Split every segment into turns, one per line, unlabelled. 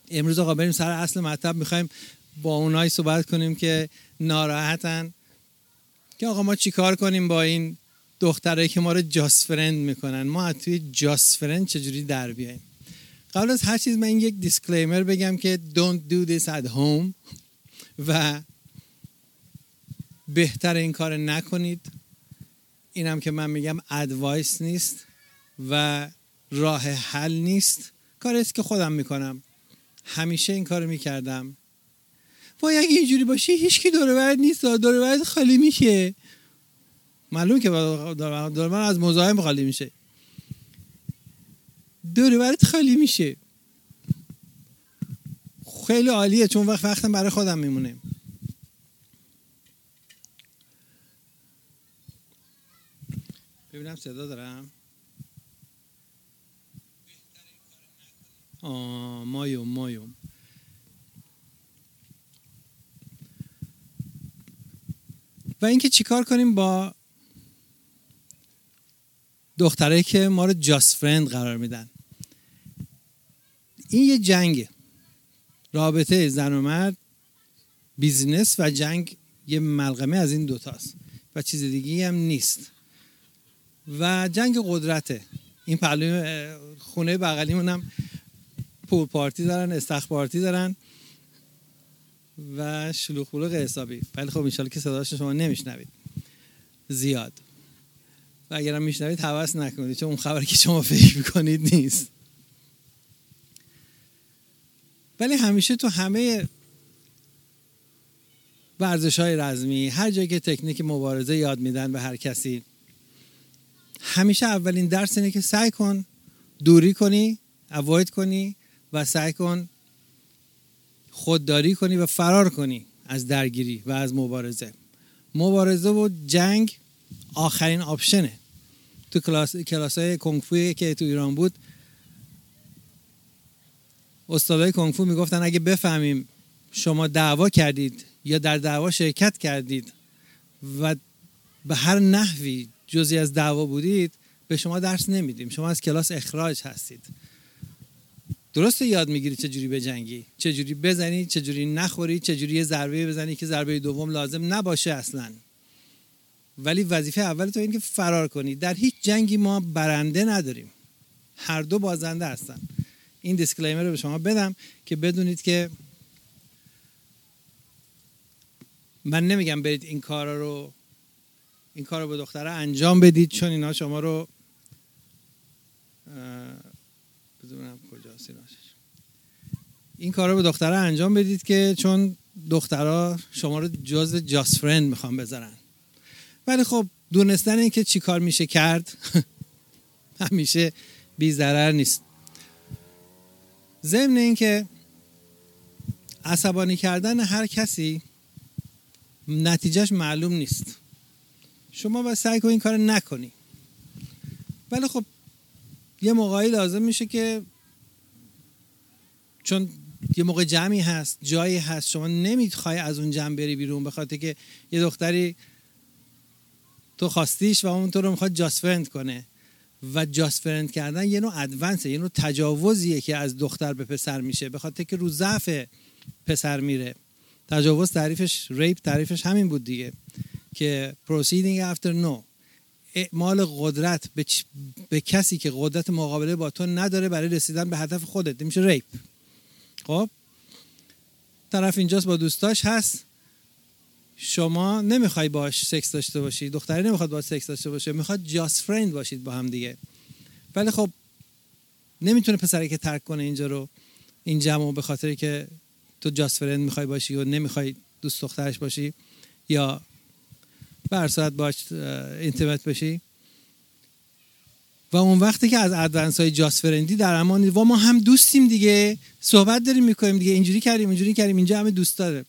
امروز آقا بریم سر اصل مطلب. میخوایم با اونایی صحبت کنیم که ناراحتن که آقا ما چی کار کنیم با این دخترایی که ما رو جاست فرند میکنن، ما از توی جاست فرند چجوری در بیاییم. قبل از هر چیز من یک دیسکلیمر بگم که don't do this at home و بهتر این کار نکنید. اینم که من میگم ادوایس نیست و راه حل نیست، کاری است که خودم میکنم، همیشه این کارو میکردم. وای اگه اینجوری باشه هیچکی دور و برت نیست، دور و برت خالی میشه. معلوم که دور و برت از مزاحم خالی میشه، دور و برت خالی میشه. خیلی عالیه چون وقتم برای خودم میمونه. ببینم صدا دارم. مایوم و اینکه چیکار کنیم با دخترایی که ما رو جاست فرند قرار میدن. این یه جنگه، رابطه زن و مرد، بیزینس و جنگ یه ملغمه از این دوتاست و چیز دیگه هم نیست. و جنگ قدرته. این پهلوی خونه بغلیمون هم پول پارتی دارن، استخر پارتی دارن و شلوغ بلوغ حسابی. ولی خب انشالله که صداش شما نمیشنوید زیاد و اگرم میشنوید هوس نکنید چون اون خبری که شما فکر میکنید نیست. ولی همیشه تو همه ورزش‌های رزمی، هر جایی که تکنیک مبارزه یاد میدن به هر کسی، همیشه اولین درس اینه که سعی کن دوری کنی، اواید کنی و سعی کن خودداری کنی و فرار کنی از درگیری و از مبارزه. مبارزه و جنگ آخرین آپشنه. تو کلاس‌های کنگ فویی که تو ایران بود، استادای کنگ فو میگفتن اگه بفهمیم شما دعوا کردید یا در دعوا شرکت کردید و به هر نحوی جزئی از دعوا بودید، به شما درس نمیدیم، شما از کلاس اخراج هستید. درسته یاد میگیری چجوری بجنگی، چجوری بزنی، چجوری نخوری، چجوری یه ضربه بزنی که ضربه دوم لازم نباشه اصلا. ولی وظیفه اول تو این که فرار کنی. در هیچ جنگی ما برنده نداریم، هر دو بازنده هستن. این دیسکلیمر رو به شما بدم که بدونید که من نمیگم برید این کار رو به دختره انجام بدید چون اینا شما رو بذارم کجاست این کار رو به دختره انجام بدید که چون دخترها شما رو جز جاست فرند میخوام بذارن. ولی خب دونستن این که چی کار میشه کرد همیشه بی ضرر نیست. ضمن این که عصبانی کردن هر کسی نتیجهش معلوم نیست. شما باید سعی کنی این کار نکنی. ولی خب یه موقعی لازم میشه که چون یه موقع جمعی هست، جایی هست، شما نمیخوای از اون جمع بری بیرون به خاطر که یه دختری تو خواستیش و اون تو رو میخواد جاست فرند کنه. و جاست فرند کردن یه نوع ادوانسه، یه نوع تجاوزیه که از دختر به پسر میشه به خاطر که رو ضعف پسر میره. تجاوز تعریفش، ریپ تعریفش همین بود دیگه، که proceeding after no، اعمال قدرت به کسی که قدرت مقابله با تو نداره برای رسیدن به هدف خودت، میشه ریپ. خب طرف اینجاست با دوستاش هست، شما نمیخوای باش سکس داشته باشی، دختری نمیخواد باش سکس داشته باشه، میخواد جاست فرند باشید با هم دیگه. ولی خب نمیتونه پسری که ترک کنه اینجا رو، این جمعو، به خاطر که تو جاست فرند میخوای باشی و نمیخوای دوست دخترش باشی یا به هر صورت باش اینتیمت بشی. و اون وقتی که از ادوانس های جاست فرندی در امان و ما هم دوستیم دیگه، صحبت داریم میکنیم دیگه، اینجوری کردیم اونجوری کردیم، اینجا همه دوست داره.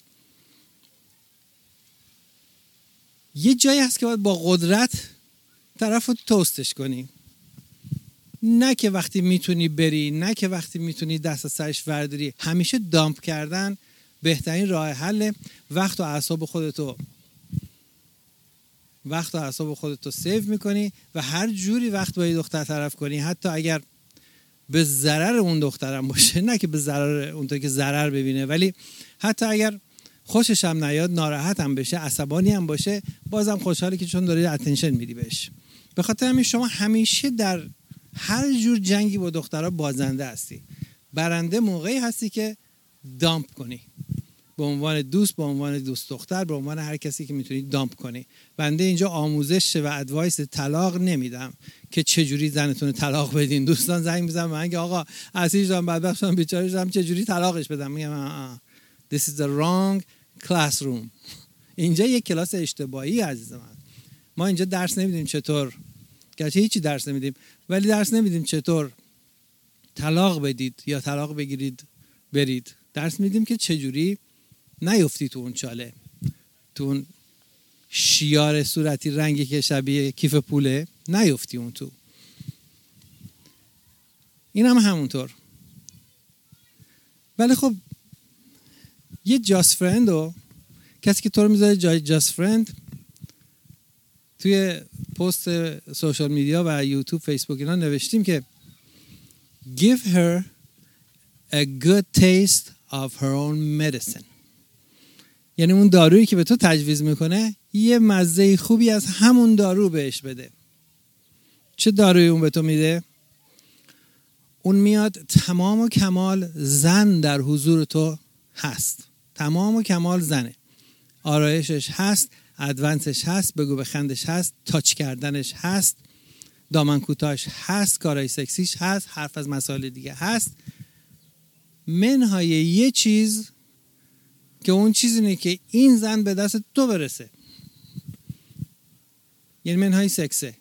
یه جایی هست که باید با قدرت طرف رو توستش کنی، نه که وقتی میتونی بری، نه که وقتی میتونی دست از سرش ورداری. همیشه دامپ کردن بهترین راه حله. وقت و اعصاب خودتو سیو میکنی و هر جوری وقت با یه دختر طرف کنی، حتی اگر به ضرر اون دخترم باشه، نه که به ضرر اونطور که ضرر ببینه، ولی حتی اگر خوشش هم نیاد، ناراحت هم بشه، عصبانی هم باشه، بازم خوشحاله که چون داری اتنشن میدی بهش. به خاطر همین شما همیشه در هر جور جنگی با دخترها بازنده هستی. برنده موقعی هستی که دامپ کنی، به عنوان دوست، به عنوان دوست دختر، به عنوان هر کسی که میتونی دامپ کنی. بنده اینجا آموزش و ادوایس طلاق نمیدم که چجوری زنتون طلاق بدین. دوستان زنگ میزنن من که آقا عزیز جان بدبخت شدم بیچاره شدم چجوری طلاقش بدم، میگم this is the wrong classroom. اینجا یک کلاس اشتباهی عزیز من. ما اینجا درس نمیدیم چطور، گرچه هیچی درس نمیدیم، ولی درس نمیدیم چطور طلاق بدید یا طلاق بگیرید برید. درس میدیم که چجوری نیفتی تو اون چاله، تو اون شیار صورتی رنگی که شبیه کیف پوله، نیفتی اون تو. این هم همونطور. ولی خب یه جاست فرند و کسی که تو رو میذاره جای جاست فرند، توی پست سوشال میدیا و یوتیوب، فیسبوک اینا نوشتیم که give her a good taste of her own medicine. یعنی اون دارویی که به تو تجویز میکنه یه مزه خوبی از همون دارو بهش بده. چه دارویی اون به تو میده؟ اون میاد تمام و کمال زن در حضور تو هست، تمام و کمال زنه، آرایشش هست، ادوانسش هست، بگو بخندش هست، تاچ کردنش هست، دامن کوتاش هست، کارهای سکسیش هست، حرف از مسائل دیگه هست، منهای یه چیز که اون چیز اینه که این زن به دست تو برسه، یعنی منهای سکسه.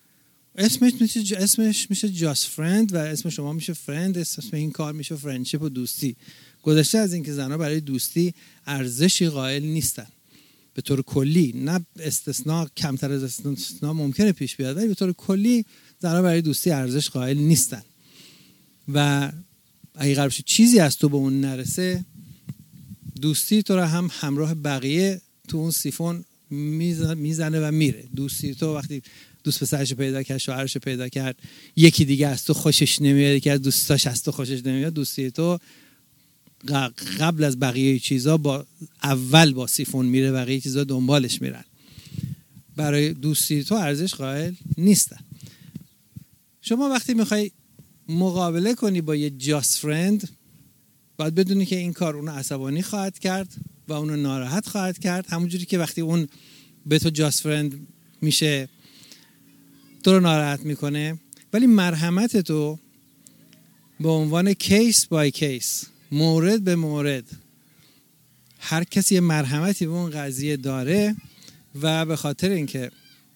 اسمش میشه جاست فرند و اسم شما میشه فرند، اسم این کار میشه فرندشیپ و دوستی. گذشته از این که زنها برای دوستی ارزشی قائل نیستن به طور کلی، نه استثناء، کمتر از استثناء ممکنه پیش بیاد، ولی به طور کلی زنها برای دوستی ارزش قائل نیستن و اگه قرار باشه چیزی از تو به اون نرسه، دوستی تو رو هم همراه بقیه تو اون سیفون میزنه و میره. دوستی تو وقتی دوست پسرش پیدا کرد، شوهرش پیدا کرد، یکی دیگه از تو خوشش نمیاد، که از دوستاش از تو خوشش نمیاد، دوستی تو قبل از بقیه چیزا اول با سیفون میره، بقیه چیزا دنبالش میرن. برای دوستی تو ارزش قائل نیستن. شما وقتی میخوای مقابله کنی با یه جاست فرند، باید بدونی که این کار اونو عصبانی خواهد کرد و اونو ناراحت خواهد کرد، همونجوری که وقتی اون به تو جاست فرند میشه تو رو ناراحت میکنه. ولی مرحمت تو به عنوان کیس بای کیس، مورد به مورد، هر کسی یه مرحمتی به اون قضیه داره و به خاطر اینکه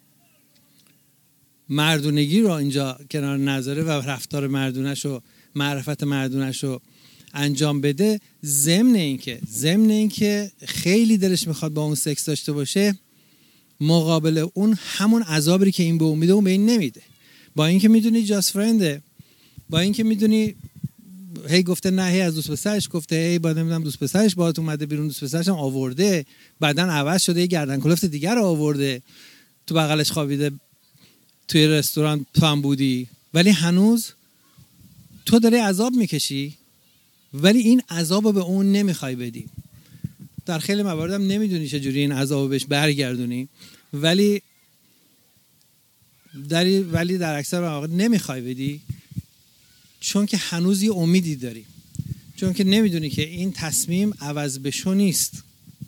مردونگی رو اینجا کنار نذاره و رفتار مردونش و معرفت مردونش رو انجام بده، ضمن اینکه خیلی دلش میخواد با اون سکس داشته باشه، مقابل اون همون عذابی که این به اون میده اون به این نمیده. با اینکه میدونی جاست فرنده، با اینکه میدونی هی گفته نه، هی از دوست پسرش گفته، هی با نمیدونم دوست پسرش باهات اومده بیرون، دوست پسرش هم آورده، بعدن عوض شده یه گردن کلفت دیگر رو آورده، تو بغلش خوابیده، توی رستوران تو هم بودی، ولی هنوز تو داری عذاب میکشی، ولی این عذاب رو به اون نمیخوای بدی. در خیلی موارد هم نمیدونی چجوری این عذاب رو بهش برگردونی، ولی در اکثر مواقع نمیخوای بدی، چون که هنوز یه امیدی داری، چون که نمیدونی که این تصمیم عوض بشو نیست.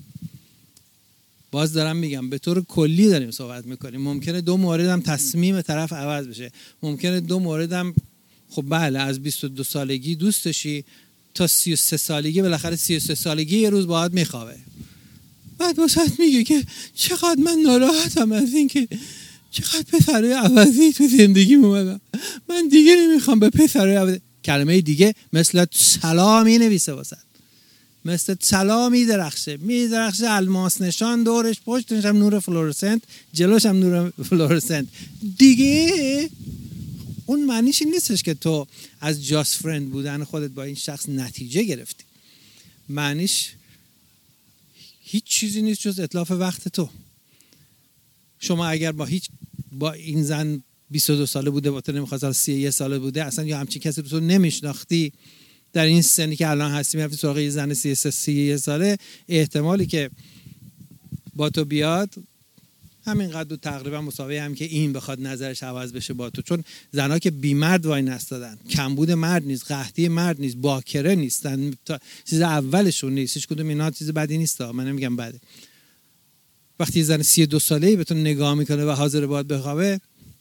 باز دارم میگم به طور کلی داریم صحبت میکنیم. ممکنه 2 مورد هم تصمیم طرف عوض بشه، ممکنه 2 مورد هم خب بله از 22 سالگی دوست داشتی تا 33 سالگی، بالاخره 33 سالگی یه روز باهات میخوابه، بعد واسط میگه که چقدر من ناراحتم از این که چقدر پسرای عوضی تو زندگیم اومدم، من دیگه نمیخوام به پسرای عوضی. کلمه دیگه مثل طلا مینویسه واسط، مثل طلا میدرخشه الماس نشان، دورش پشتش هم نور فلورسنت، جلوش هم نور فلورسنت. دیگه اون معنیش این نیستش که تو از جاست فرند بودن خودت با این شخص نتیجه گرفتی. معنیش هیچ چیزی نیست جز اتلاف وقت تو. شما اگر با این زن 22 ساله بوده با تو نمیخواست 31 ساله بوده اصلا، یا همچین کسی رو تو نمیشناختی در این سنی که الان هستی میرفتی سراغ یه زن 31 ساله، احتمالی که با تو بیاد همینقدر تقریبا مساوی هم که این بخواد نظرش عوض بشه با تو. چون زنا که بیمرد وای نستادن، کمبود مرد نیست، قحطی مرد نیست، باکره نیستن، چیز اولشون نیست، هیچ کدوم اینا چیز بدی نیست، من نمیگم بده. وقتی زن 32 ساله‌ای به تو نگاه میکنه و حاضر باهات بخوابه،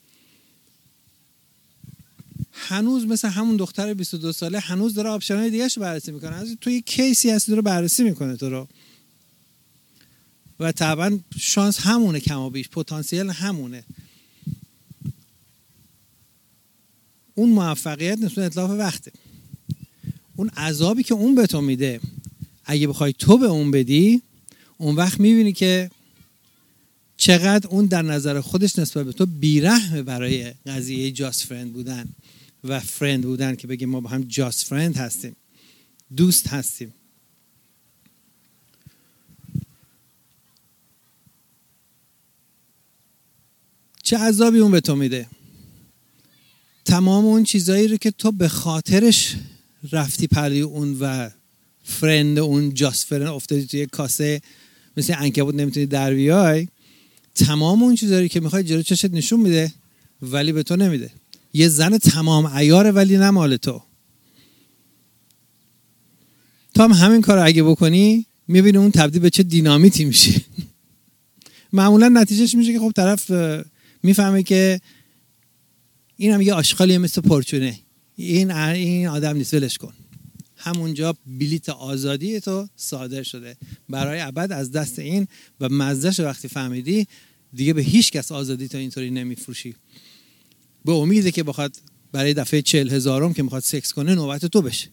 هنوز مثل همون دختر 22 ساله هنوز داره آپشن‌های دیگه‌شو بررسی میکنه. از تو یه کیسی هستی داره بررسی میکنه تو رو، و طبعا شانس همونه، کم و بیش پتانسیل همونه. اون موفقیت نسبت اتلاف وقته. اون عذابی که اون به تو میده اگه بخوای تو به اون بدی، اون وقت میبینی که چقدر اون در نظر خودش نسبت به تو بیرحمه برای قضیه جاست فرند بودن و فرند بودن، که بگیم ما با هم جاست فرند هستیم، دوست هستیم. چه عذابی اون به تو میده؟ تمام اون چیزایی رو که تو به خاطرش رفتی پلی اون و فرند اون جاست فرند افتادی توی کاسه مثل عنکبوت نمیتونی در بیای، تمام اون چیزایی که میخوای جلو چشت نشون میده ولی به تو نمیده. یه زن تمام عیاره ولی نه مال تو. تو هم همین کار اگه بکنی میبینی اون تبدیل به چه دینامیتی میشه. معمولا نتیجهش میشه که خب طرف میفهمه که این هم یه آشغالیه مثل پرچونه، این آدم نیست، ولش کن. همونجا بلیت آزادی تو صادر شده برای ابد از دست این، و مزهش وقتی فهمیدی دیگه به هیچ کس آزادی تو اینطوری نمیفروشی، به امیده که بخواد برای دفعه 40,000م که میخواد سکس کنه نوبت تو بشه.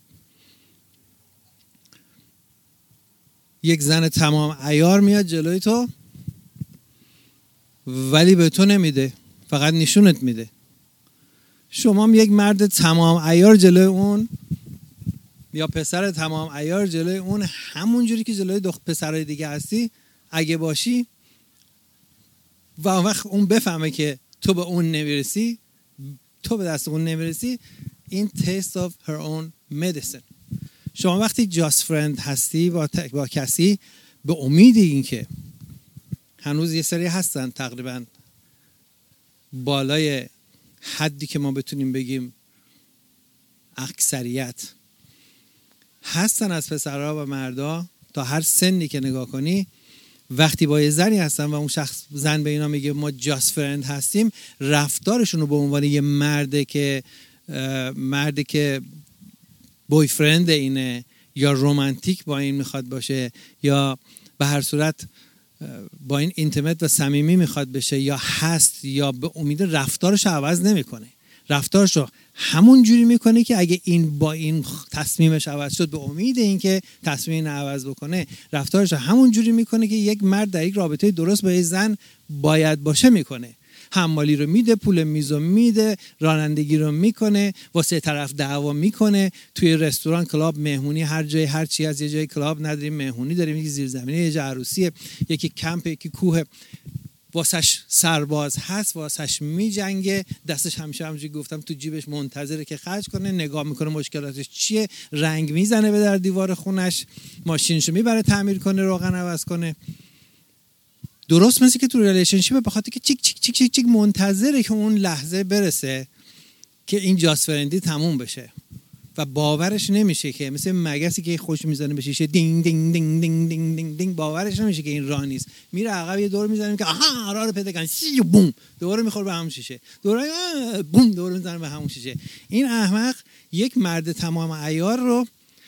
یک زن تمام عیار میاد جلوی تو ولی به تو نمیده، فقط نشونت میده. شما هم یک مرد تمام عیار جلوی اون یا پسر تمام عیار جلوی اون، همون جوری که جلوی پسرای دیگه هستی اگه باشی، و اون وقت اون بفهمه که تو به اون نمیرسی، تو به دست اون نمیرسی، این taste of her own medicine. شما وقتی just friend هستی با کسی، به امید این که هنوز یه سری هستن تقریبا بالای حدی که ما بتونیم بگیم اکثریت هستن از پسرها و مردا، تا هر سنی که نگاه کنی وقتی با یه زنی هستن و اون شخص زن به اینا میگه ما جاست فرند هستیم، رفتارشون رو به عنوان یه مردی که بوی فرند اینه یا رومانتیک با این میخواد باشه یا به هر صورت با این اینتیمت و صمیمی میخواد بشه یا هست، یا به امید رفتارش عوض نمیکنه. رفتارش رو همون جوری میکنه که اگه این با این تصمیمش عوض شد، به امید این که تصمیم عوض بکنه، رفتارش رو همون جوری میکنه که یک مرد در یک رابطه درست با یک زن باید باشه میکنه. حمالی رو میده، پول میز رو میده، رانندگی رو میکنه، واسه طرف دعوا میکنه، توی رستوران، کلاب، مهمونی، هر جای هر چی از، یه جای کلاب نداریم مهمونی داریم، یکی زیرزمینی، یه جای عروسیه، یکی کمپ، یکی کوه، واسش سرباز هست، واسش میجنگه، دستش همیشه همونجوری گفتم تو جیبش منتظره که خرج کنه، نگاه میکنه مشکلاتش چیه، رنگ میزنه به در دیوار خونش، ماشینشو میبره تعمیر کنه، روغن عوض کنه. درست مثل که تو ریلیشنشیپ به خاطر که چیک چیک چیک چیک چیک منتظره که اون لحظه برسه که این جاست فرندی تموم بشه و باورش نمیشه که مثل مگسی که خوش میزنه به شیشه دینگ دینگ دینگ دینگ دینگ دینگ دینگ، باورش نمیشه که این راه نیست، میره عقب یه دور میزنه که آها راه رو پیدا کردن، سی بوم دوباره میخوره به همون شیشه، دوباره بوم دوباره میزنه به همون شیشه. این احمق یک مرد تمام عیار رو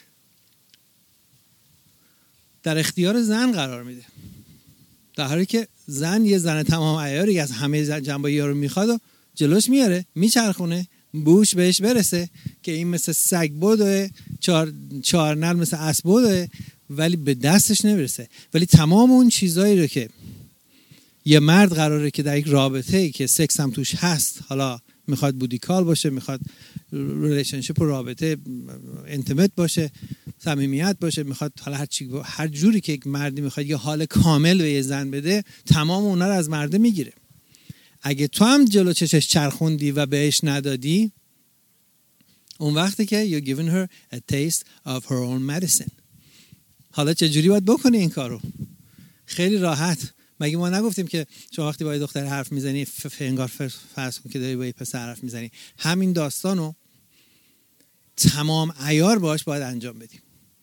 در اختیار زن قرار میده، در حالی که زن یه زن تمام عیاری از همه جنبه‌ها رو میخواد و جلوش میاره، میچرخونه، بوش بهش برسه که این مثل سگ بوده، چهار نل مثل اسب بوده، ولی به دستش نمیرسه. ولی تمام اون چیزایی رو که یه مرد قراره که در یک رابطه‌ای که سکس هم توش هست، حالا میخواد بودیکال باشه، میخواد ریلیشنشیپ و رابطه اینتیمت باشه، صمیمیت باشه، میخواد حالا هر جوری که یک مردی میخواد یه حال کامل به یه زن بده، تمام اونا رو از مرده میگیره. اگه تو هم جلو چشش چرخوندی و بهش ندادی، اون وقتی که you're giving her a taste of her own medicine. حالا چجوری باید بکنی این کارو؟ خیلی راحت. مگه ما نگفتیم که شما وقتی با یه دختر حرف میزنی انگار فرض کن که داری با یه پسر حرف میزنی، همین داستانو تمام عیار باش باید انجام بدیم.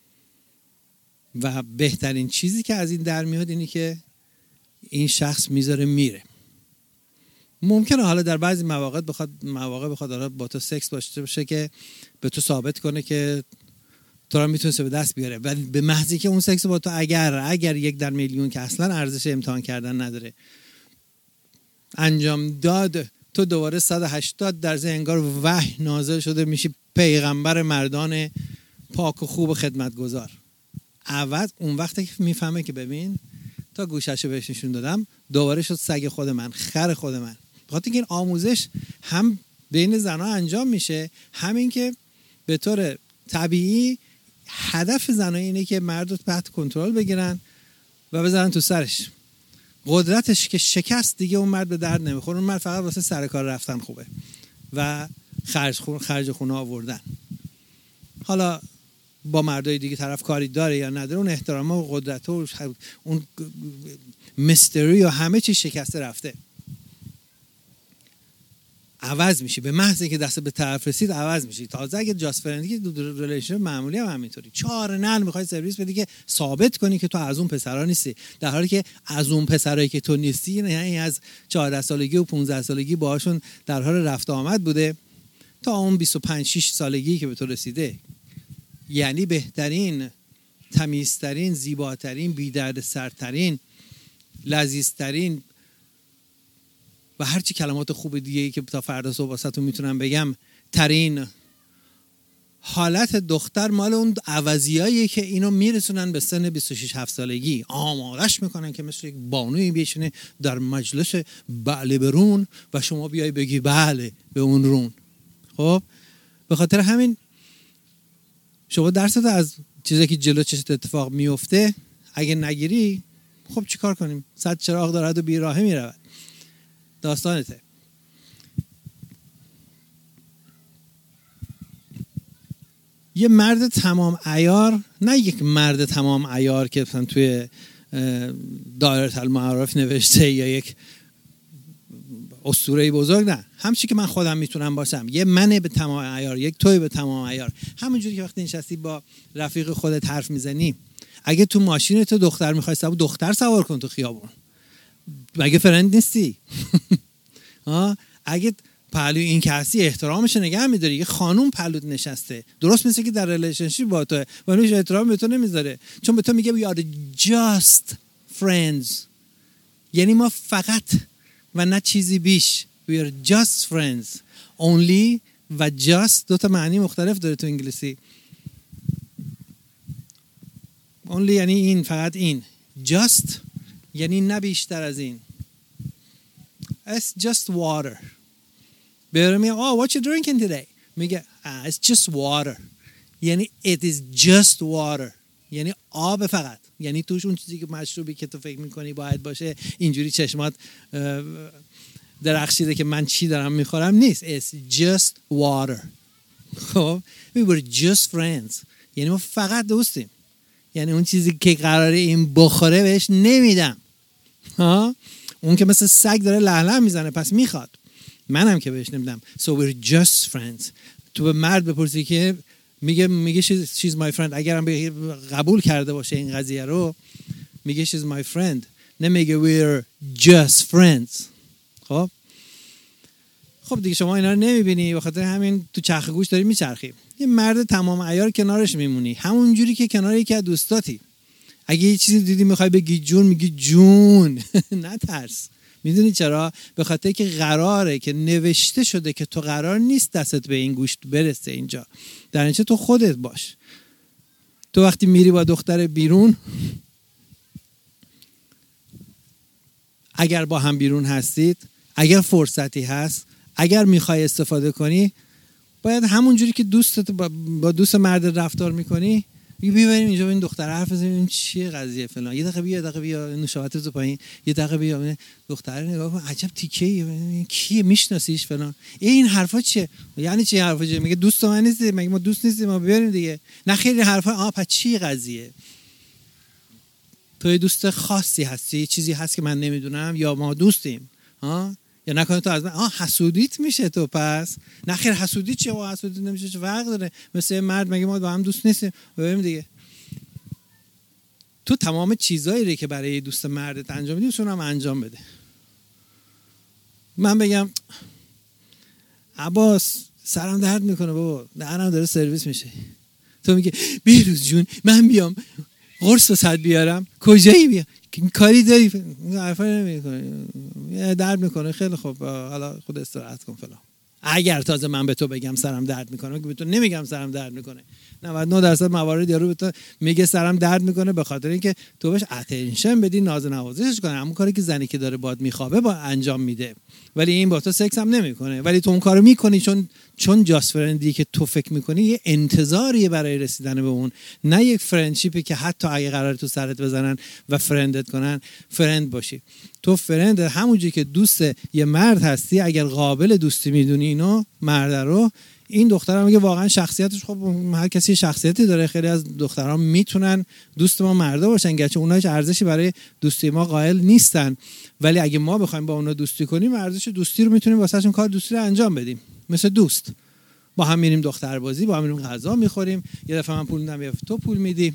و بهترین چیزی که از این در میاد اینی که این شخص میذاره میره. ممکنه حالا در بعضی مواقع بخواد با تو سکس داشته باشه که به تو ثابت کنه که تو را میتونسته به دست بیاره، ولی به محضی که اون سکس با تو اگر 1 در میلیون که اصلا ارزش امتحان کردن نداره انجام داد، تو دوباره 180% انگار وحی نازل شده، میشی پیغمبر مردان پاک و خوب و خدمتگزار. عوض اون وقتی که میفهمه که ببین تا گوششو بهش نشون دادم دوباره شد سگ خود من، خر خود من. بخاطر اینکه این آموزش هم بین زنها انجام میشه، همین که به طور طبیعی هدف زنها اینه که مرد رو تحت کنترل بگیرن و بزنن تو سرش. قدرتش که شکست دیگه اون مرد به درد نمیخوره، اون مرد فقط واسه سر کار رفتن خوبه و خرج خونه آوردن. حالا با مردای دیگه طرف کاری داره یا نداره، اون احترام و قدرت و اون مستری و همه چی شکسته رفته. عوض میشی به محض اینکه دست به طرف رسید عوض میشی. تازه اگه جاست فرندی که ریلیشن معمولی هم همینطوری 4 نعل میخوای سرویس بدی که ثابت کنی که تو از اون پسرا نیستی، در حالی که از اون پسرایی که تو نیستی یعنی از 14 سالگی و 15 سالگی باهاشون در حال رفت آمد بوده تا اون 25-6 سالگی که به تو رسیده. یعنی بهترین، تمیزترین، زیباترین، بی‌دردسرترین، لذیذترین و هرچی کلمات خوب دیگه‌ای که تا فردا صبح واسهتون میتونم بگم ترین حالت دختر مال اون عوضیایی که اینو میرسونن به سن 26-7 سالگی، آمادش میکنن که مثل یک بانوی بیشونه در مجلس بله برون و شما بیای بگی بله به اون رون. خب به خاطر همین شما درست از چیزی که جلو چشت اتفاق میفته اگه نگیری، خب چیکار کنیم؟ 100 چراغ دارد و بیراهه میرود. داستانته. یه مرد تمام عیار، نه یک مرد تمام عیار که مثلا توی دایره المعارف نوشته یا یک اسطوره بزرگ، نه، همچی که من خودم میتونم باشم، یه منه به تمام عیار، یک توی به تمام عیار. همونجوری که وقتی نشستی با رفیق خودت حرف میزنی، اگه تو ماشین تو دختر میخوای دختر سوار کن تو خیابون، مگه فرند نیستی؟ اگه پهلوی این که هستی احترامش نگه میداری. یه خانوم پهلوت نشسته، درست مثل که در ریلیشنشیپ با تو ولی هیچ احترام به تو نمیذاره، چون به تو میگه we are just friends، یعنی ما فقط و نه چیزی بیش. we are just friends. only و just دو تا معنی مختلف داره تو انگلیسی. only یعنی این، فقط این. just یعنی نه بیشتر از این. it's just water. بهره میگه what you drinking today؟ میگه it's just water. یعنی it is just water، یعنی آب فقط، یعنی توش اون چیزی که مشروبی که تو فکر میکنی باید باشه اینجوری چشمات درخشیده که من چی دارم میخورم نیست. it's just water. خب we were just friends، یعنی ما فقط دوستیم، یعنی اون چیزی که قراره این بخوره بهش نمیدم. اون که مثل سگ داره لهله میزنه پس میخواد، منم که بهش نمیدم. so we're just friends. تو به مرد بپرسی که میگه she's my friend، اگرم قبول کرده باشه این قضیه رو میگه she's my friend، نمیگه we're just friends. خب دیگه شما اینا رو نمیبینی، بخاطر همین تو چرخ گوش داری میچرخی. یه مرد تمام عیار کنارش میمونی، همون جوری که کنار یکی از دوستاتی. اگه یه چیزی دیدی میخوای بگی جون، میگی جون. نترس. میدونی چرا؟ به خاطر که قراره که نوشته شده که تو قرار نیست دستت به این گوشت برسه اینجا، در نتیجه تو خودت باش. تو وقتی میری با دختر بیرون، اگر با هم بیرون هستید، اگر فرصتی هست، اگر میخوای استفاده کنی، باید همون جوری که دوستت با دوست مرد رفتار میکنی میگه بریم اینجا با این دختر حرف بزنیم این چیه قضیه فلان، یه دقیقه بیا نوشابهت رو پایین، یه دقیقه بیا دختر نگاه کن عجب تیکه کیه میشناسیش فلان، این حرفا چیه؟ یعنی چی حرفا چیه؟ میگه دوست من نیستی، مگه ما دوست نیستیم ما بیاریم دیگه؟ نه خیلی حرفا. پس چی قضیه؟ تو دوست خاصی هستی، یه چیزی هست که من نمیدونم، یا ما دوستیم یا نکنه تو از من حسودیت میشه تو. پس نه خیر حسودی چیه؟ و حسودی نمیشه، چه فرق داره؟ مثل مرد مگه ما با هم دوست نیستیم؟ ببینیم دیگه تو تمام چیزایی که برای دوست مردت انجام میدی اونم انجام بده. من بگم عباس سرم درد میکنه بابا، دهنم داره سرویس میشه، تو میگه بیروز جون من بیام قرص واسط بیارم، کجایی بیام؟ کاری داری؟ حرفا نمیکنه، درد میکنه، خیلی خوب حالا خود استراحت کن فلان. اگر تازه من به تو بگم سرم درد میکنه، به تو نمیگم سرم درد میکنه. 99% موارد یارو به تو میگه سرم درد میکنه به خاطر اینکه تو بهش اتنشن بدی، ناز و نوازشش کنی، همون کاری که زنی که داره باد میخوابه با انجام میده، ولی این با تو سکس هم نمیکنه، ولی تو اون کارو میکنی چون جاست فرندی که تو فکر میکنی یه انتظاریه برای رسیدن به اون، نه یک فرندشیپی که حتی اگه قرار تو سرت بزنن و فرندت کنن فرند باشی. تو فرند همونجوری که دوست یه مرد هستی، اگر قابل دوستی میدونی اینو مرد رو، این دخترم میگه واقعا شخصیتش، خب هر کسی شخصیتی داره، خیلی از دخترها میتونن دوست ما مردا باشن گرچه اونها هیچ ارزشی برای دوستی ما قائل نیستن، ولی اگه ما بخوایم با اونا دوستی کنیم ارزش دوستی رو میتونیم واسهشون کار دوستی رو انجام بدیم. مثل دوست با هم میریم دختر بازی، با هم میریم غذا میخوریم، یه دفعه من پول میدم یه دفعه تو پول میدی.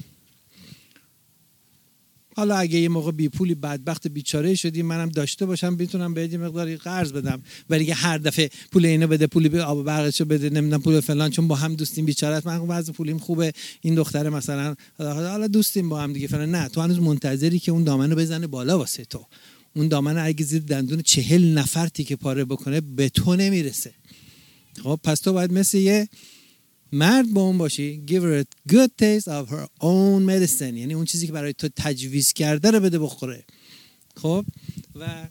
حالا اگه یه موقع بی پولی بدبخت بیچاره شدی منم داشته باشم میتونم بهت یه مقداری قرض بدم، ولی اگه هر دفعه پول اینو بده، پولی به آب برقشو بده، نمیدونم پول فلان، چون با هم دوستیم بیچارهت، من وضع پولیم خوبه، این دختره مثلا حالا دوستیم با هم دیگه فلان، نه تو هنوز منتظری که اون دامنو بزنه بالا واسه تو. اون دامن اگه زیر دندون 40 نفر تیکه پاره بکنه به تو نمیرسه. خب پس تو باید مثل یه مرد با اون باشی، give her a good taste of her own medicine، یعنی اون چیزی که برای تو تجویز کرده رو بده بخوره. خب و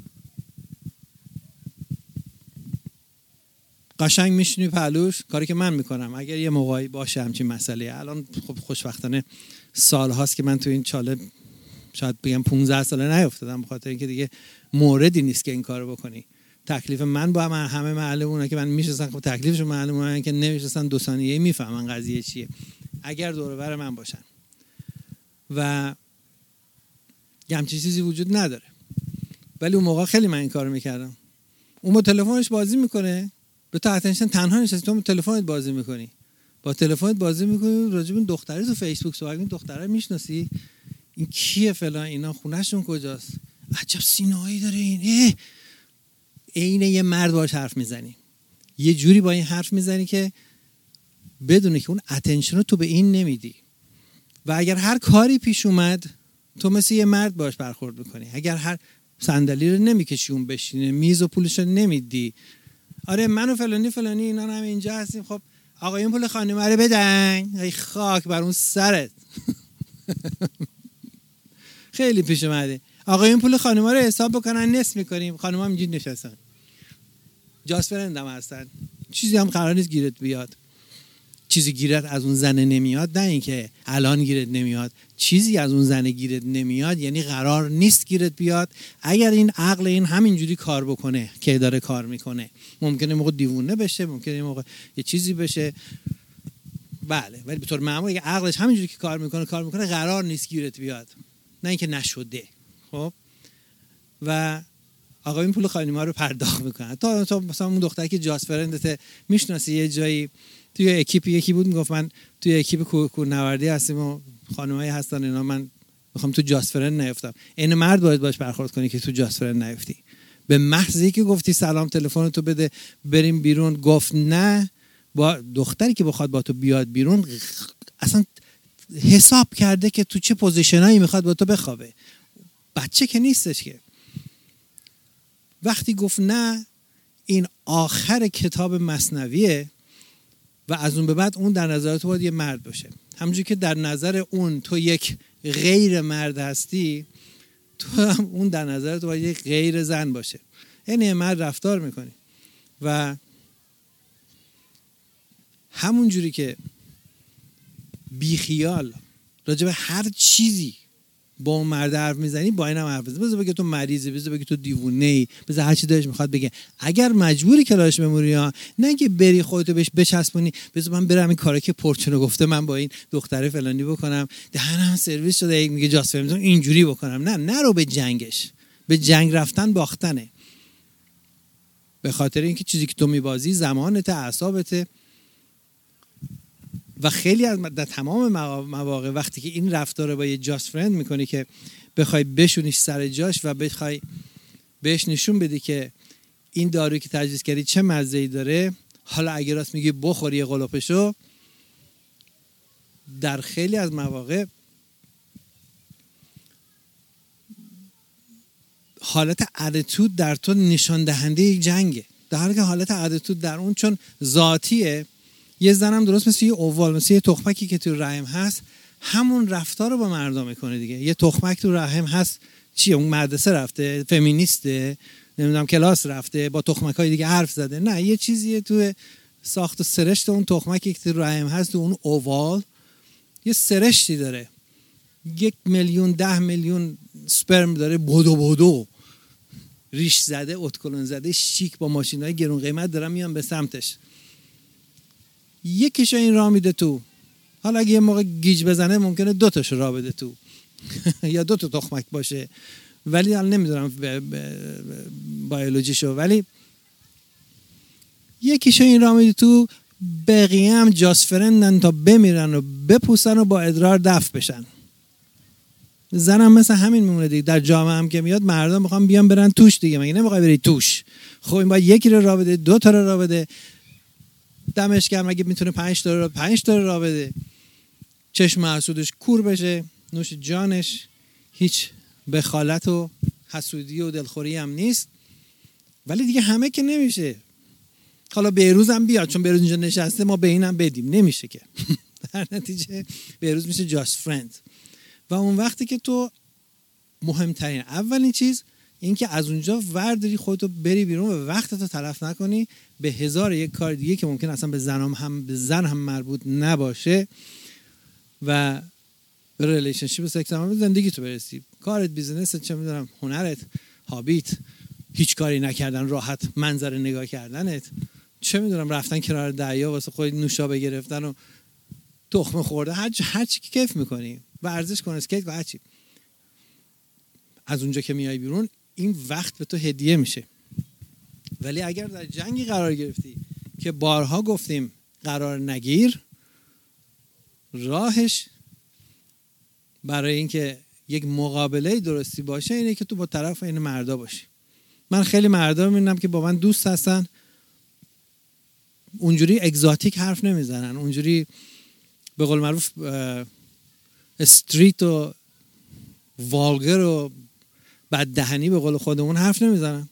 قشنگ میشونی پهلوش، کاری که من میکنم اگر یه موقعی باشه همچین مسئله. الان خب خوشبختانه سال هاست که من تو این چاله شاید بگم 15 ساله نیافتادم، بخاطر اینکه دیگه موردی نیست که این کارو بکنی. تکلیف من با همه معلمونه که من میشناسن، خب تکلیفشون معلومه که نمیشناسن 2 ثانیه‌ای میفهمن قضیه چیه اگر دور و بر من باشن، و همچین چیزی وجود نداره. ولی اون موقع خیلی من این کارو میکردم. اون با تلفنش بازی میکنه، به تو اتنشن تنها نشستی، تو با تلفنت بازی میکنی، با تلفنت بازی میکنی، راجع به این دختره تو فیسبوک صحبت می‌کنی، دختره میشناسی این کیه فلان، اینا خونه‌شون کجاست، عجب سینه‌ای داره این، اینه یه مرد باهاش حرف میزنی، یه جوری با این حرف میزنی که بدونه که اون اتنشن رو تو به این نمیدی، و اگر هر کاری پیش اومد تو مثل یه مرد باهاش برخورد میکنی. اگر هر صندلی رو نمیکشی اون بشینه، میز و پولش رو نمیدی، آره من و فلانی اینا هم اینجا هستیم، خب آقایون پول خانم رو بدن، ای خاک بر اون سرت. خیلی پیش اومده آقایون پول خانم‌ها رو حساب بکنن، نصف می‌کنیم، خانم‌ها اینجوری نشستن جاست فرند هم هستن، چیزی هم قرار نیست گیرت بیاد. چیزی گیرت از اون زنه نمیاد، نه اینکه الان گیرت نمیاد، چیزی از اون زنه گیرت نمیاد یعنی قرار نیست گیرت بیاد. اگر این عقل این همینجوری کار بکنه که داره کار میکنه، ممکنه موقع دیوونه بشه، ممکنه موقع یه چیزی بشه، بله، ولی به طور معمول اگه عقلش همینجوری که کار میکنه قرار نیست گیرت بیاد، نه اینکه نشده. خب و آقا این پول خانم‌ها رو پرداخت میکنن. تا مثلا اون دختری که جاست فرندت میشناسی، یه جایی توی اکیپ یکی بود میگفت من توی اکیپ کوهنوردی هستیم و خانمایی هستن اینا، من میخوام تو جاست فرند نیفتم. این مرد باید باش برخورد کنی که تو جاست فرند نیفتی. به محض اینکه گفتی سلام تلفن تو بده بریم بیرون، گفت نه، با دختری که بخواد با تو بیاد بیرون اصلا حساب کرده که تو چه پوزیشنایی میخواد با تو بخوابه، بچه که نیستش که. وقتی گفت نه، این آخر کتاب مثنویه و از اون به بعد اون در نظر تو باید یه مرد باشه. همونجوری که در نظر اون تو یک غیر مرد هستی، تو هم اون در نظر تو باید یک غیر زن باشه، یعنی مرد رفتار میکنی. و همونجوری که بیخیال راجع به هر چیزی با اون مرد حرف میزنی، با اینم حرف بزن. بذار بگه تو مریضی، بذار بگه تو دیوونه‌ای، بذار هر چی دلش میخواد بگه. اگر مجبوری کلاش بمونی ها، نه که بری خودتو بهش بچسبونی بذار من برم این کارا که پرچونو گفته من با این دختره فلانی بکنم، دهنم سرویس شده میگه جاست فرند اینجوری بکنم. نه، نرو به جنگش. به جنگ رفتن باختنه. به خاطر اینکه چیزی که تو میبازی زمانت، اعصابت. و خیلی از در تمام مواقع وقتی که این رفتار رو با یه جاست فرند میکنی که بخوای بشونیش سر جاش و بخوای بهش نشون بدی که این دارویی که تجویز کردی چه مزه‌ای داره، حالا اگه راست میگی بخوری قلوپشو، در خیلی از مواقع حالت اتیتود در تو نشان دهنده یک جنگه، در حالی که حالت اتیتود در اون چون ذاتیه. یه زنم درست مثل یه اووال، مثل یه تخمکی که تو رحم هست، همون رفتار رو با مردم میکنه دیگه. یه تخمک تو رحم هست، چیه؟ اون مدرسه رفته، فمینیسته، نمیدونم کلاس رفته، با تخمکای دیگه حرف زده. نه، یه چیزیه تو ساخت و سرشت اون تخمکی که تو رحم هست، تو اون اووال یه سرشتی داره. 1 میلیون 10 میلیون سپرم داره، بدو ریش زده، اتکلون زده، شیک، با ماشینای گرون قیمت دارن میان به سمتش. یکیشو این راه میده تو. حالا اگه یه موقع گیج بزنه ممکنه 2 تاشو راه بده تو یا 2 تا تخمک باشه، ولی الان نمیدونم بیولوژیشو، ولی یکیشو این راه میده تو. بقیه هم جاست فرندن تا بمیرن و بپوسن و با ادرار دفع بشن. زنم مثل همین میمونه دیگه. در جامعه هم که میاد مردم میخوان بیان برن توش دیگه. مگه نمیخوای بری توش؟ خب این باید یکی رو راه بده، 2 تا رو راه بده. دمش گرم اگه میتونه 5 تا راه بده. چشم حسودش کور بشه، نوش جانش. هیچ بخالت و حسودی و دلخوری هم نیست. ولی دیگه همه که نمیشه. حالا بهروز هم بیاد، چون بهروز اینجا نشسته ما به اینم بدیم، نمیشه که. در نتیجه بهروز میشه جاست فرند. و اون وقتی که تو مهمترین اولین چیز این که از اونجا ورداری خودتو بری بیرون و وقتتو تلف نکنی به 1001 کار دیگه که ممکن اصلا به زن هم مربوط نباشه و به ریلیشنشیپ سکس هم به زندگی تو برسی. کارت، بیزنست، چه میدونم، هنرت، هابیت، هیچ کاری نکردن، راحت منظر نگاه کردنت، چه میدونم رفتن کنار دریا واسه خودت نوشابه گرفتن و تخم خورده، هر چی که کیف میکنی، ورزش کن، اسکیت کن، هر چی. از اونجا که میای بیرون این وقت به تو هدیه میشه. ولی اگر در جنگی قرار گرفتی که بارها گفتیم قرار نگیر، راهش برای اینکه یک مقابله درستی باشه اینه که تو با طرف این مردا باشی. من خیلی مردا میبینم که با من دوست هستن، اونجوری اگزاتیک حرف نمیزنن، اونجوری به قول معروف استریت و والگر و بددهنی به قول خودمون حرف نمیزنن.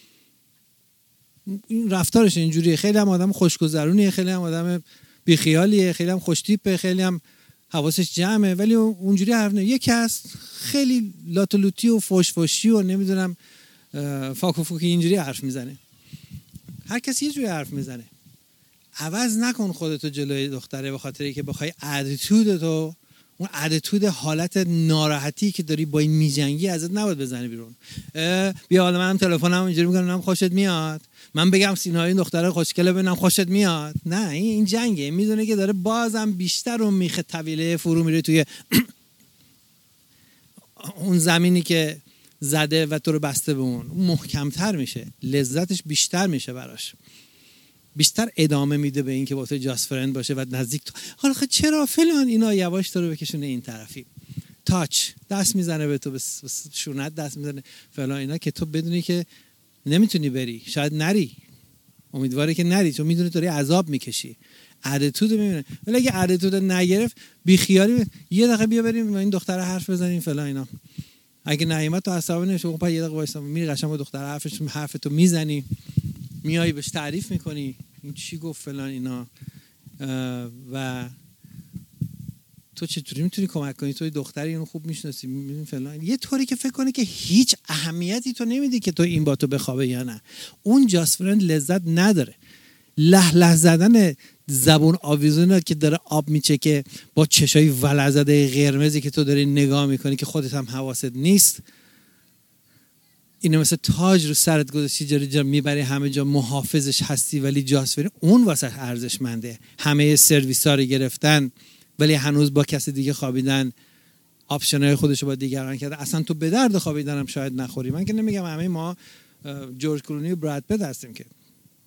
این رفتارش اینجوریه. خیلی هم آدم خوشگذرونیه، خیلی هم آدم بیخیالیه، خیلی هم خوشتیپه، خیلی هم حواسش جمعه، ولی اونجوری حرف نمیزنه. یکی هست خیلی لاتولوتی و فوشفوشی و نمیدونم فاکوفوکی اینجوری حرف میزنه. هر کسی یه جوری حرف میزنه. عوض نکن خودتو جلوی دختره به خاطر اینکه بخوای اتیتودتو، اون اتیتود حالت ناراحتی که داری با این میجنگی ازت نباید بزنی بیرون. بیا حالا منم تلفنم اینجوری میکنم خوشت میاد، من بگم سینای این دختره خوشگله ببینم خوشت میاد. نه، این جنگه. میدونه که داره بازم بیشتر اون میخه طویله فرو میره توی اون زمینی که زده و تو رو بسته به اون محکمتر میشه، لذتش بیشتر میشه براش، بیشتر ادامه میده به این که با تو جاست فرند باشه و نزدیک تو. حالا چرا فلان اینا، یواش تو رو بکشونه این طرفی، تاچ دست میزنه به تو، به شونت دست میزنه فلان اینا، که تو بدونی که نمیتونی بری، شاید نری، امیدواره که نری، چون میدونی داری عذاب میکشی. اتیتود میبینه. ولی اگه اتیتود نگرفت بی خیالی یه دقیقه بیا بریم با این دختر حرف بزنیم فلان اینا، اگه نایمت تو عصبانی نمیشه، اون یه دقیقه وایسا میری قشنگ با دختر حرفتو میزنی، میای بهش تعریف میکنی این چی گفت فلان اینا، و تو چطوری میتونی کمک کنی، توی دختری اینو خوب میشناسی میبینی فلان، یه طوری که فکر کنه که هیچ اهمیتی تو نمیدی که تو این با تو بخوابه یا نه. اون جاست فرند لذت نداره. له زدن زبون آویزون که داره آب میچکه با چشای ولعزده قرمزی که تو داری نگاه میکنی که خودت هم حواست نیست، اینو مثل تاج رو سرت گذاشتی، جاری جا میبری همه جا محافظش هستی، ولی جاسفری اون واسه ارزشمنده. همه سرویس ها رو گرفتن ولی هنوز با کسی دیگه خوابیدن، آپشن‌های خودش رو با دیگران کرده. اصلا تو به درد خوابیدن هم شاید نخوری. من که نمیگم همه ما جورج کلونی و براد پیت هستیم که،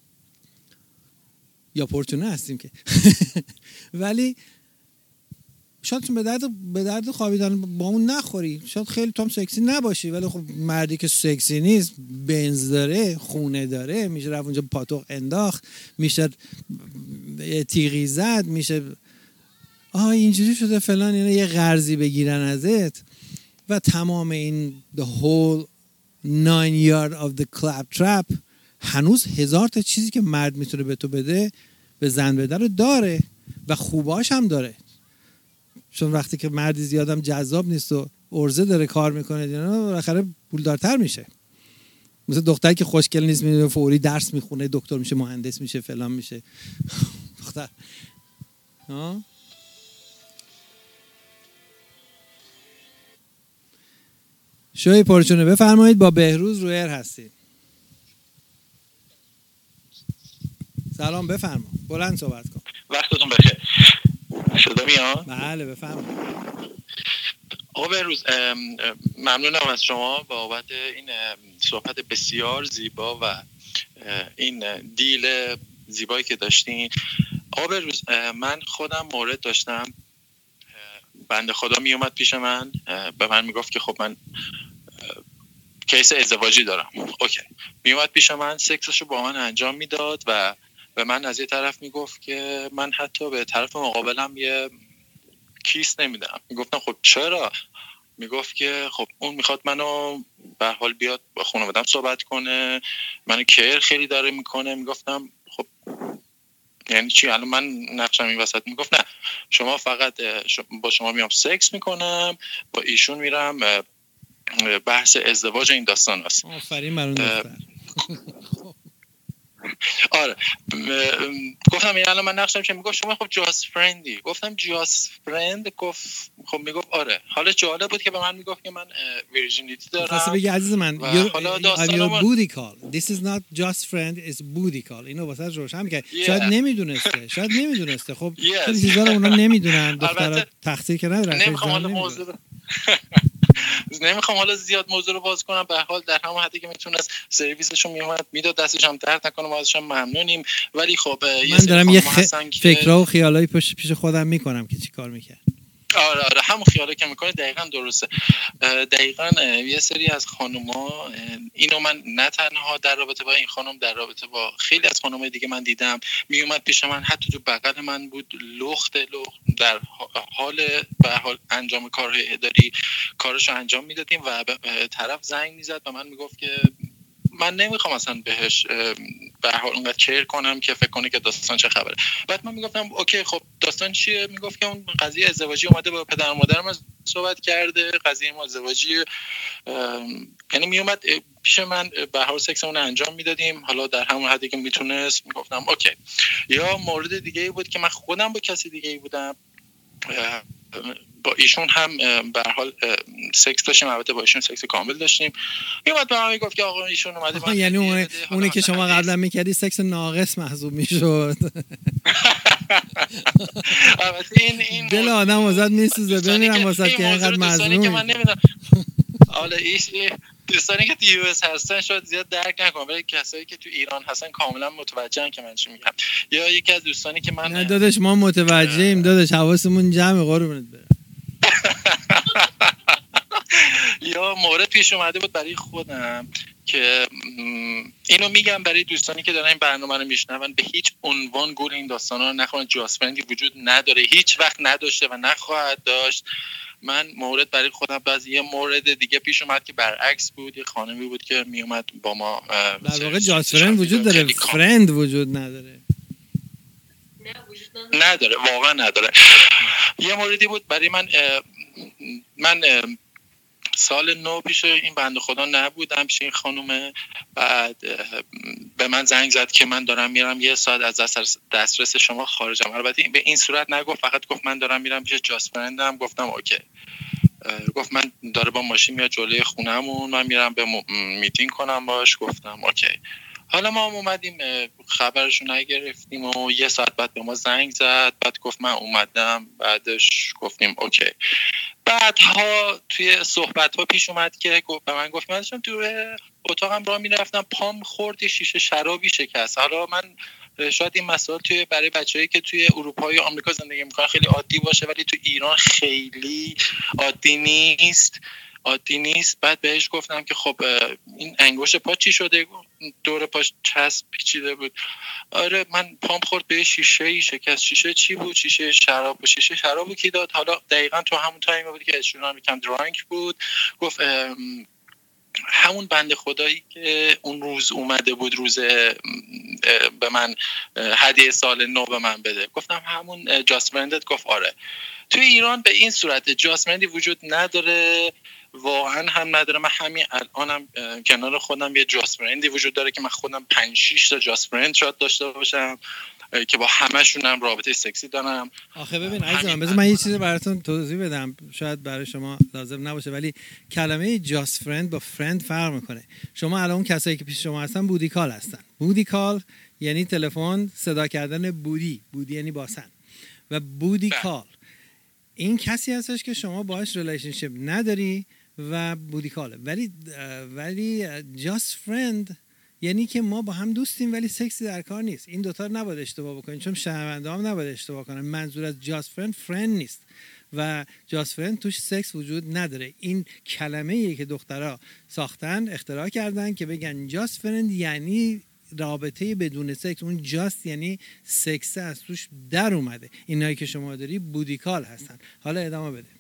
یا پورتونه هستیم که ولی شاید تو به درد خوابیدن با اون نخوری، شاید خیلی تو هم سکسی نباشی، ولی خب مردی که سکسی نیست، بنز داره، خونه داره، میشه رفت اونجا پاتوق انداخت، میشه تیغی زد، میشه اینجوری شده فلان، یعنی یه قرضی بگیرن ازت و تمام این the whole 9 yard of the clap trap. هنوز 1000 تا چیزی که مرد میتونه به تو بده، به زن بده رو داره و خوباش هم داره. چون وقتی که مردی زیادم جذاب نیست و ارزه داره کار میکنه، بالاخره پولدارتر میشه. مثل دختری که خوشگل نیست، میره فوری درس میخونه، دکتر میشه، مهندس میشه، فلان میشه. دختر شوی پرچونه بفرمایید. با بهروز رویر هستید. سلام، بفرما، بلند صحبت کن.
وقتتون بخیر. شده میاد؟
بله بفرما.
آقا بهروز، ممنونم از شما بابت این صحبت بسیار زیبا و این دیل زیبایی که داشتین. آقا بهروز، من خودم مورد داشتم، بنده خدا می اومد پیش من، به من میگفت که خب من کیس ازدواجی دارم. اوکی. می اومد پیش من، سکسشو با من انجام میداد و به من از یه طرف میگفت که من حتی به طرف مقابلم یه کیس نمیدم. میگفتم خب چرا؟ میگفت که خب اون میخواد منو به حال بیاد با خانواده‌ام صحبت کنه، منو کیر خیلی داره میکنه. میگفتم خب یعنی چی؟ الان من نقشم این وسط. میگفت نه، شما فقط با شما میام سکس میکنم، با ایشون میرم بحث ازدواج این داستان هست.
آفرین برون دختر.
آره. گفتم این الان من نقشم چه؟ میگفت شما خب جاست فرندی. گفتم جاست فرند؟ گفت خب میگفت آره. حالا جالب بود که به من میگفت که من ویرجینیتی دارم.
خاصه بگی عزیز من
حالا
your booty call. This is not just friend, it's booty call. اینو واسه روشن میگه. شاید نمیدونسته. خب خیلی چیزا رو اونا نمیدونن. دخترها تقصیر که ندارن.
نمیخوام حالا زیاد موضوع رو باز کنم. به حال در همون حدی که میتونست سرویسشون میومد میداد، دستش هم درد نکنه، ما ازش ممنونیم. ولی خب
من دارم یه فکرها و خیالایی پیش خودم میکنم که چی کار میکرد.
آره همون خیاله که میکنه دقیقاً درسته. دقیقاً یه سری از خانوما اینو من نه تنها در رابطه با این خانم، در رابطه با خیلی از خانمای دیگه من دیدم، میومد پیش من، حتی تو بغل من بود، لخت در حال به حال انجام کارهای اداری کارشو انجام میدادیم و طرف زنگ میزد و من میگفت که من نمیخوام اصلا بهش به هر حال اونقدر کیر کنم که فکر کنه که داستان چه خبره. بعد من میگفتم اوکی خب داستان چیه؟ میگفت که اون قضیه ازدواجی اومده با پدر و مادرم صحبت کرده، قضیه ما ازدواجی، یعنی میومد پیش من به هر حال سکسمون انجام میدادیم، حالا در همون حدی که میتونست. میگفتم اوکی. یا مورد دیگه ای بود که من خودم با کسی دیگه ای بودم، با ایشون هم به هر حال سکس داشتیم، البته با ایشون سکس کامل داشتیم. میومد به من میگفت که آقا ایشون اومده،
یعنی اونی که شما قبلا میکردی سکس ناقص محسوب میشد.
البته این
دل آدم واسط میسوزه. ببینم واسط که اینقدر مظلومی
که من نمیدونم. حالا دوستانی که تو یو اس هستن شاید زیاد درک نکنن، ولی کسایی که تو ایران هستن کاملا متوجهن که من چی میگم. یا یکی از دوستانی که من
نه داداش ما متوجهیم داداش، حواسمون جمع، قربونت برم.
یا مورد پیش اومده بود برای خودم که اینو میگم برای دوستانی که دارن این برنامه رو میشنون، به هیچ عنوان گول این داستانا رو نخورن. جاسفرندی وجود نداره، هیچ وقت نداشته و نخواهد داشت. من مورد برای خودم، بعضی یه مورد دیگه پیش اومد که برعکس بود. یه خانمی بود که میومد با ما،
در واقع جاسفرند وجود داره، فرند وجود نداره.
نداره، واقعا نداره. یه موردی بود برای من سال نو پیش این بنده خدا نبودم، پیش این خانومه. بعد به من زنگ زد که من دارم میرم 1 ساعت از دسترس شما خارجم. البته به این صورت نگفت، فقط گفت من دارم میرم پیش جاست فرندم. گفتم اوکی. گفت من داره با ماشین میاد جلوی خونمون، من میرم به میتینگ کنم باش. گفتم اوکی. حالا ما هم اومدیم، خبرشو نگرفتیم و 1 ساعت بعد به ما زنگ زد. بعد گفت من اومدم. بعدش گفتیم اوکی. بعدها توی صحبت‌ها پیش اومد که به من گفت من داشتم توی اتاقم راه میرفتم، پام خورد شیشه شرابی شکست. حالا من شاید این مسائل توی برای بچه‌ای که توی اروپا یا آمریکا زندگی می‌کنن خیلی عادی باشه، ولی تو ایران خیلی عادی نیست. بعد بهش گفتم که خب این انگشت پا چی شده؟ دور پاش چسب پیچیده بود. آره من پام خورد به شیشه شکست. شیشه چی بود؟ شیشه شراب. شیشه شرابو کی داد؟ حالا دقیقاً تو همون تایمی بود که اشون یکم درانک بود. گفت همون بنده خدایی که اون روز اومده بود، روز به من هدیه سال نو به من بده. گفتم همون جاست فرندت؟ گفت آره. توی ایران به این صورت جاست فرندی وجود نداره، واقعا هم نداره. من همین الانم کنار خودم یه جاست فرندی وجود داره که من خودم 5-6 تا جاست فرند شاید داشته باشم که با همشونم رابطه سکسی دارم.
آخه ببین عزیزم، بذار من یه چیزی براتون توضیح بدم، شاید برای شما لازم نباشه، ولی کلمه جاست فرند با فرند فرق میکنه. شما الان اون کسایی که پیش شما هستن بودی کال هستن. بودی کال یعنی تلفن صدا کردن بودی یعنی باسن، و بودی کال این کسی هستش که شما باهاش ریلیشنشیپ نداری و بودی کاله. ولی جاست فرند یعنی که ما با هم دوستیم ولی سکسی در کار نیست. این دوتا رو نباید اشتباه بکنید، چون شنونده هم نباید اشتباه کنن. منظور از جاست فرند نیست و جاست فرند توش سکس وجود نداره. این کلمه‌ای که دخترها ساختن، اختراع کردن که بگن جاست فرند یعنی رابطه بدون سکس. اون جاست یعنی سکس از توش در اومده. اینایی که شما داری بودیکال هستن. حالا ادامه بده.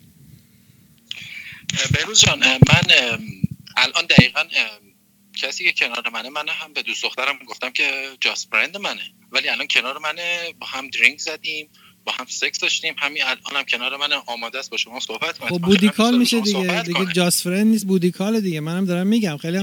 بهروز جان، من الان دقیقاً کسی که کنار منه هم به دوست دخترم گفتم که جاست فرند منه، ولی الان کنار منه، با هم درینک زدیم، با هم سکس داشتیم، همین الانم کنار منه، آماده است با شما صحبت کنه.
خب بودیکال میشه دیگه جاست فرند نیست، بودیکال دیگه. منم دارم میگم خیلی هم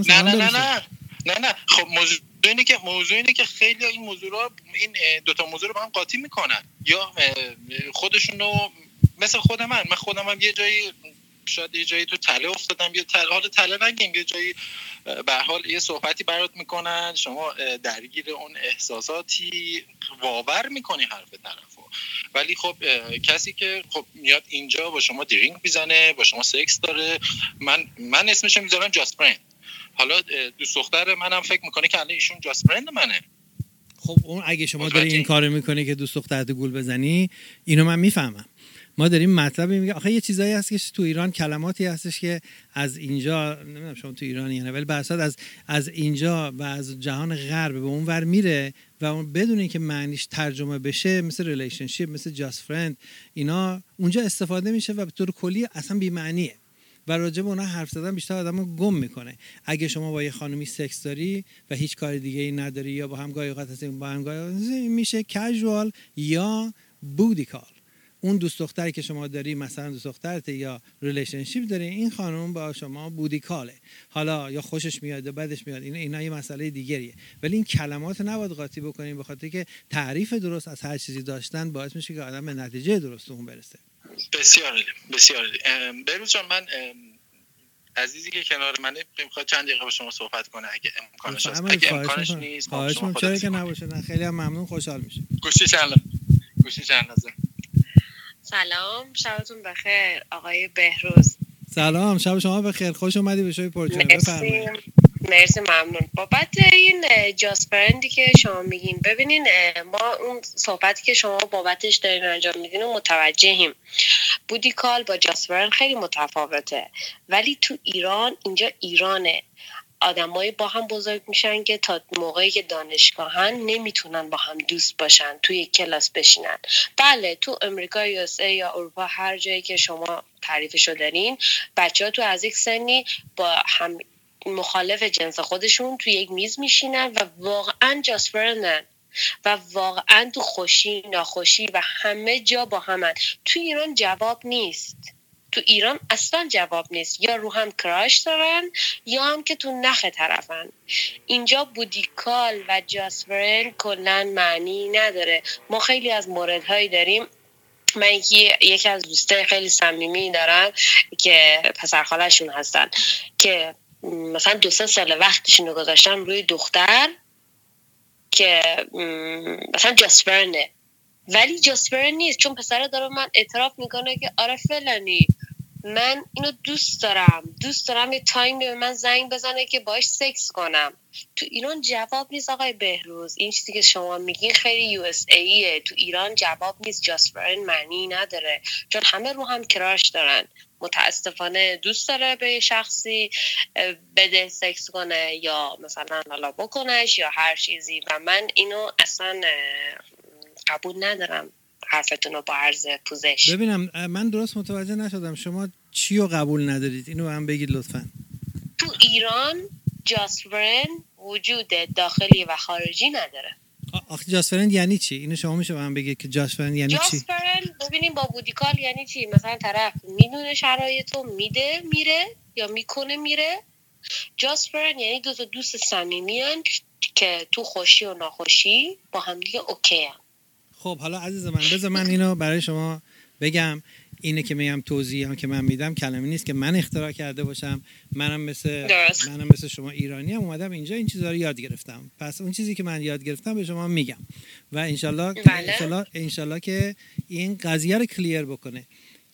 نه. خب موضوع اینه که خیلی این موضوعا، این دوتا موضوع رو با هم قاطی میکنن، یا خودشونو مثل خودم هم یه جایی، شاید یه جایی تو تله افتادم، یه حال تله نگیم، یه جایی به حال یه صحبتی برات میکنن، شما درگیر اون احساساتی، باور میکنی حرف طرفو. ولی خب کسی که خب میاد اینجا با شما درینک میزنه، با شما سکس داره، من اسمش میذارم جاست فرند. حالا دوست دختر منم فکر میکنه که الان ایشون جاست فرند منه.
خب اون اگه شما داری این کارو میکنی که دوست دخترت گول بزنی، اینو من میفهمم. ما داریم مطلبی میگه. آخه یه چیزایی هست که تو ایران کلماتی هستش که از اینجا، نمیدونم شما تو ایرانی نه، ولی بحثات از اینجا و از جهان غرب به اون ور میره و اون بدون اینکه معنیش ترجمه بشه، مثل ریلیشنشیپ، مثل جاست فرند، اینا اونجا استفاده میشه و به طور کلی اصلا بی معنیه و راجع به اونها حرف زدن بیشتر آدمو گم میکنه. اگه شما با یه خانومی سکس داری و هیچ کار دیگه ای نداری، یا با هم گاهی اوقات هستین، با هم گاهی میشه کژوال یا بودیکال. اون دوست دختری که شما داری، مثلا دوست دخترت یا ریلیشنشیپ داری، این خانم با شما بودیکاله. حالا یا خوشش میاد یا بدش میاد، اینا یه مسئله دیگریه. ولی این کلمات نباید قاطی بکنیم، به خاطر که تعریف درست از هر چیزی داشتن باعث میشه که آدم به نتیجه درست اون برسه.
بسیار بهروز جان، من عزیزی که کنار منه میخواد چند دقیقه با شما صحبت کنه اگه امکانش هست. اگه امکانش نیست
خواهش می‌کنم، چرا که نباشه. نه خیلی هم ممنون، خوشحال میشه.
گوشی چند لحظه.
سلام، شبتون بخیر آقای بهروز.
سلام، شب شما بخیر، خوش اومدی به شوی پرچونه. بفرمایید.
مرسی ممنون. بابت این جاست فرندی که شما میگین، ببینین ما اون صحبتی که شما بابتش دارین انجام میدین و متوجهیم. بودی کال با جاست فرند خیلی متفاوته، ولی تو ایران، اینجا ایرانه، آدمایی با هم بزرگ میشن که تا موقعی که دانشگاهن نمیتونن با هم دوست باشن، توی یک کلاس بشینن. بله تو امریکا یا اروپا، هر جایی که شما تعریفشو دارین، بچه‌ها تو از یک سنی با هم مخالف جنس خودشون توی یک میز میشینن و واقعا جاست فرندن و واقعا تو خوشی ناخوشی و همه جا با همن. تو ایران جواب نیست. تو ایران اصلا جواب نیست، یا رو هم کراش دارن یا هم که تو نخ طرفن. اینجا بودیکال و جاسپرن کلن معنی نداره. ما خیلی از موردهایی داریم، من یکی از دوستای خیلی صمیمی دارم که پسرخاله‌شون هستن که مثلا 2-3 سال وقتشون رو گذاشتن روی دختر که مثلا جاسپرنه، ولی جاسپرن نیست، چون پسره داره من اعتراف میکنه که آره فلانی من اینو دوست دارم یه تایم به من زنگ بزنه که باش سکس کنم. تو ایران جواب نیست آقای بهروز. این چیزی که شما میگین خیلی یو اس ایه. تو ایران جواب نیست، جاسپرن معنی نداره، چون همه رو هم کراش دارن. متاسفانه دوست داره به شخصی بده سکس کنه یا مثلا حالا بکنش یا هر چیزی، و من اینو اصلا قبول ندارم حرفتون رو با عرض پوزش.
ببینم من درست متوجه نشدم، شما چی رو قبول ندارید؟ اینو هم بگید لطفاً.
تو ایران جاسپرن وجود داخلی و خارجی نداره.
آخه جاسپرن یعنی چی؟ اینو شما میشه هم بگید که جاسپرن یعنی چی؟
جاسپرن ببینیم با بودیکال یعنی چی؟ مثلا طرف میدونه شرایطو میده میره یا میکنه میره. جاسپرن یعنی دو تا دوست صمیمیان که تو خوشی و ناخوشی با هم دیگه اوکی هم.
خب حالا عزیز من بذار من اینو برای شما بگم. اینه که میگم توضیحی هم که من میدم کلمه نیست که من اختراع کرده باشم. منم مثل شما ایرانی هم اومدم اینجا این چیزا رو یاد گرفتم. پس اون چیزی که من یاد گرفتم به شما میگم و انشالله که این قضیه رو کلیر بکنه.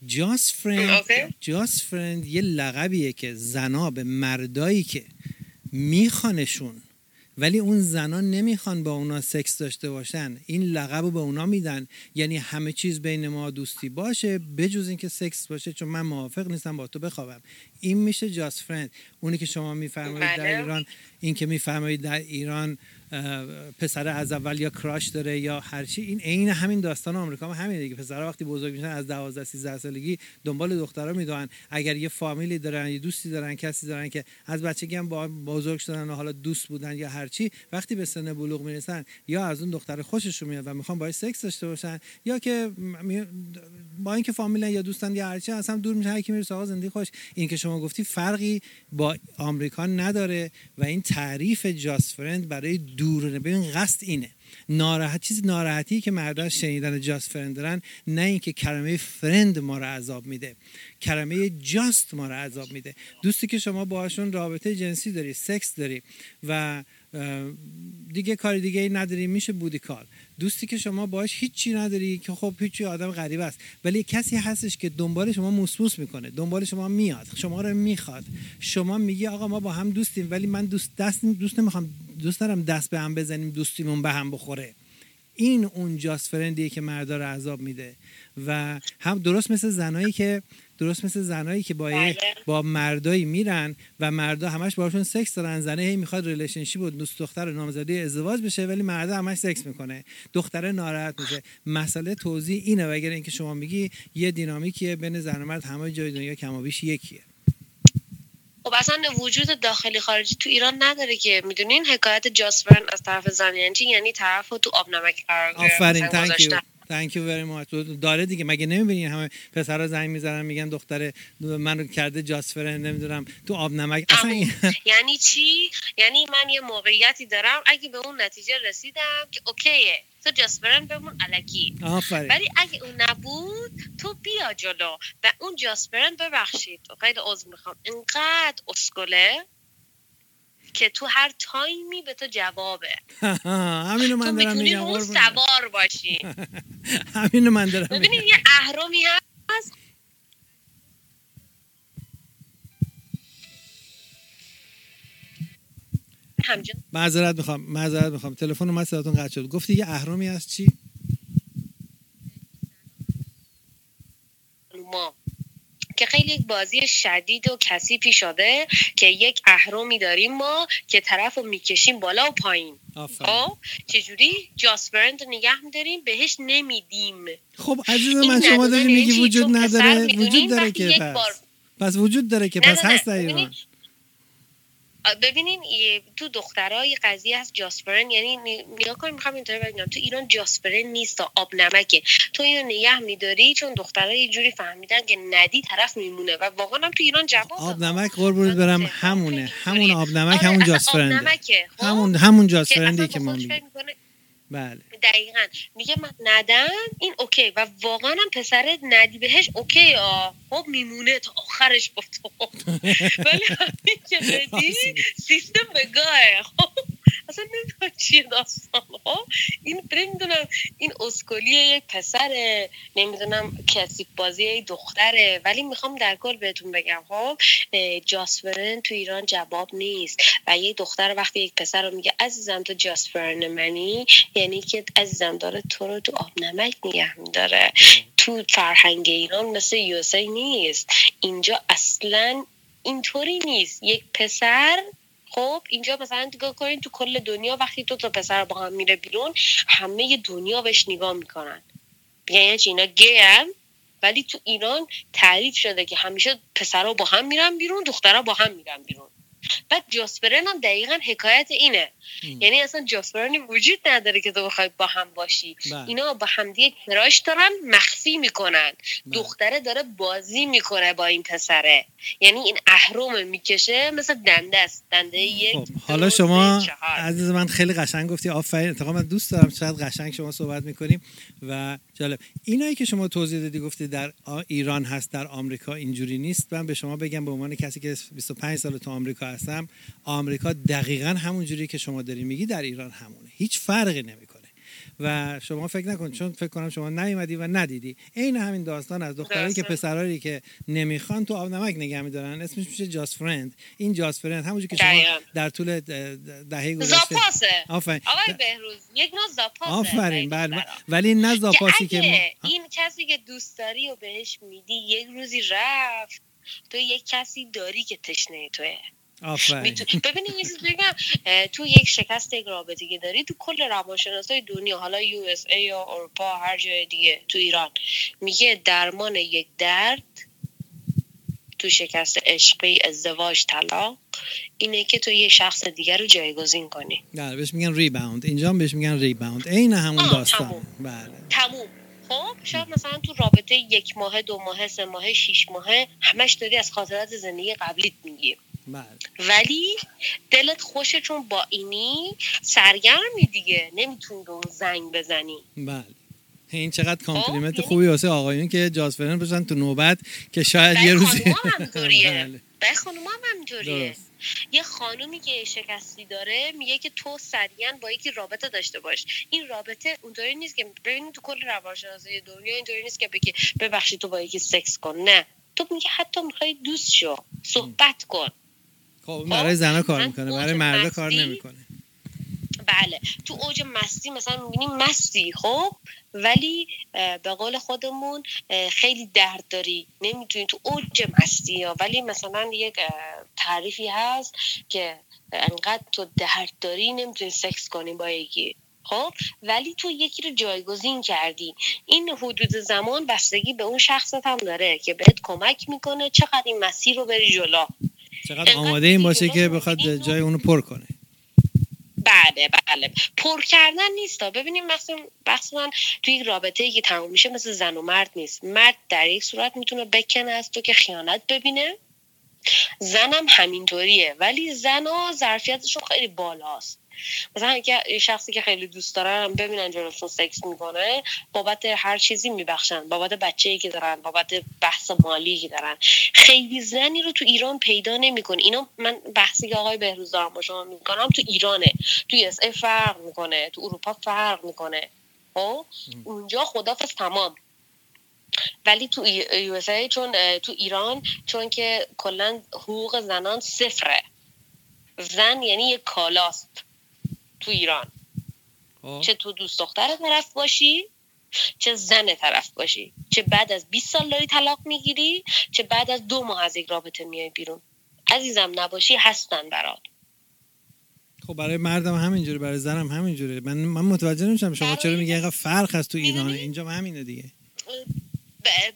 جاست فرند یه لقبیه که زنا به مردایی که میخوانشون ولی اون زنا نمیخوان با اونا سکس داشته باشن، این لقب رو به اونا میدن. یعنی همه چیز بین ما دوستی باشه بجز این که سکس باشه، چون من موافق نیستم با تو بخوابم. این میشه جاست فرند. اونی که شما میفرمایید در ایران، این که میفرمایید در ایران پسر از اول یا کراش داره یا هر چی، این عین همین داستان آمریکا هم همینه دیگه. پسرها وقتی بزرگ میشن از 12-13 سالگی دنبال دخترا میدوئن. اگر یه فامیلی دارن، یه دوستی دارن، کسی دارن که از بچگی هم با بزرگ شدن و حالا دوست بودن یا هر چی، وقتی به سن بلوغ میرسن یا از اون دختر خوششون میاد و میخوان باهاش سکس داشته باشن، یا که با اینکه فامیلن یا دوستن یا هر چی اصلا دور میشن، هر کی میره سراغ زندگی خوش. این که شما گفتی فرقی با آمریکا نداره و این تعریف جاست فرند برای دور. ببین قصد اینه، ناراحتی که مردم شنیدن جاست فرند دارن، نه اینکه کلمه فرند ما رو عذاب میده، کلمه جاست ما رو عذاب میده. دوستی که شما باهاشون رابطه جنسی داری، سکس داری و دیگه کاری دیگه نداری، میشه بودیکال. دوستی که شما باهاش هیچی نداری که خب هیچی، آدم غریبه است، ولی کسی هستش که دنبال شما موسموس میکنه، دنبال شما میاد، شما رو میخواد. شما میگی آقا ما با هم دوستیم ولی من دوست نمیخوام، دوست دارم دست به هم بزنیم، دوستیمون به هم بخوره. این اون جاست فرندیه که مردا رو عذاب میده. و هم درست مثل زنایی که با مردایی میرن و مردا همش باهاشون سکس دارن، زنه هی میخواد ریلیشنشیپ و دوست دختر و نامزدی ازدواج بشه ولی مردا همش سکس میکنه، دختره ناراحت میشه. مسئله توضیح اینه، و اگر اینکه شما میگی یه دینامیکیه بین زن و مرد همه جای دنیا کم و بیش یکیه.
خب اصلا وجود داخلی خارجی تو ایران نداره که میدونین. حکایت جاسپرن از طرف زن یعنی طرفو تو آب نمک قرار گرفت.
آفرین، thank you very much. داره دیگه، مگه نمیبینین همه پسرا زنگ میزنن میگن دختر منو کرده جاست فرند، نمیدونم تو آب نمک. اصلا
یعنی چی؟ یعنی من یه موقعیتی دارم، اگه به اون نتیجه رسیدم که اوکیه تو جاست فرند بمون الکی، ولی اگه اون نبود تو بیا جلو. و اون جاست فرند ببخشید خیلی عذر میخوام اینقدر اسکله که تو هر تایمی به تو جوابه.
همینو من دارم میگم،
اون سوار باشی.
همینو من دارم
میگم. ببینید یه اهرمی هست.
معذرت میخوام تلفن اومد صداتون قطع شد. گفتی یه اهرمی هست چی؟
که خیلی یک بازی شدید و کثیفی شده که یک اهرمی داریم ما که طرفو میکشیم بالا و پایین. خب چجوری جاست فرند نگه میداریم بهش نمیدیم.
خب عزیز من شما داری میگی وجود نداره، وجود داره که پس وجود داره که پس هست در ایران.
ببینین تو دخترای قضیه هست جاسپرین، یعنی نیا کن میخوام اینطوری بگم تو ایران جاسپرین نیست، آب نمکه. تو اینو نگه میداری چون دخترها یه جوری فهمیدن که ندی طرف میمونه و واقعا هم تو ایران جواب
آب نمک قربونت برم همونه، همون آب نمک همون جاسپرنده، همون جاسپرندی که ما میگیم. بله
دقیقاً میگه من ندم این اوکی و واقعا هم پسر ندی بهش اوکی خب میمونه تا آخرش با تو. ولی همین که بدی سیستم بگاه خب اصلا نمیدونم چیه داستان. خب این نمیدونم این اسکولی یک پسره، نمیدونم کسیف بازی یک دختره، ولی میخوام در کل بهتون بگم خب جاسپرن تو ایران جواب نیست و یک دختر وقتی یک پسر رو میگه عزیزم تو جاسپرن منی، یعنی که عزیزم داره تو رو تو آب نمک نگه میداره. تو فرهنگ ایران مثل یوسی نیست، اینجا اصلا اینطوری نیست. یک پسر خب اینجا مثلا نگاه کنین تو کل دنیا وقتی تو تا پسر با هم میره بیرون همه دنیا بهش نگاه میکنن، یعنی اینا گیان، ولی تو ایران تعریف شده که همیشه پسرها با هم میرن بیرون دخترها با هم میرن بیرون. بعد جاسپرن هم دقیقاً حکایت اینه، یعنی اصلا جاسپرنی وجود نداره که تو بخوای با هم باشی. اینا با هم دیگه کراش دارن مخفی میکنن. دختره داره بازی میکنه با این پسره، یعنی این اهرم میکشه مثل دنده است، دنده یک.
حالا شما عزیز من خیلی قشنگ گفتی، آفرین. اتفاقا من دوست دارم چقدر قشنگ شما صحبت میکنیم و جالب. اینایی که شما توضیح دادی گفتی در ایران هست در آمریکا اینجوری نیست، من به شما بگم به عنوان کسی که 25 سال تو آمریکا هستم، آمریکا دقیقاً همون جوری که شما داری میگی در ایران همونه، هیچ فرقی نمیکنه. و شما فکر نکن، چون فکر کنم شما نیومدی و ندیدی، عین همین داستان از دخترایی که پسرایی که نمیخوان تو آب نمک نگه میدارن، اسمش میشه جاست فرند. این جاست فرند همونجوری که شما در طول دهه گذشته
زاپاسه.
آفرین
آقای بهروز یک نوع زاپاسه.
آفرین بله، ولی نه زاپاسی که
این کسی که دوست داری و بهش میدی یک روزی رفت تو یک کسی داری که تشنه توئه. ببینید یه چیز بگم، تو یک شکست یک رابطه که داری تو کل روانشناسای دنیا، حالا یو اس ای یا اروپا هر جای دیگه، تو ایران میگه درمان یک درد تو شکست عشقی، ازدواج، طلاق اینه که تو یه شخص دیگر رو جایگزین کنی.
بله بهش میگن ریباوند، اینجا هم بهش میگن ریباوند، عین همون داستان. بله
تموم. خب شاید مثلا تو رابطه 1 ماه 2 ماه 3 ماه 6 ماه همش داری از خاطرات زندگی قبلیت میگی، ولی دلت خوشه چون با اینی سرگرمی دیگه، نمیتونی به اون زنگ بزنی.
بله این چقدر کامپلیمنت خوبی واسه آقایون که جاسپرن بشن تو نوبت که شاید یه روزی.
به خانوما هم همینطوریه. یه خانومی که شکستی داره میگه که تو سریعا با یکی رابطه داشته باش. این رابطه اونطوری نیست که ببینید تو کل روانشناسی دنیا اینطوری نیست که بگی ببخشید تو با یکی سکس کن، نه، تو میگه حتی میخوای دوست شو، صحبت کن.
خب برای زنا کار میکنه، برای مردا کار نمیکنه.
بله تو اوج مستی مثلا میبینیم مستی خب، ولی به قول خودمون خیلی درد داری، نمیتونی تو اوج مستی ها، ولی مثلا یک تعریفی هست که انقدر تو درد داری نمیتونی سکس کنی با یکی خب، ولی تو یکی رو جایگزین کردی. این حدود زمان بستگی به اون شخصت هم داره که بهت کمک میکنه چقدر این مسیر رو بری جلو،
چقدر آماده این باشه که بخواد جای اونو پر کنه.
بله پر کردن نیست. ببینیم بحث من توی یک رابطه‌ای که تموم میشه مثل زن و مرد نیست. مرد در یک صورت میتونه بکنه از تو که خیانت ببینه، زنم همینطوریه، ولی زن‌ها ظرفیتشون خیلی بالاست. مثلا اگه شخصی که خیلی دوست دارن ببینن جلوشون سکس میکنه، بابت هر چیزی میبخشن، بابت بچه‌ای که دارن، بابت بحث مالی که دارن. خیلی زنی رو تو ایران پیدا نمیکنه. اینا من بحثی که آقای بهروز دارم با شما میکنم تو ایرانه، تو اس ای فرق میکنه، تو اروپا فرق میکنه. خب اونجا خدافظ تمام. ولی تو یو اس ای تو ایران چون که کلا حقوق زنان صفره، زن یعنی یک کالاست تو ایران. چه تو دوست دختر طرف باشی، چه زن طرف باشی، چه بعد از 20 سال داری طلاق میگیری، چه بعد از 2 ماه از یک رابطه میای بیرون، عزیزم نباشی هستن برات.
خب برای مردم همینجوره، برای زنم همینجوره. من متوجه نمیشم شما چرا میگی اینقدر فرق هست تو ایران، اینجا همینه دیگه.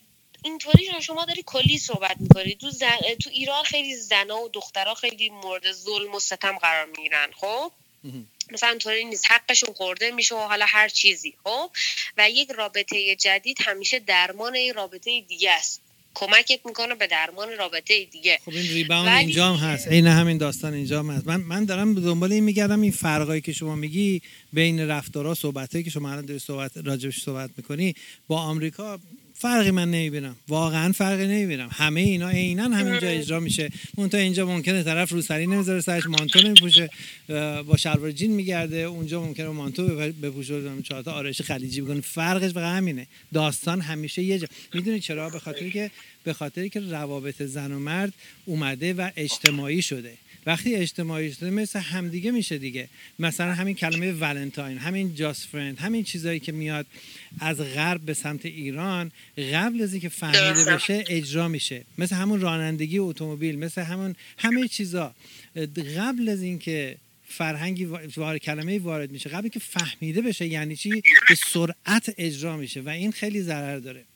اینطوری شما داری کلی صحبت میکنی. تو ایران خیلی زنا و دخترها خیلی مورد ظلم و ستم قرار میگیرن. خب مثلا اینطوری نیست، حقشون خورده میشه و حالا هر چیزی. خب و یک رابطه جدید همیشه درمان این رابطه دیگه است، کمکت میکنه به درمان رابطه دیگه.
خب این ریباوند اینجا هم هست، عین همین داستان اینجا هم هست. من دارم دنبال این میگردم این فرقایی که شما میگی بین رفتارها، صحبتایی که شما الان داری راجبش صحبت میکنی با آمریکا، فرقی من نمیبینم، واقعا فرقی نمیبینم. همه اینا عیناً همینجا اجرا میشه. منتها اینجا ممکنه طرف روسری نمیذاره سرش، مانتو نمیپوشه، با شلوار جین میگرده، اونجا ممکنه مانتو بپوشه، 4 تا آرایش خلیجی بکنه. فرقش فقط همینه. داستان همیشه یه جا. میدونی چرا؟ به خاطری که روابط زن و مرد اومده و اجتماعی شده. وقتی اجتماعی شده مثل همدیگه میشه دیگه. مثلا همین کلمه ولنتاین، همین جاست فرند، همین چیزایی که میاد از غرب به سمت ایران، قبل از اینکه فهمیده بشه اجرا میشه. مثل همون رانندگی اتومبیل، مثل همون همه چیزا قبل از اینکه فرهنگی کلمه‌ای وارد میشه، قبل اینکه فهمیده بشه یعنی چی، به سرعت اجرا میشه و این خیلی ضرر داره.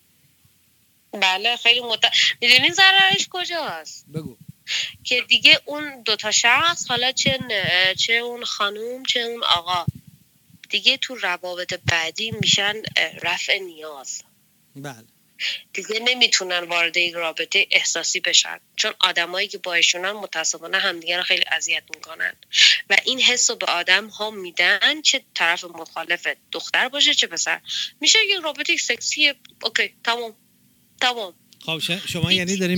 بله خیلی میدونین ضررش کجاست؟
بگو.
که دیگه اون دوتا شخص، حالا چه اون خانوم چه اون آقا، دیگه تو روابط بعدی میشن رفع نیاز.
بله.
دیگه نمیتونن وارد یک رابطه احساسی بشن، چون آدمایی که باهاشونن متاسفانه همدیگه رو خیلی اذیت میکنن و این حس رو به آدم ها میدن، چه طرف مخالف دختر باشه چه پسر. میشه یک رابطه سکسی، اوکی تمام.
خب شما یعنی داری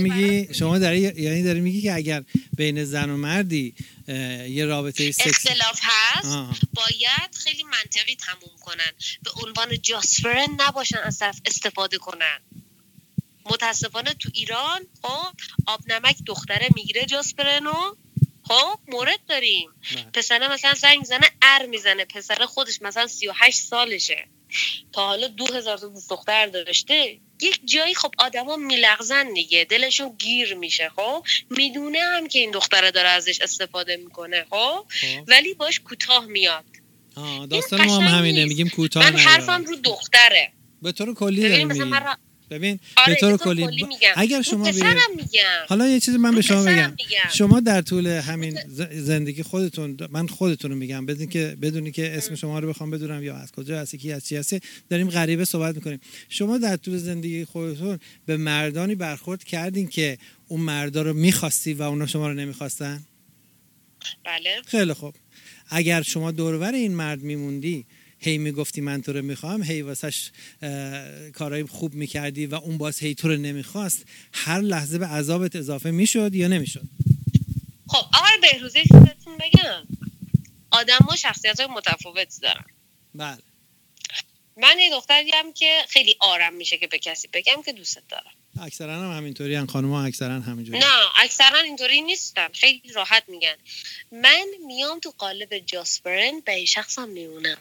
میگی که اگر بین زن و مردی یه رابطه سکسی
اختلاف هست باید خیلی منطقی تموم کنن، به عنوان جاست فرند نباشن، از طرف استفاده کنن. متاسفانه تو ایران خب آب نمک دختره میگیره جاست فرندو، خب مورد داریم. پسره مثلا زنگ زنه میزنه، پسره خودش مثلا 38 سالشه، تا حالا 2000 تا دوست دختر داشته. یک جایی خب آدما میلغزن دیگه، دلشون گیر میشه. خب میدونه هم که این دختره داره ازش استفاده میکنه، خب ولی باش کوتاه میاد.
داستان ما هم همینه، میگیم کوتاه.
من حرفم رو دختره
به طور کلی داریم میگیم. ببین
آره
به طور کلی اگر شما حالا یه چیزی من به شما بگم، شما در طول همین زندگی خودتون، من خودتون رو میگم بدونی که اسم شما رو بخوام بدونم یا از کجا هستی کی از چی هستی، داریم غریبه صحبت میکنیم. شما در طول زندگی خودتون به مردانی برخورد کردین که اون مردا رو میخواستی و اونا شما رو نمیخواستن؟
بله.
خیلی خوب. اگر شما دور و بر این مرد میموندی، هی میگفتی من تو رو میخوام، هی واسش کارهای خوب میکردی و اون باز هی تو رو نمیخواست، هر لحظه به عذابت اضافه میشد یا نمیشد؟
خب آقای بهروزی چیزتون بگم، آدم ها شخصیت های متفاوتی دارن.
بله.
من یه دختریم که خیلی آرام میشه که به کسی بگم که دوستت دارم.
اکثرا هم همینطوری ان، خانم‌ها اکثرا همینجوری.
نه اکثرا اینطوری نیستن، خیلی راحت میگن من میام تو قالب جاست فرند به شخصم میمونم.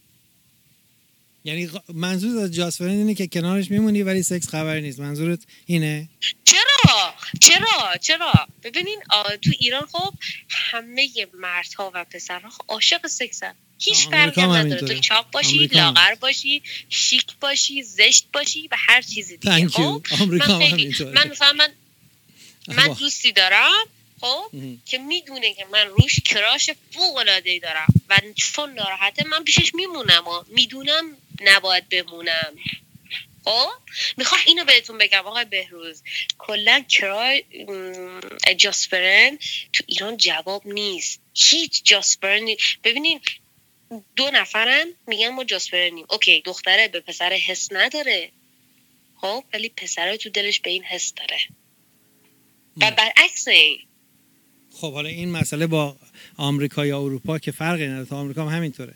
یعنی منظور از جاست فرند اینه که کنارش میمونی ولی سکس خبری نیست، منظورت اینه؟
چرا ببینین تو ایران خب همه مردها و پسرها عاشق سکسن، هیچ فرقی نداره تو چاق باشی، لاغر باشی، شیک باشی، زشت باشی و هر چیزی دیگه. خب من دوستی دارم خب که میدونه که من روش کراش فوق العاده دارم و چون ناراحته من پیشش میمونم و میدونم نباید بمونم. خب میخوام اینو بهتون بگم آقای بهروز، کلا کرای جاست فرند تو ایران جواب نیست، هیچ جاست فرند. ببینین 2 نفرن میگن ما جاست فرندیم، اوکی دختره به پسر حس نداره خب ولی پسره تو دلش به این حس داره و برعکس این.
خب حالا این مسئله با آمریکا یا اروپا که فرقی نداره، تو آمریکا هم همینطوره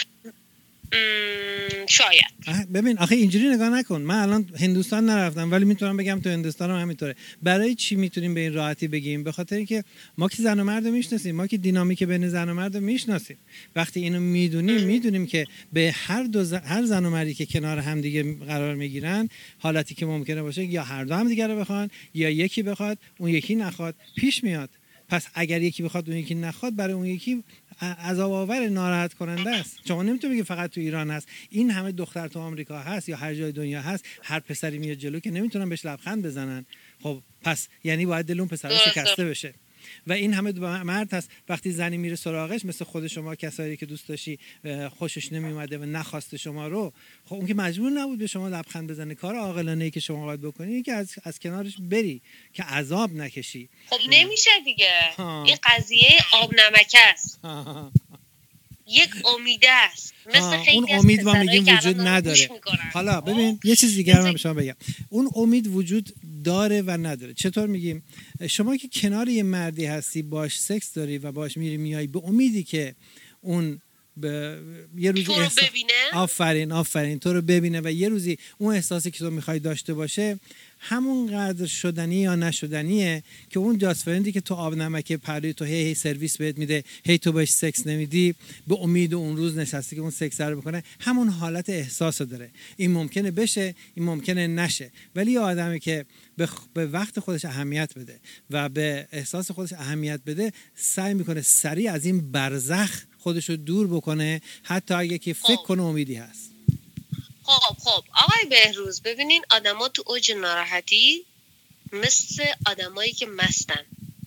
شاید.
ببین آخه اینجوری نگاه نکن، من الان هندوستان نرفتم ولی میتونم بگم تو هندوستان هم همینطوره. برای چی میتونیم به این راحتی بگیم؟ به خاطر که ما که زن و مرد رو میشناسیم، ما که دینامیک بین زن و مرد رو میشناسیم. وقتی اینو میدونیم که به هر زن و مردی که کنار هم دیگه قرار میگیرن، حالتی که ممکنه باشه یا هر دو هم دیگه رو بخوان یا یکی بخواد اون یکی نخواد، پیش میاد. پس اگر یکی بخواد اون یکی نخواد، برای اون یکی عذاب آور، ناراحت کننده است. شما نمیتونید بگید فقط تو ایران هست، این همه دختر تو آمریکا هست یا هر جای دنیا هست، هر پسری میاد جلو که نمیتونن بهش لبخند بزنن. خب پس یعنی باید دل اون پسر شکسته بشه. و این همه مرد هست وقتی زنی میره سراغش، مثل خود شما کسایی که دوست داشتی خوشش نمیومده و نخواسته شما رو، خب اون که مجبور نبود به شما لبخند بزنه. کار عاقلانه‌ای که شما باید بکنی اینه که از کنارش بری که عذاب نکشی.
خب نمیشه دیگه. این قضیه آب نمک است. یک امیده است، مثل خیلی
اون امید ما میگیم وجود نداره. حالا ببین یه چیز دیگه هم شما بگم، اون امید وجود داره و نداره. چطور میگیم؟ شما که کنار یه مردی هستی باش سکس داری و باش میری میای به امیدی که اون یه روزی آفرین تو رو ببینه و یه روزی اون احساسی که تو میخوای داشته باشه همون قدر شدنی یا نشدنیه که اون جاست فرندی که تو آب نمک پروی تو هی سرویس بهت میده، هی تو بهش سکس نمیدی، به امید اون روز نشستی که اون سکس رو بکنه، همون حالت احساسو داره. این ممکنه بشه، این ممکنه نشه، ولی یه آدمی که به وقت خودش اهمیت بده و به احساس خودش اهمیت بده، سعی میکنه سریع از این برزخ خودشو دور بکنه، حتی اگه که فکر کنه امیدی هست.
خب آقای بهروز، ببینین آدما تو اوج ناراحتی مثل آدمایی که مستن،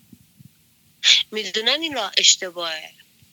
میدونن این راه اشتباهه،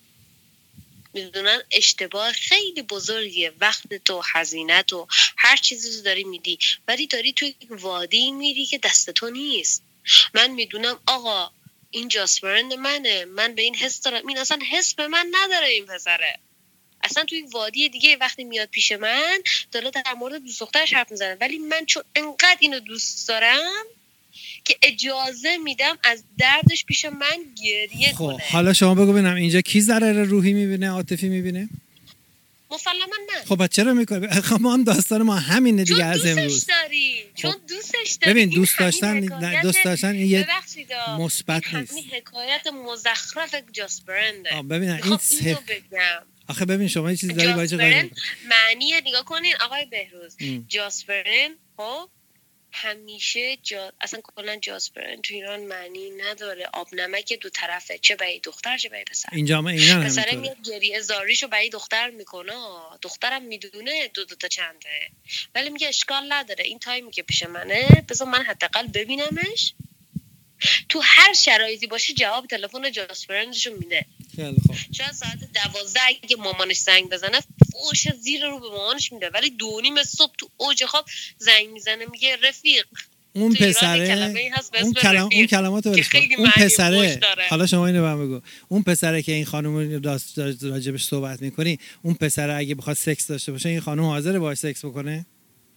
میدونن اشتباه خیلی بزرگیه، وقت تو، هزینه تو، هر چیزی رو داری میدی، ولی داری تو یک وادی میری که دست تو نیست. من میدونم آقا این جاسپرند منه، من به این حس دارم، این اصلا حس به من نداره، این پسره اصلا توی وادی دیگه وقتی میاد پیش من داره در مورد دوست دخترش حرف میزنه، ولی من چون انقدر اینو دوست دارم که اجازه میدم از دردش پیش من گریه کنه.
حالا شما بگو ببینم اینجا کی ضرر روحی میبینه، عاطفی میبینه؟
مسلما من.
خب چرا میکنه؟ خب ما هم داستان ما همینه دیگه از امروز.
چون دوستش داری.
ببین دوست داشتن این یه مثبت نیست.
این حکایت مزخرف جاسپرنده.
ببین این
اینو بگم.
آخه ببین شما یه چیزی داری باید
معنی نگاه کنین آقای بهروز. جاسپرن خب همیشه اصلا کلا جاسپرن تو ایران معنی نداره، آب نمک دو طرفه، چه برای دختر چه برای پسر.
اینجا ما اینا
پسر میاد گریه زاریشو برای دختر میکنه، دخترم میدونه دو تا چنده، ولی میگه اشکال نداره این تایمی که پیش منه بذار من حداقل ببینمش. تو هر شرایطی باشه جواب تلفن جاسپرنشو میده.
خیلی خوب.
شاید ساعت 12 اگه مامانش زنگ بزنه فوش زیر رو به مامانش میده، ولی 2:30 صبح تو اوج خواب زنگ میزنه میگه رفیق.
اون پسره اون کلماتو اون پسره، حالا شما اینو بهم بگو، اون پسره که این خانم راجبش صحبت میکنی، اون پسره اگه بخواد سکس داشته باشه این خانم حاضره باهاش سکس بکنه؟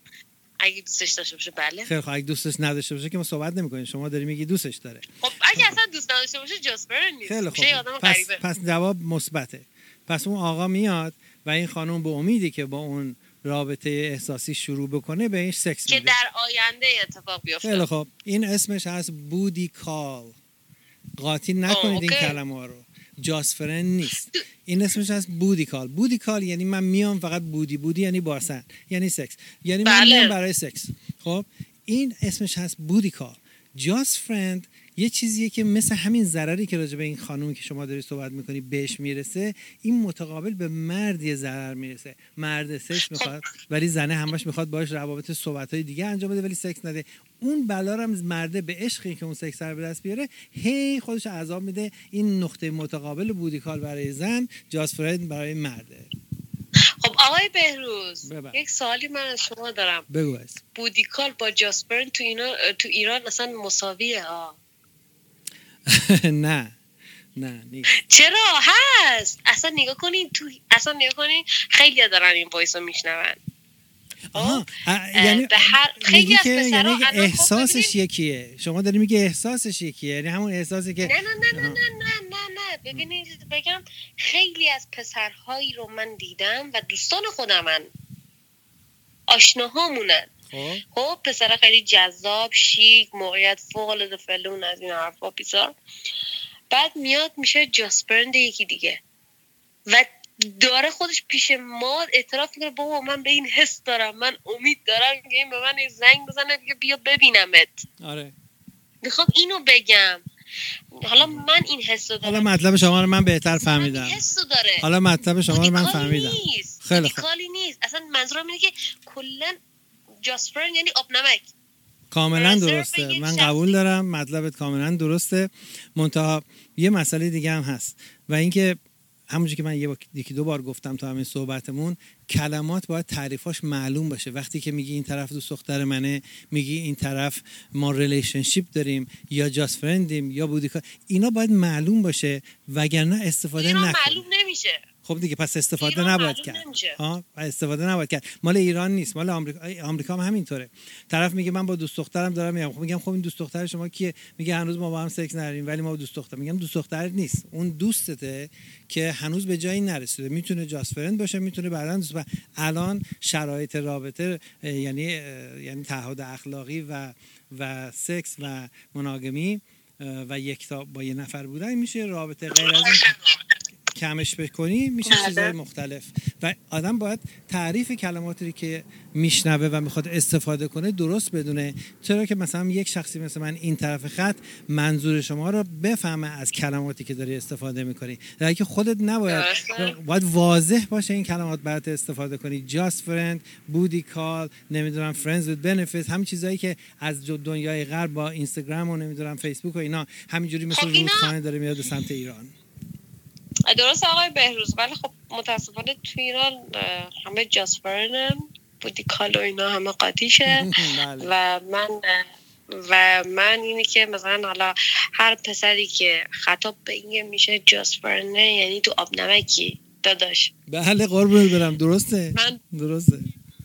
اگه دوستش داشته باشه بله.
خیلی خب اگه دوستش نداشته باشه که ما صحبت نمی‌کنیم، شما داری میگی دوستش داره.
خب اگه اصلا دوست نداشته باشه جاسپرن نیست.
خیلی خوب. پس جواب مثبته. پس اون آقا میاد و این خانم به امیدی که با اون رابطه احساسی شروع بکنه بهش سکس میده
که در آینده اتفاق بیفته.
خیلی خوب. این اسمش هست بودی کال. قاطی نکنید این کلمه رو. جاسپرن نیست. این اسمش هست بودی کال. بودی کال یعنی من میام فقط بودی یعنی باسن، یعنی سکس، یعنی من میام برای سکس. خب این اسمش هست بودی کال. جاست فرند یه چیزیه که مثل همین ضرری که راجع به این خانومی که شما داری صحبت میکنی بهش میرسه، این متقابل به مردی ضرر میرسه. مرد سکس میخواد ولی زنه همش میخواد باهاش روابط صحبت‌های دیگه انجام بده ولی سکس نده. اون بلا رو هم مرده به عشقی که اون سکس رو به دست بیاره هی خودش عذاب میده. این نقطه متقابل بودیکال برای زن، جاست فرند برای مرده.
خب آقای بهروز یک سوالی من از شما دارم.
بگو بس.
بودیکال با جاسپرن تو ایران اصلا مساویه ها؟
نه نیست.
چرا هست؟ اصلا نگاه کنین خیلی دارن این وایس رو میشنون.
یعنی
خیلی از
پسرها احساسش یکیه. شما داری میگه احساسش یکیه، یعنی همون احساسی که
نه ببینید بگم خیلی از پسرهایی رو من دیدم و دوستان خودمن آشناهامونن. خب پسر خیلی جذاب، شیک، موقعیت فوق العاده فلون از این حرفا بیزار، بعد میاد میشه جاسپرند یکی دیگه و داره خودش پیش ما اعتراف میکنه بابا من به این حس دارم، من امید دارم که این به من زنگ بزنه بیا ببینمت.
آره
میخوام اینو بگم حالا من این حسو دارم.
حالا مطلب شما رو من بهتر فهمیدم.
حسو داره.
حالا مطلب شما رو من فهمیدم.
خیلی خوب. نیست. اصلا منظورم اینه که کلا جاست فرند یعنی آب نمک.
کاملا درسته، من قبول دارم، مطلبت کاملا درسته. منتها یه مسئله دیگه هم هست و اینکه همونجوری که من یکی دو بار گفتم تو همین صحبتمون، کلمات باید تعریفاش معلوم باشه. وقتی که میگی این طرف دوست دختر منه، میگی این طرف ما ریلیشنشیپ داریم یا جاست فرندیم یا بودیکا، اینا باید معلوم باشه وگرنه استفاده نکنیم.
معلوم نمیشه.
خب دیگه پس استفاده نباید کرد. استفاده نباید کرد. مال ایران نیست، مال آمریکا هم همینطوره. طرف میگه من با دوست دخترم دارم میگم خب این دوست دختر شما کیه؟ میگه هنوز ما با هم سکس نداریم ولی ما با دوست دختر. میگم دوست دخترت نیست، اون دوستته که هنوز به جایی نرسیده. میتونه جاست فرند باشه، میتونه بعداً دوست. الان شرایط رابطه یعنی تعهد اخلاقی و سکس و مناگمی و یکتا با یه نفر بودن میشه رابطه. غیر از کمش بکنی میشه چیزهای مختلف و آدم باید تعریف کلماتی که میشنوه و میخواد استفاده کنه درست بدونه، چرا که مثلا یک شخصی مثل من این طرف خط منظور شما رو بفهمه از کلماتی که داری استفاده میکنی، در حالی که خودت نباید، باید واضح باشه این کلمات برات استفاده کنی. جاست فرند، بودی کال، نمیدونم فرندز ویت بنفیت، همین چیزایی که از دنیای غرب با اینستاگرام و نمیدونم فیسبوک و اینا همینجوری مثل رودخانه داره میاد سمت ایران.
درست آقای بهروز، ولی خب متاسفانه تو ایران همه جاست فرند بودی کال و اینا همه قاطیشه. و من اینه که مثلا حالا هر پسری که خطاب به این میشه جاست فرند یعنی تو آب نمکی داداش.
بله قربونت برم، درسته درسته.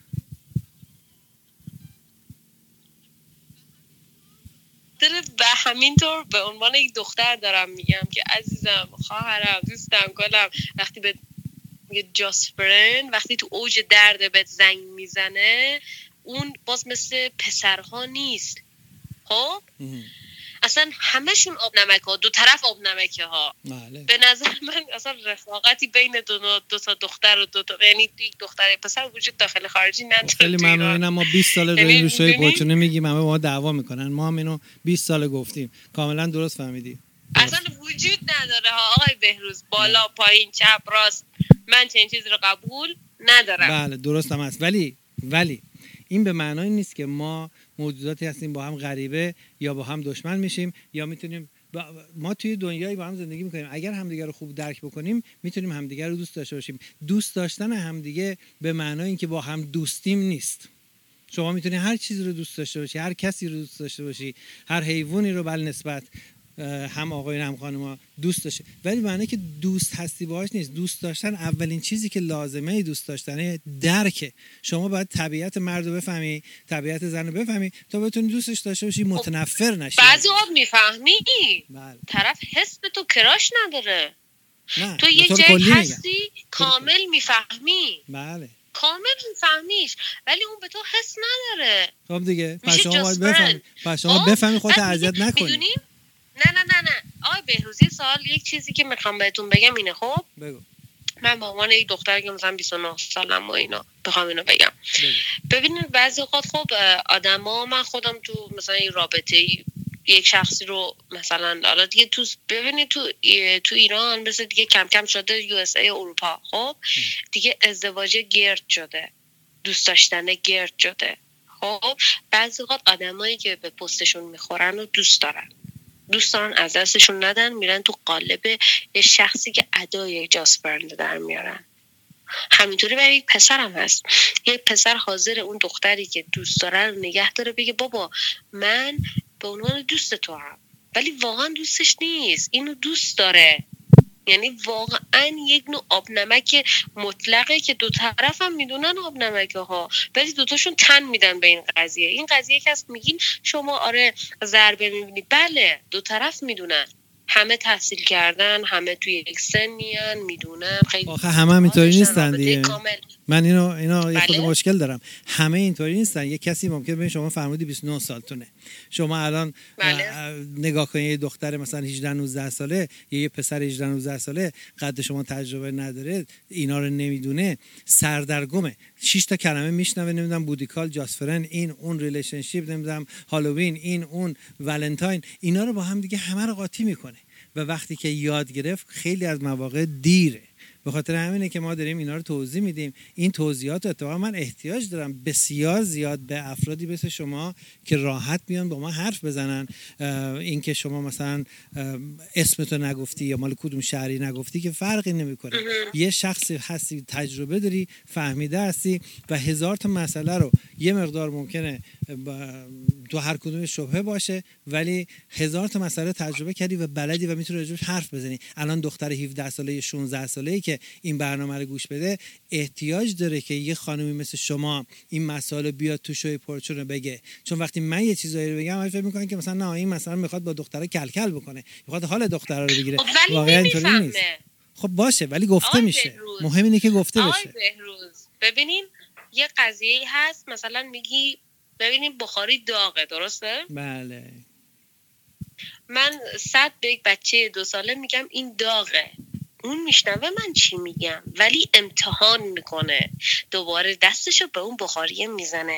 و همینطور به عنوان یک دختر دارم میگم که عزیزم، خواهرم، دوستم، گلم، وقتی به جاست فرند وقتی تو اوج درد بهت زنگ میزنه، اون باز مثل پسرها نیست. خب اصلا همشون آب نمک ها، دو طرف آب نمکه ها. به نظر من اصلا رفاقتی بین دو تا دختر و یعنی یک دختر پسر وجود داخل خارجی نداره.
خیلی ممنونم. ما 20 سال داریم رو شوی پرچونه میگیم، همه ما دعوا میکنن، ما هم اینو 20 سال گفتیم. کاملا درست فهمیدی.
اصلا وجود نداره ها آقای بهروز، بالا پایین چپ راست، من چنین چیزی رو قبول ندارم.
بله درست هم هست، ولی این به معنای نیست که ما موجوداتی هستیم با هم غریبه یا با هم دشمن میشیم یا میتونیم ما توی دنیایی با هم زندگی میکنیم. اگر همدیگه رو خوب درک بکنیم میتونیم همدیگه رو دوست داشته باشیم. دوست داشتن همدیگه به معنای اینکه با هم دوستیم نیست. شما میتونی هر چیزی رو دوست داشته باشی، هر کسی رو دوست داشته باشی، هر حیوانی رو بل نسبت هم آقایون هم خانم‌ها دوست داشته، ولی معنی که دوست هستی باهاش نیست. دوست داشتن اولین چیزی که لازمه دوست داشتنه درکه. شما باید طبیعت مرد رو بفهمی، طبیعت زن رو بفهمی تا بتونی دوستش داشته باشی، متنفر نشی.
بعضی وقت میفهمی طرف حس به تو کراش نداره، تو یه جایی هستی کامل میفهمی.
بله
کامل میفهمیش ولی اون به تو حس نداره.
خب دیگه پس شما باید بفهمی، پس شما بفهمی خودت اذیت نکنی.
نه آقای بهروزی، یک چیزی که میخوام بهتون بگم اینه. خب
بگو.
من به عنوان یک دختر که مثلا 29 سالم و اینا بخوام اینو بگم، ببینید بعضی اوقات خب آدما، من خودم تو مثلا این رابطه یک شخصی رو مثلا حالا دیگه تو ببینید تو ایران مثلا دیگه کم کم شده USA اروپا، خب دیگه ازدواج گرد شده، دوست داشتن گرد شده. خب بعضی اوقات آدمایی که به پستشون میخورن و دوست دارن از دستشون ندن، میرن تو قالب یه شخصی که ادای جاست فرند در میارن. همینطوری برای یک پسرم هست، یک پسر حاضر اون دختری که دوست داره رو نگه داره، بگه بابا من به عنوان دوست تو هم، ولی واقعا دوستش نیست، اینو دوست داره. یعنی واقعا یک نوع آب نمک مطلقه که دو طرف هم میدونن آب نمکه ها، ولی دوتاشون تن میدن به این قضیه. این قضیه که هست میگین شما آره ضربه میبینی، بله دو طرف میدونن، همه تحصیل کردن، همه توی یک سنیان، میدونن خیلی
آخه همه اینطوری نیستن دیگه. من اینو یه خود مشکل دارم. همه اینطوری نیستن. یه کسی ممکنه ببین شما فرمودی 29 سالتونه، شما الان نگاه کنید یه دختر مثلا 18 19 ساله یا یه پسر 18 19 ساله قد شما تجربه نداره، اینا رو نمیدونه، سردرگمه، 6 تا کلمه میشنوه، نمیدونم بودیکال، جاسفرن، این اون، ریلیشنشیپ، نمیدونم هالووین، این اون، ولنتاین، اینا رو با هم دیگه همه رو قاطی میکنه و وقتی که یاد گرفت خیلی از مواقع دیره. به خاطر همینه که ما داریم اینا رو توضیح میدیم. این توضیحات اتفاقا من احتیاج دارم بسیار زیاد به افرادی مثل شما که راحت بیان با ما حرف بزنن. این که شما مثلا اسمتو نگفتی یا مال کدوم شهری نگفتی که فرقی نمیکنه. یه شخصی هستی، تجربه داری، فهمیده هستی و هزار تا مسئله رو یه مقدار ممکنه تو هر کدوم شبهه باشه ولی هزار تا مسئله تجربه کردی و بلدی و میتونی راجعش حرف بزنی. الان دختر 17 ساله 16 ساله‌ای که این برنامه رو گوش بده احتیاج داره که یه خانومی مثل شما این مسائل بیاد تو شوی پرچون رو بگه. چون وقتی من یه چیزایی رو بگم فکر می‌کنن که مثلا نه این مثلا میخواد با دختره کلکل بکنه، میخواد حال دختره رو بگیره. واقعا اینطوری نیست. خب باشه ولی گفته میشه. مهم اینه که گفته بشه.
بهروز ببینین یه قضیه هست، مثلا میگی ببینین بخاری داغه، درسته؟
بله.
من 100 به یک بچه 2 ساله میگم این داغه، اون میشنوه من چی میگم ولی امتحان میکنه، دوباره دستشو به اون بخاریه میزنه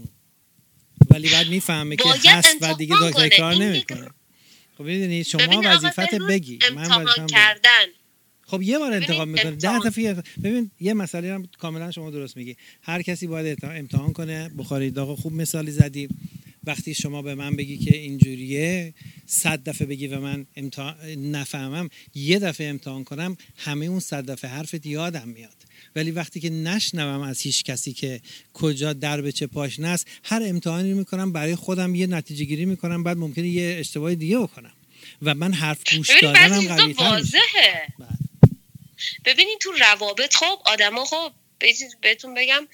ولی بعد میفهمه که هست و دیگه تکرار نمیکنه. خب ببینید شما وظیفت بگی، من
امتحان کردن.
خب یه بار انتخاب میکنه 10 دفعه. ببین یه مسئله هم کاملا شما درست میگی، هر کسی باید امتحان کنه. بخاری داغ خوب مثالی زدی. وقتی شما به من بگی که اینجوریه 100 دفعه بگی و من نفهمم، یه دفعه امتحان کنم همه اون 100 دفعه حرفت یادم میاد. ولی وقتی که نشنوم از هیچ کسی که کجا در به چه پاشنه است، هر امتحانی میکنم برای خودم یه نتیجه گیری میکنم، بعد ممکنه یه اشتباه دیگه بکنم و من حرف گوش دادنم قوی‌تر میشه.
ببینید تو روابط خب آدما خب بهتون بگم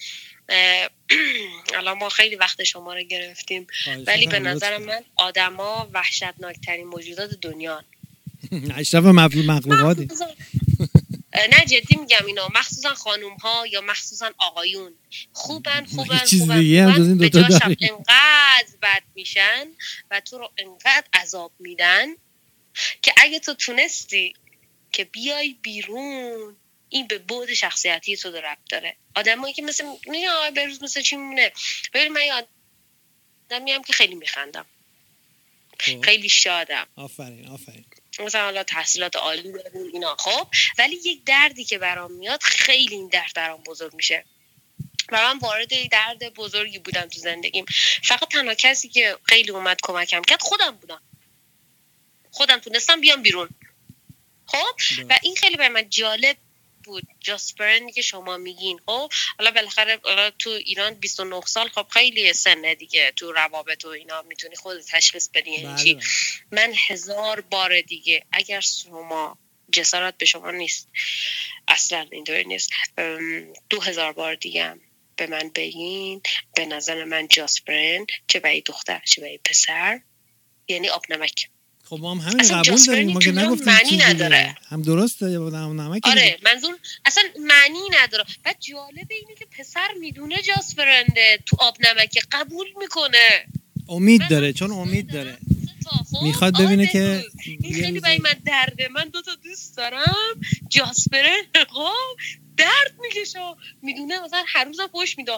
الان ما خیلی وقت شما رو گرفتیم ولی به نظر من آدما وحشتناکترین موجودات دنیا.
اشرف مخلوقاتی.
نه جدی میگم اینا، مخصوصا خانوم ها یا مخصوصا آقایون خوبن به جاشم انقدر بد میشن و تو رو انقدر عذاب میدن که اگه تو تونستی که بیای بیرون، این به بعد شخصیتی تو ربط داره. آدمایی که مثل نه بهروز مثل چی میمونه. ببین من یه آدمیم که خیلی میخندم، خیلی شادم،
آفرین
مثلا حالا تحصیلات عالی داریم اینا، خب ولی یک دردی که برام میاد خیلی این درد برام بزرگ میشه و من وارد یک درد بزرگی بودم تو زندگیم. فقط تنها کسی که خیلی اومد کمکم کرد خودم بودم، خودم تونستم بیام بیرون. خب و این خیلی برای من جالب بود. جاسپرن که شما میگین خب حالا بالاخره تو ایران 29 سال خب خیلی سنه دیگه، تو روابط و اینا میتونی خودت تشخیص بدی یعنی چی. من 1000 بار دیگه اگر شما جسارت به شما نیست، اصلا اینطوری نیست، 2000 بار دیگه هم به من بگین، به نظر من جاسپرن چه برای دختر چه برای پسر یعنی آب نمک.
خب ما هم همین قبول داریم، ما که نگفتیم
معنی نداره،
هم درسته یا نمک.
آره منظور اصلا معنی نداره. بعد جالب اینه که پسر میدونه جاسپرنده تو آب نمک قبول میکنه،
امید داره، چون امید داره میخواد ببینه که
این خیلی برای من درده. من 2 تا دوست دارم جاسپرن خب درد میکشه، میدونه مثلا هر روزم پشت میده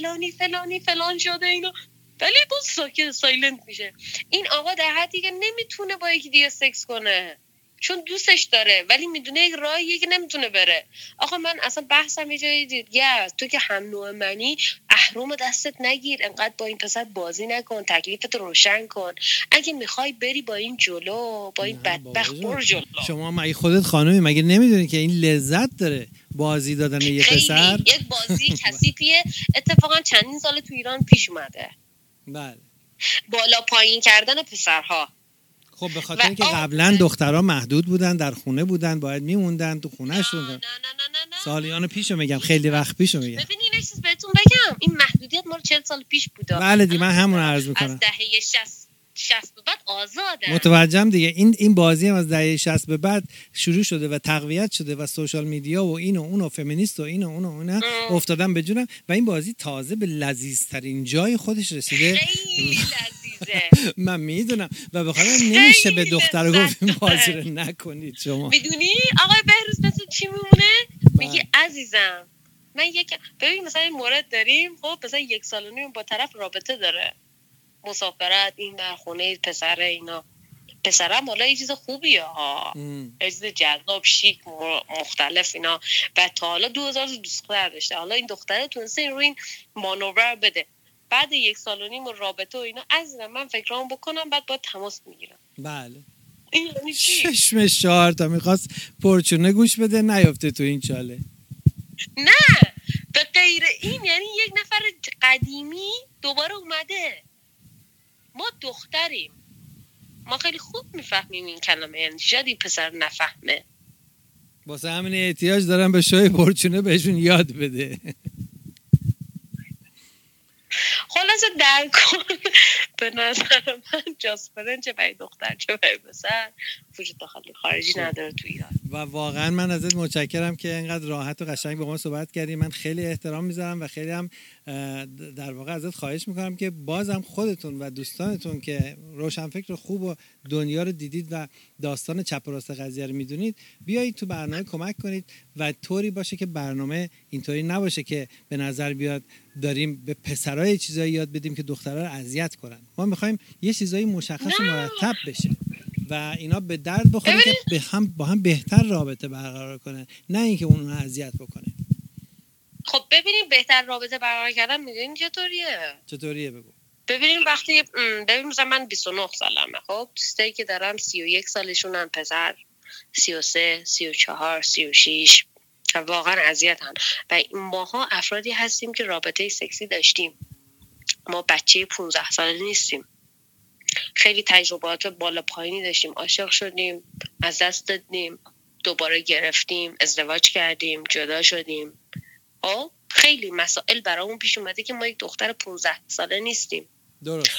فلان شده اینا، ولی باز ساکت سایلنت میشه. این آقا در حدی که نمیتونه با یکی دیگه سکس کنه چون دوستش داره ولی میدونه یک راهیه که نمیتونه بره. آقا من اصلا بحثم یه جایی دیگه است. تو که هم نوع منی اهرم دستت نگیر، انقدر با این پسر بازی نکن، تکلیفت روشن کن. اگه میخوای بری با این جلو، با این بدبخت برو جلو.
شما مگه خودت خانومی مگه نمیدونی که این لذت داره بازی دادن یه پسر؟
یک بازی کثیفیه. اتفاقا چندین سال تو ایران پیش اومده.
بله.
بالا پایین کردن پسرها.
خب به خاطر که قبلا دخترها محدود بودن، در خونه بودن، باید میموندن تو خونهشون.
نه.
سالیان پیشو میگم، خیلی وقت پیشو میگم.
ببینید یه چیز بهتون بگم، این محدودیت مال 40 سال پیش بوده.
بله دی من همون عرض میکنم.
از دهه 60 به بعد آزادن.
متوجهم دیگه. این بازی هم از دهه 60 به بعد شروع شده و تقویت شده و سوشال میدیا و این و اون و فمینیست و این و اون و اون افتادن به جونم و این بازی تازه به لذیذترین جای خودش رسیده.
خیلی لذیذه.
من میدونم و بخاطر نمیشه به دختر گفت این بازی رو نکنید. شما
میدونی آقای بهروز مثل چی میمونه؟ میگه عزیزم من ببین مثلا این مورد داریم، خب مثلا 1 سال و نیم با طرف رابطه داره، مسافرت، این در خونه پسره، اینا پسرم حالا یه چیز خوبیه ها، یه چیز جذاب شیک مختلف اینا، و تا حالا 2000 دختر داشته، حالا این دختره تونسته رو این مانور بده، بعد 1 سال و نیم رابطه و اینا، عزیزم من فکرام بکنم بعد با تماس میگیرم.
بله
این یعنی چی؟
ششمش 4 تا میخواست پرچونه گوش بده نیافته تو این چاله.
نه به غیر این یعنی یک نفر قدیمی دوباره اومده. ما دختریم، ما خیلی خوب میفهمیم این کلمه، یعنی شاید این پسر نفهمه،
واسه همین احتیاج دارم به شوی پرچونه بهشون یاد بده.
خلاصه در کل به نظر من جاسپرن چه برای دختر چه برای پسر وجود داخلی خارجی نداره تو ایران.
و واقعا من ازت متشکرم که اینقدر راحت و قشنگ با ما صحبت کردی. من خیلی احترام میذارم و خیلی هم در واقع ازت خواهش میکنم که بازم خودتون و دوستانتون که روشنفکر خوب و دنیا رو دیدید و داستان چپ و راست قضیه رو میدونید بیایید تو برنامه کمک کنید و طوری باشه که برنامه اینطوری نباشه که به نظر بیاد داریم به پسرای چیزایی یاد بدیم که دخترها رو اذیت کنن. ما میخوایم یه چیزایی مشخص و مرتب بشه و اینا به درد بخوره که با هم بهتر رابطه برقرار کنه، نه اینکه اون رو اذیت بکنه.
خب ببینیم بهتر رابطه برقرار کردن میدونین چطوریه
بگو.
ببینیم وقتی مثلا من 29 سالمه، خب دوستایی که دارم 31 سالشونن، پسر 33 34 36 و واقعا اذیتن و ماها افرادی هستیم که رابطه سکسی داشتیم، ما بچه 15 ساله نیستیم، خیلی تجربات بالا پایینی داشتیم، عاشق شدیم، از دست دادیم، دوباره گرفتیم، ازدواج کردیم، جدا شدیم. خیلی مسائل برامون پیش اومده که ما یک دختر 15 ساله نیستیم.
درست.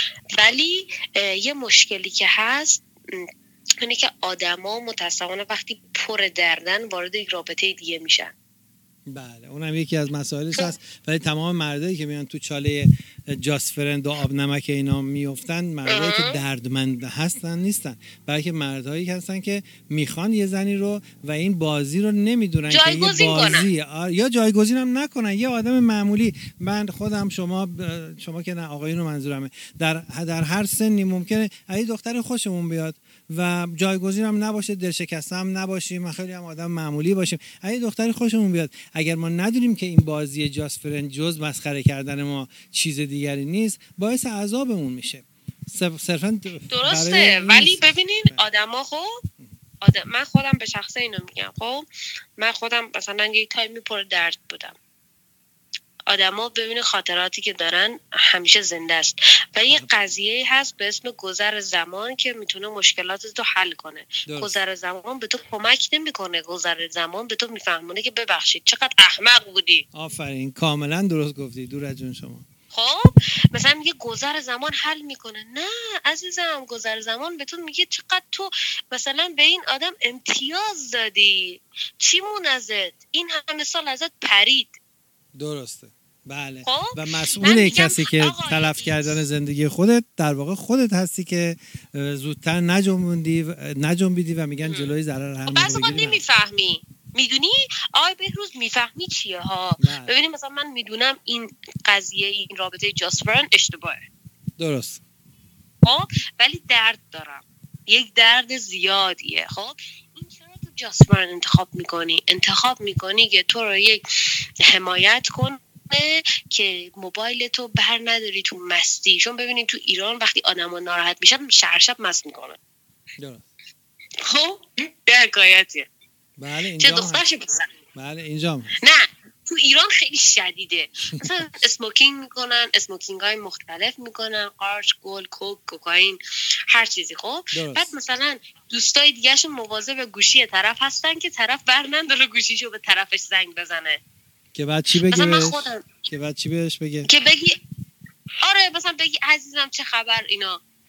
ولی یه مشکلی که هست اینه که آدما متأسفانه وقتی پر دردن وارد یک رابطه دیگه میشن.
بله اونم یکی از مسائلش هست. ولی تمام مردایی که میان تو چاله جاست فرند و آب نمک اینا میافتن مردایی که دردمند هستن نیستن، بلکه مردهایی هستن که میخوان یه زنی رو و این بازی رو نمیدونن که یه بازی یا جایگزین هم نکنن. یه آدم معمولی، من خودم شما که نه آقایون رو منظورمه، در هر سنی ممکنه اگه دختر خوشمون بیاد و جایگزین هم نباشه، دلشکسته هم نباشیم، خیلی هم آدم معمولی باشیم، اگه دختری خوشمون بیاد، اگر ما ندونیم که این بازی جاست فرند جز مسخره کردن ما چیز دیگری نیست، باعث عذابمون میشه. صرفا
درسته. ولی ببینین آدما من خودم به شخصه اینو میگم، خب من خودم مثلا یه تایمی پر درد بودم، آدما ببینه خاطراتی که دارن همیشه زنده است و یه قضیه هست به اسم گذر زمان که میتونه مشکلاتت رو حل کنه. گذر زمان به تو کمک نمیکنه، گذر زمان به تو میفهمونه که ببخشید چقدر احمق بودی.
آفرین، کاملا درست گفتی دورا جون شما.
خب مثلا میگه گذر زمان حل میکنه. نه عزیزم، گذر زمان به تو میگه چقدر تو مثلا به این آدم امتیاز دادی، چی مون ازت، این همه سال ازت پرید.
درسته. بله.
خب؟
و مسئول کسی که تلف کردن زندگی خودت در واقع خودت هستی که زودتر نجنبیدی و میگن جلوی ضرر هم
بس خود نمیفهمی. میدونی آقای بهروز میفهمی چیه ها؟ ببینیم مثلا من میدونم این قضیه، این رابطه جاست فرند اشتباهه.
درست.
خب ولی درد دارم، یک درد زیادیه. خب این چرا تو جاست فرند انتخاب میکنی که تو رو یک حمایت کن که موبایل تو بر نداری تو مستی، چون ببینید تو ایران وقتی آدم‌ها ناراحت میشن شب مست میکنن.
درست.
خب به حکایتیه.
بله اینجا
چه دخترش بزن.
بله اینجا
نه تو ایران خیلی شدیده، مثلا اسموکینگ میکنن، اسموکینگ های مختلف میکنن، قارچ، گل، کوک، کوکائین، هر چیزی. خب بعد مثلا دوستای دیگه‌شون مواظب گوشی طرف هستن که طرف بر نداره گوشیشو به طرفش زنگ بزنه،
که بعد چی بگه بهش بگه که
بگی آره مثلا بگی عزیزم چه خبر اینا.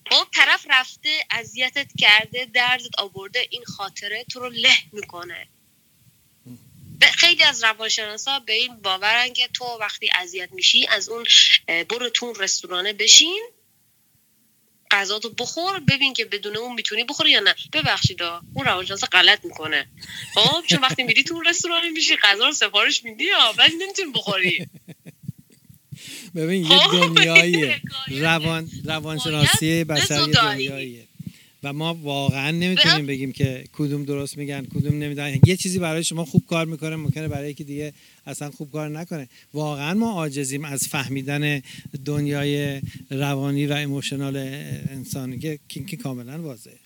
خب طرف رفته اذیتت کرده، دردت آورده، این خاطره تو رو له میکنه. خیلی از روانشناسا به این باورن که تو وقتی اذیت میشی از اون برو تو رستورانه بشین، غذاتو بخور، ببین که بدون اون میتونی بخوری یا نه. ببخشید اون روانشناس غلط میکنه. خب چون وقتی میری تو رستوران میشی غذا رو سفارش میدی ولی نمیتونی بخوری.
ببین یه دنیای روانشناسی بشری دنیاییه و ما واقعا نمیتونیم بگیم که کدوم درست میگن کدوم نمیدونن. یه چیزی برای شما خوب کار میکنه ممکنه برای یکی دیگه اصلا خوب کار نکنه. واقعا ما عاجزیم از فهمیدن دنیای روانی و ایموشنال انسانی که کاملا واضحه.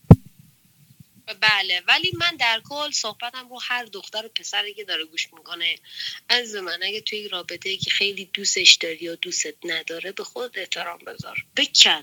بله، ولی من در کل صحبتم رو هر دختر و پسری که داره گوش میکنه، از من اگه توی رابطه‌ای که خیلی دوستش داری یا دوستت نداره به خود احترام بذار، بکن،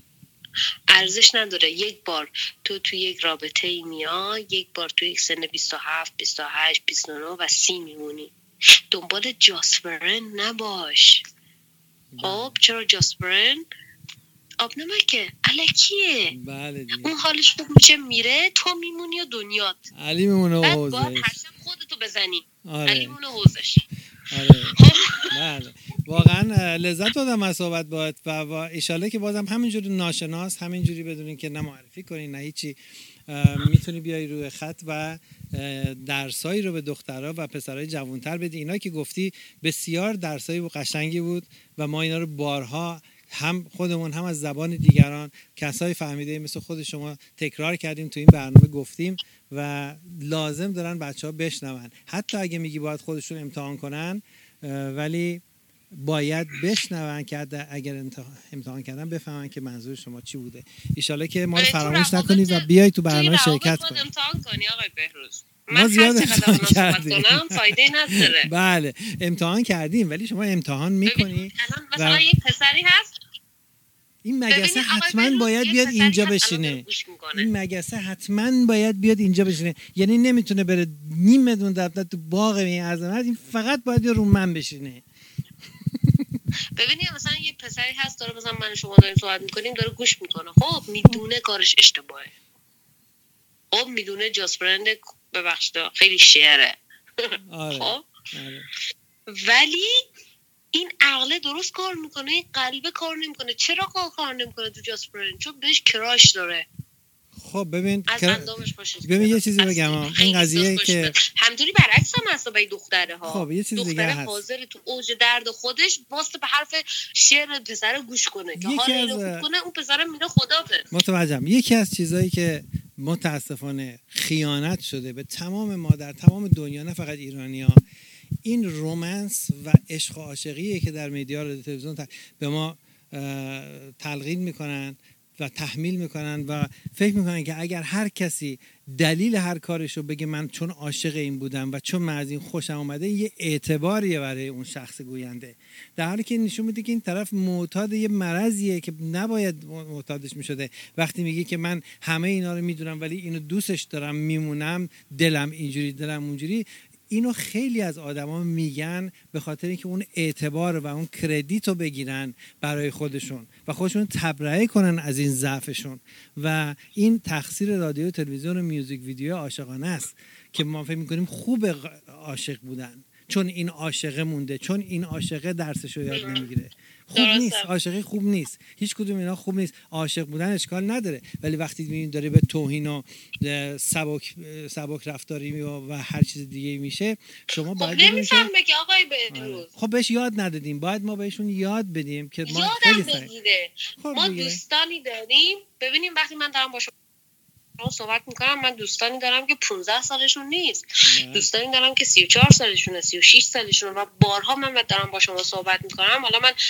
ارزش نداره. یک بار تو توی یک رابطه‌ای میای، یک بار توی یک سن 27 28 29 و 30 میمونی. دنبال جاسپرن نباش. خب چرا جاسپرن؟ آب نمکه، الکیه.
بله دیگه.
اون حالش خوب میشه میره، تو میمونی و دنیات
علی میمونه و
حوزش. بعد هر شب خودتو بزنی.
آره.
علی میمونه حوزش.
آره. بله واقعا لذت بردم از صحبت باهات و ایشالله که بازم همینجوری ناشناس همینجوری بدونین که نه معرفی کنین نه هیچی، میتونی بیای روی خط و درسایی رو به دخترها و پسرای جوانتر بدی. اینا که گفتی بسیار درسایی و قشنگی بود و ما اینا رو بارها هم خودمون هم از زبان دیگران کسای فهمیده مثل خود شما تکرار کردیم تو این برنامه گفتیم و لازم دارن بچه‌ها بشنون. حتی اگه میگی باید خودشون امتحان کنن ولی باید بشنون که اگر امتحان کردن بفهمن که منظور شما چی بوده. ایشالله که ما رو فراموش نکنی و بیای تو برنامه شرکت کنی.
امتحان کنی آقای بهروز.
ما زیاد امتحان کردیم.
فایده نداره.
بله امتحان کردیم ولی شما امتحان میکنی.
مثلا یک پسری هست
این مگسه حتما باید بیاد اینجا بشینه. این مگسه حتما باید بیاد اینجا بشینه. یعنی نمیتونه بره نیم میدون دفتر تو باغ این عظمت، این فقط باید رو من بشینه.
ببینید مثلا یه پسری هست داره مثلا من شما داریم صحبت میکنیم داره گوش میکنه. خب میدونه کارش اشتباهه. خب میدونه جاسپرند ببخشید خیلی شعره.
آره.
خب
آره.
ولی این عقل درست کار میکنه، این قلب کار نمیکنه. چرا کار نمیکنه تو جاسپرن؟ چون بهش کراش داره.
خب ببین
ببین
یه چیزی بگم این قضیه که
همونطوری برعکس هم هست برای دختره ها.
خب یه چیز دیگه هست.
حاضر تو اوج درد خودش واسه به حرف شعر پسر گوش کنه که حالا اینو خوب کنه، اون پسر میره خدافظ.
متوجهم. یکی از چیزایی که متاسفانه خیانت شده به تمام ما در تمام دنیا، نه فقط ایرانی‌ها، این رومنس و عشق و عاشقیه که در مدیا و تلویزیون به ما تلقین میکنن و تحمیل میکنن و فکر میکنن که اگر هر کسی دلیل هر کارشو بگه من چون عاشق این بودم و چون من از این خوشم اومده، یه اعتباریه برای اون شخص گوینده، در حالی که نشون میده که این طرف معتاد یه مرضیه که نباید معتادش میشده. وقتی میگه که من همه اینا رو میدونم ولی اینو دوستش دارم میمونم، دلم اینجوری دلم اونجوری، اینو خیلی از آدما میگن به خاطر اینکه اون اعتبار و اون کردیت رو بگیرن برای خودشون و خودشون تبرئه کنن از این ضعفشون. و این تقصیر رادیو، تلویزیون و میوزیک ویدیو عاشقانه است که ما فکر میکنیم خوب عاشق بودن چون این عاشقه مونده، چون این عاشقه درسشو یاد نمیگیره. خوب نیست، عاشقی خوب نیست، هیچ کدوم اینا خوب نیست. عاشق بودن اشکال نداره ولی وقتی میبینید داره به توهین و سبک رفتاری و هر چیز دیگه میشه، شما باید
نمیفهمه که آقای بهروز.
خب بهش یاد ندادیم، باید ما بهشون یاد بدیم که ما خیلی
ما دوستانی داریم. ببینیم وقتی من دارم با شما صحبت میکنم، من دوستانی دارم که 15 سالشون نیست، دوستانی دارم که 34 سالشونه، 36 سالشونه و بارها من دارم با شما صحبت میکنم.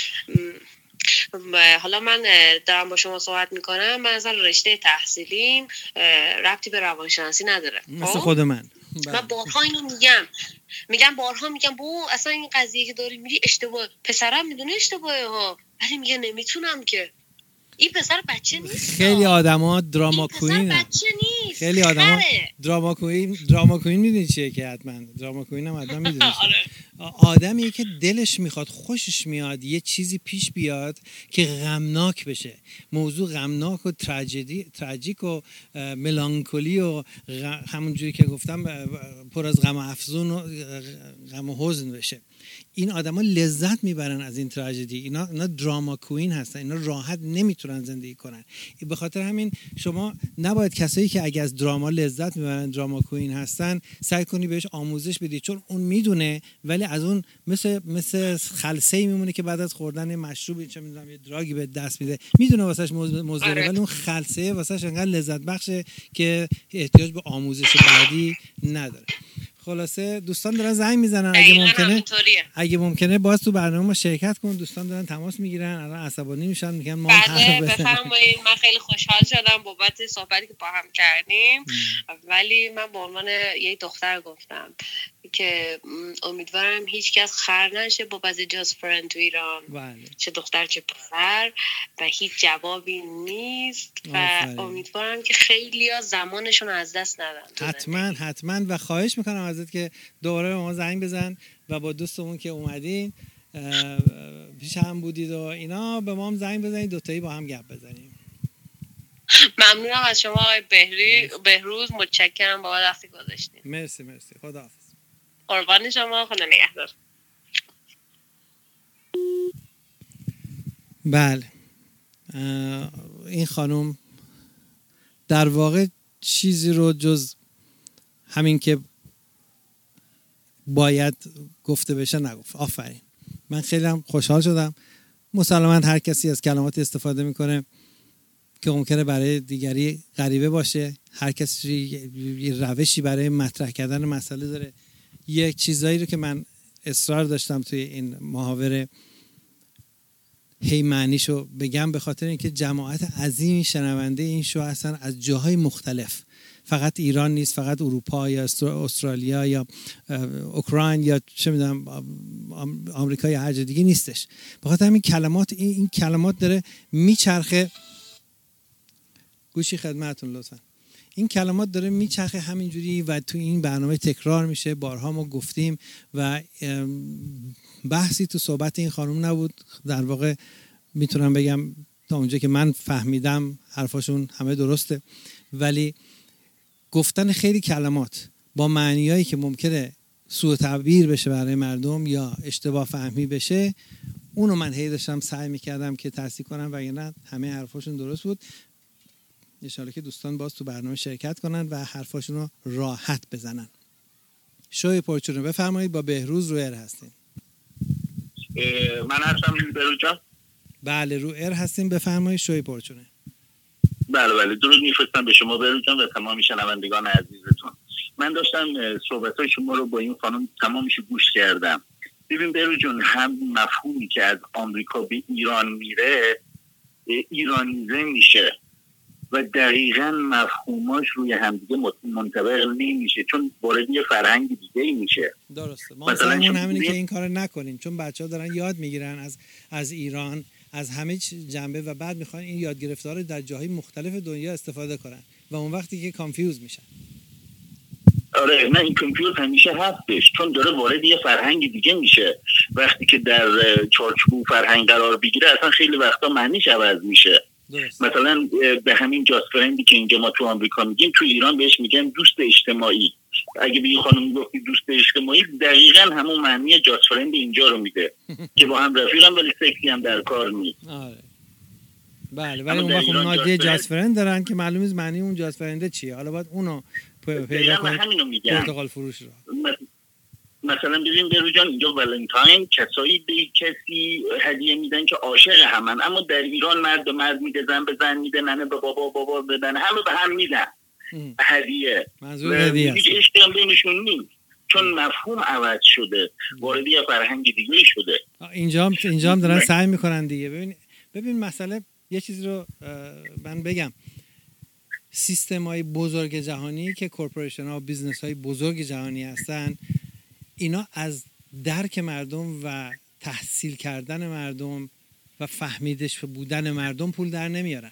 حالا من دارم با شما صحبت میکنم، من اصلا رشته تحصیلیم ربطی به روانشناسی نداره.
مثل خود من
بارها اینو میگم بابا اصلا این قضیه که داری میری اشتباه. پسرم میدونه اشتباهه ها ولی میگه نمیتونم که. این پسر بچه نیست.
خیلی آدما دراما کوئین، خیلی آدما دراما کوئین میدونی چیه که حتما دراما کوئین هم حتما میدونی. آدمیه که دلش میخواد، خوشش میاد یه چیزی پیش بیاد که غمناک بشه، موضوع غمناک و تراژیک و ملانکولی و همونجوری که گفتم پر از غم افزون و غم و حزن بشه. این آدما لذت میبرن از این تراژدی. اینا دراما کوین هستن، اینا راحت نمیتونن زندگی کنن. به خاطر همین شما نباید کسایی که اگه از دراما لذت میبرن، دراما کوین هستن، سعی کنی بهش آموزش بدی، چون اون میدونه ولی از اون مثل خلسه‌ای میمونه که بعد از خوردن مشروب چه میدونم یه دراگی به دست میده، میدونه واسش مضره، ولی اون خلسه واسش انقدر لذت بخشه که احتیاج به آموزش بعدی نداره. خلاصه دوستان دارن زنگ میزنن، اگه ممکنه باز تو برنامه ما شرکت کن. دوستان دارن تماس میگیرن، الان عصبانی میشن، میگن ما
بله بفرمایید. من خیلی خوشحال شدم بابت صحبتی که با هم کردیم، ولی من به عنوان یک دختر گفتم که امیدوارم هیچ کس خر نشه بابت جاست فرند تو ایران.
بله.
چه دختر چه پسر، و هیچ جوابی نیست و امیدوارم که خیلی‌ها زمانشون از دست ندن.
حتما و خواهش میکنم ازت که دوباره به ما زنگ بزن و با دوستمون که اومدین پیش هم بودید و اینا به ما هم زنگ بزنید، دوتایی با هم گپ بزنیم.
ممنونم از شما آقای بهروز، متشکرم بابت وقتی گذاشتین.
مرسی خداحافظ.
قربان شما، خدا نگهدار.
بله این خانم در واقع چیزی رو جز همین که باید گفته بشه نگفت. آفرین. من خیلی هم خوشحال شدم. مسلماً هر کسی از کلمات استفاده میکنه که ممکنه برای دیگری غریبه باشه، هر کسی یه روشی برای مطرح کردن مسئله داره. یک چیزایی رو که من اصرار داشتم توی این محاوره معنیشو بگم، به خاطر اینکه جماعت عظیمی شنونده این شو هستن از جاهای مختلف، فقط ایران نیست، فقط اروپا یا استرالیا یا اوکراین یا چه میدونم آمریکا یا هر جای دیگه نیستش. به خاطر همین کلمات این کلمات داره میچرخه. گوشی خدمتتون لطفا. این کلمات داره میچرخه همینجوری و تو این برنامه تکرار میشه. بارها ما گفتیم و بحثی تو صحبت این خانم نبود. در واقع میتونم بگم تا اونجا که من فهمیدم حرفاشون همه درسته، ولی گفتن خیلی کلمات با معنیایی که ممکنه سوء تعبیر بشه برای مردم یا اشتباه فهمی بشه، اونو من هی داشتم سعی میکردم که تصحیح کنم و نه همه حرفاشون درست بود. ان شاءالله که دوستان باز تو برنامه شرکت کنن و حرفاشون رو راحت بزنن. شوی پرچونه بفرمایید، با بهروز رو ایر هستین.
من هستم بهروز جان.
بله رو ایر هستیم، بفرمایید شوی پرچونه.
بله درود میفرستم به شما بهروز جان و تمام شنوندگان عزیزتون. من داشتم صحبت‌های شما رو با این خانم تمامش گوش کردم. ببین بهروز جان، هم مفهومی که از آمریکا به ایران میره ایرانیزه میشه و دقیقاً مفهوماش روی همدیگه منطبق نمیشه، چون وارد یه فرهنگ دیگه میشه.
درسته. ما مثلا همینه که این کارو نکنیم، چون بچه‌ها دارن یاد میگیرن از ایران، از همه جنبه و بعد میخوان این یاد گرفتار رو در جاهای مختلف دنیا استفاده کنن و اون وقتی که کانفیوز میشن.
آره نه، این کانفیوز همیشه هستش، چون داره وارد یه فرهنگ دیگه میشه. وقتی که در چارچوب فرهنگ قرار بگیره اصلا خیلی وقتا معنیش عوض میشه.
درست.
مثلا به همین جاست فرندی که اینجا ما تو آمریکا میگیم، تو ایران بهش میگن دوست اجتماعی. اگه به یه خانم گفتی دوست اجتماعی، دقیقاً همون معنی جاست فرند اینجا رو میده که با هم رفیقم ولی سکسی هم در کار نیست.
آره بله، ولی اون وقت اون جاست فرند دارن که معلوم نیست معنی اون جاست فرنده چیه. حالا باید اونو پیدا کنید.
همینو میگم.
پرتقال فروش رو
مثلا ببین بهروز جان، اینجا ولنتاین کسایی به کسی هدیه میدن که عاشق همن، اما در ایران مرد به مرد میده، زن به زن میده، ننه به بابا بدن، همه به هم میدن هدیه.
منظور هدیه
هیچ عشقی هم بینشون نیست، چون مفهوم عوض شده، وارد یه فرهنگ دیگه شده.
اینجا هم دارن سعی میکنن دیگه. ببین مسئله یه چیزی رو من بگم. سیستم‌های بزرگ جهانی که کورپوریشن ها و بیزنس های بزرگ جهانی هستن، اینا از درک مردم و تحصیل کردن مردم و فهمیدش بودن مردم پول در نمیارن.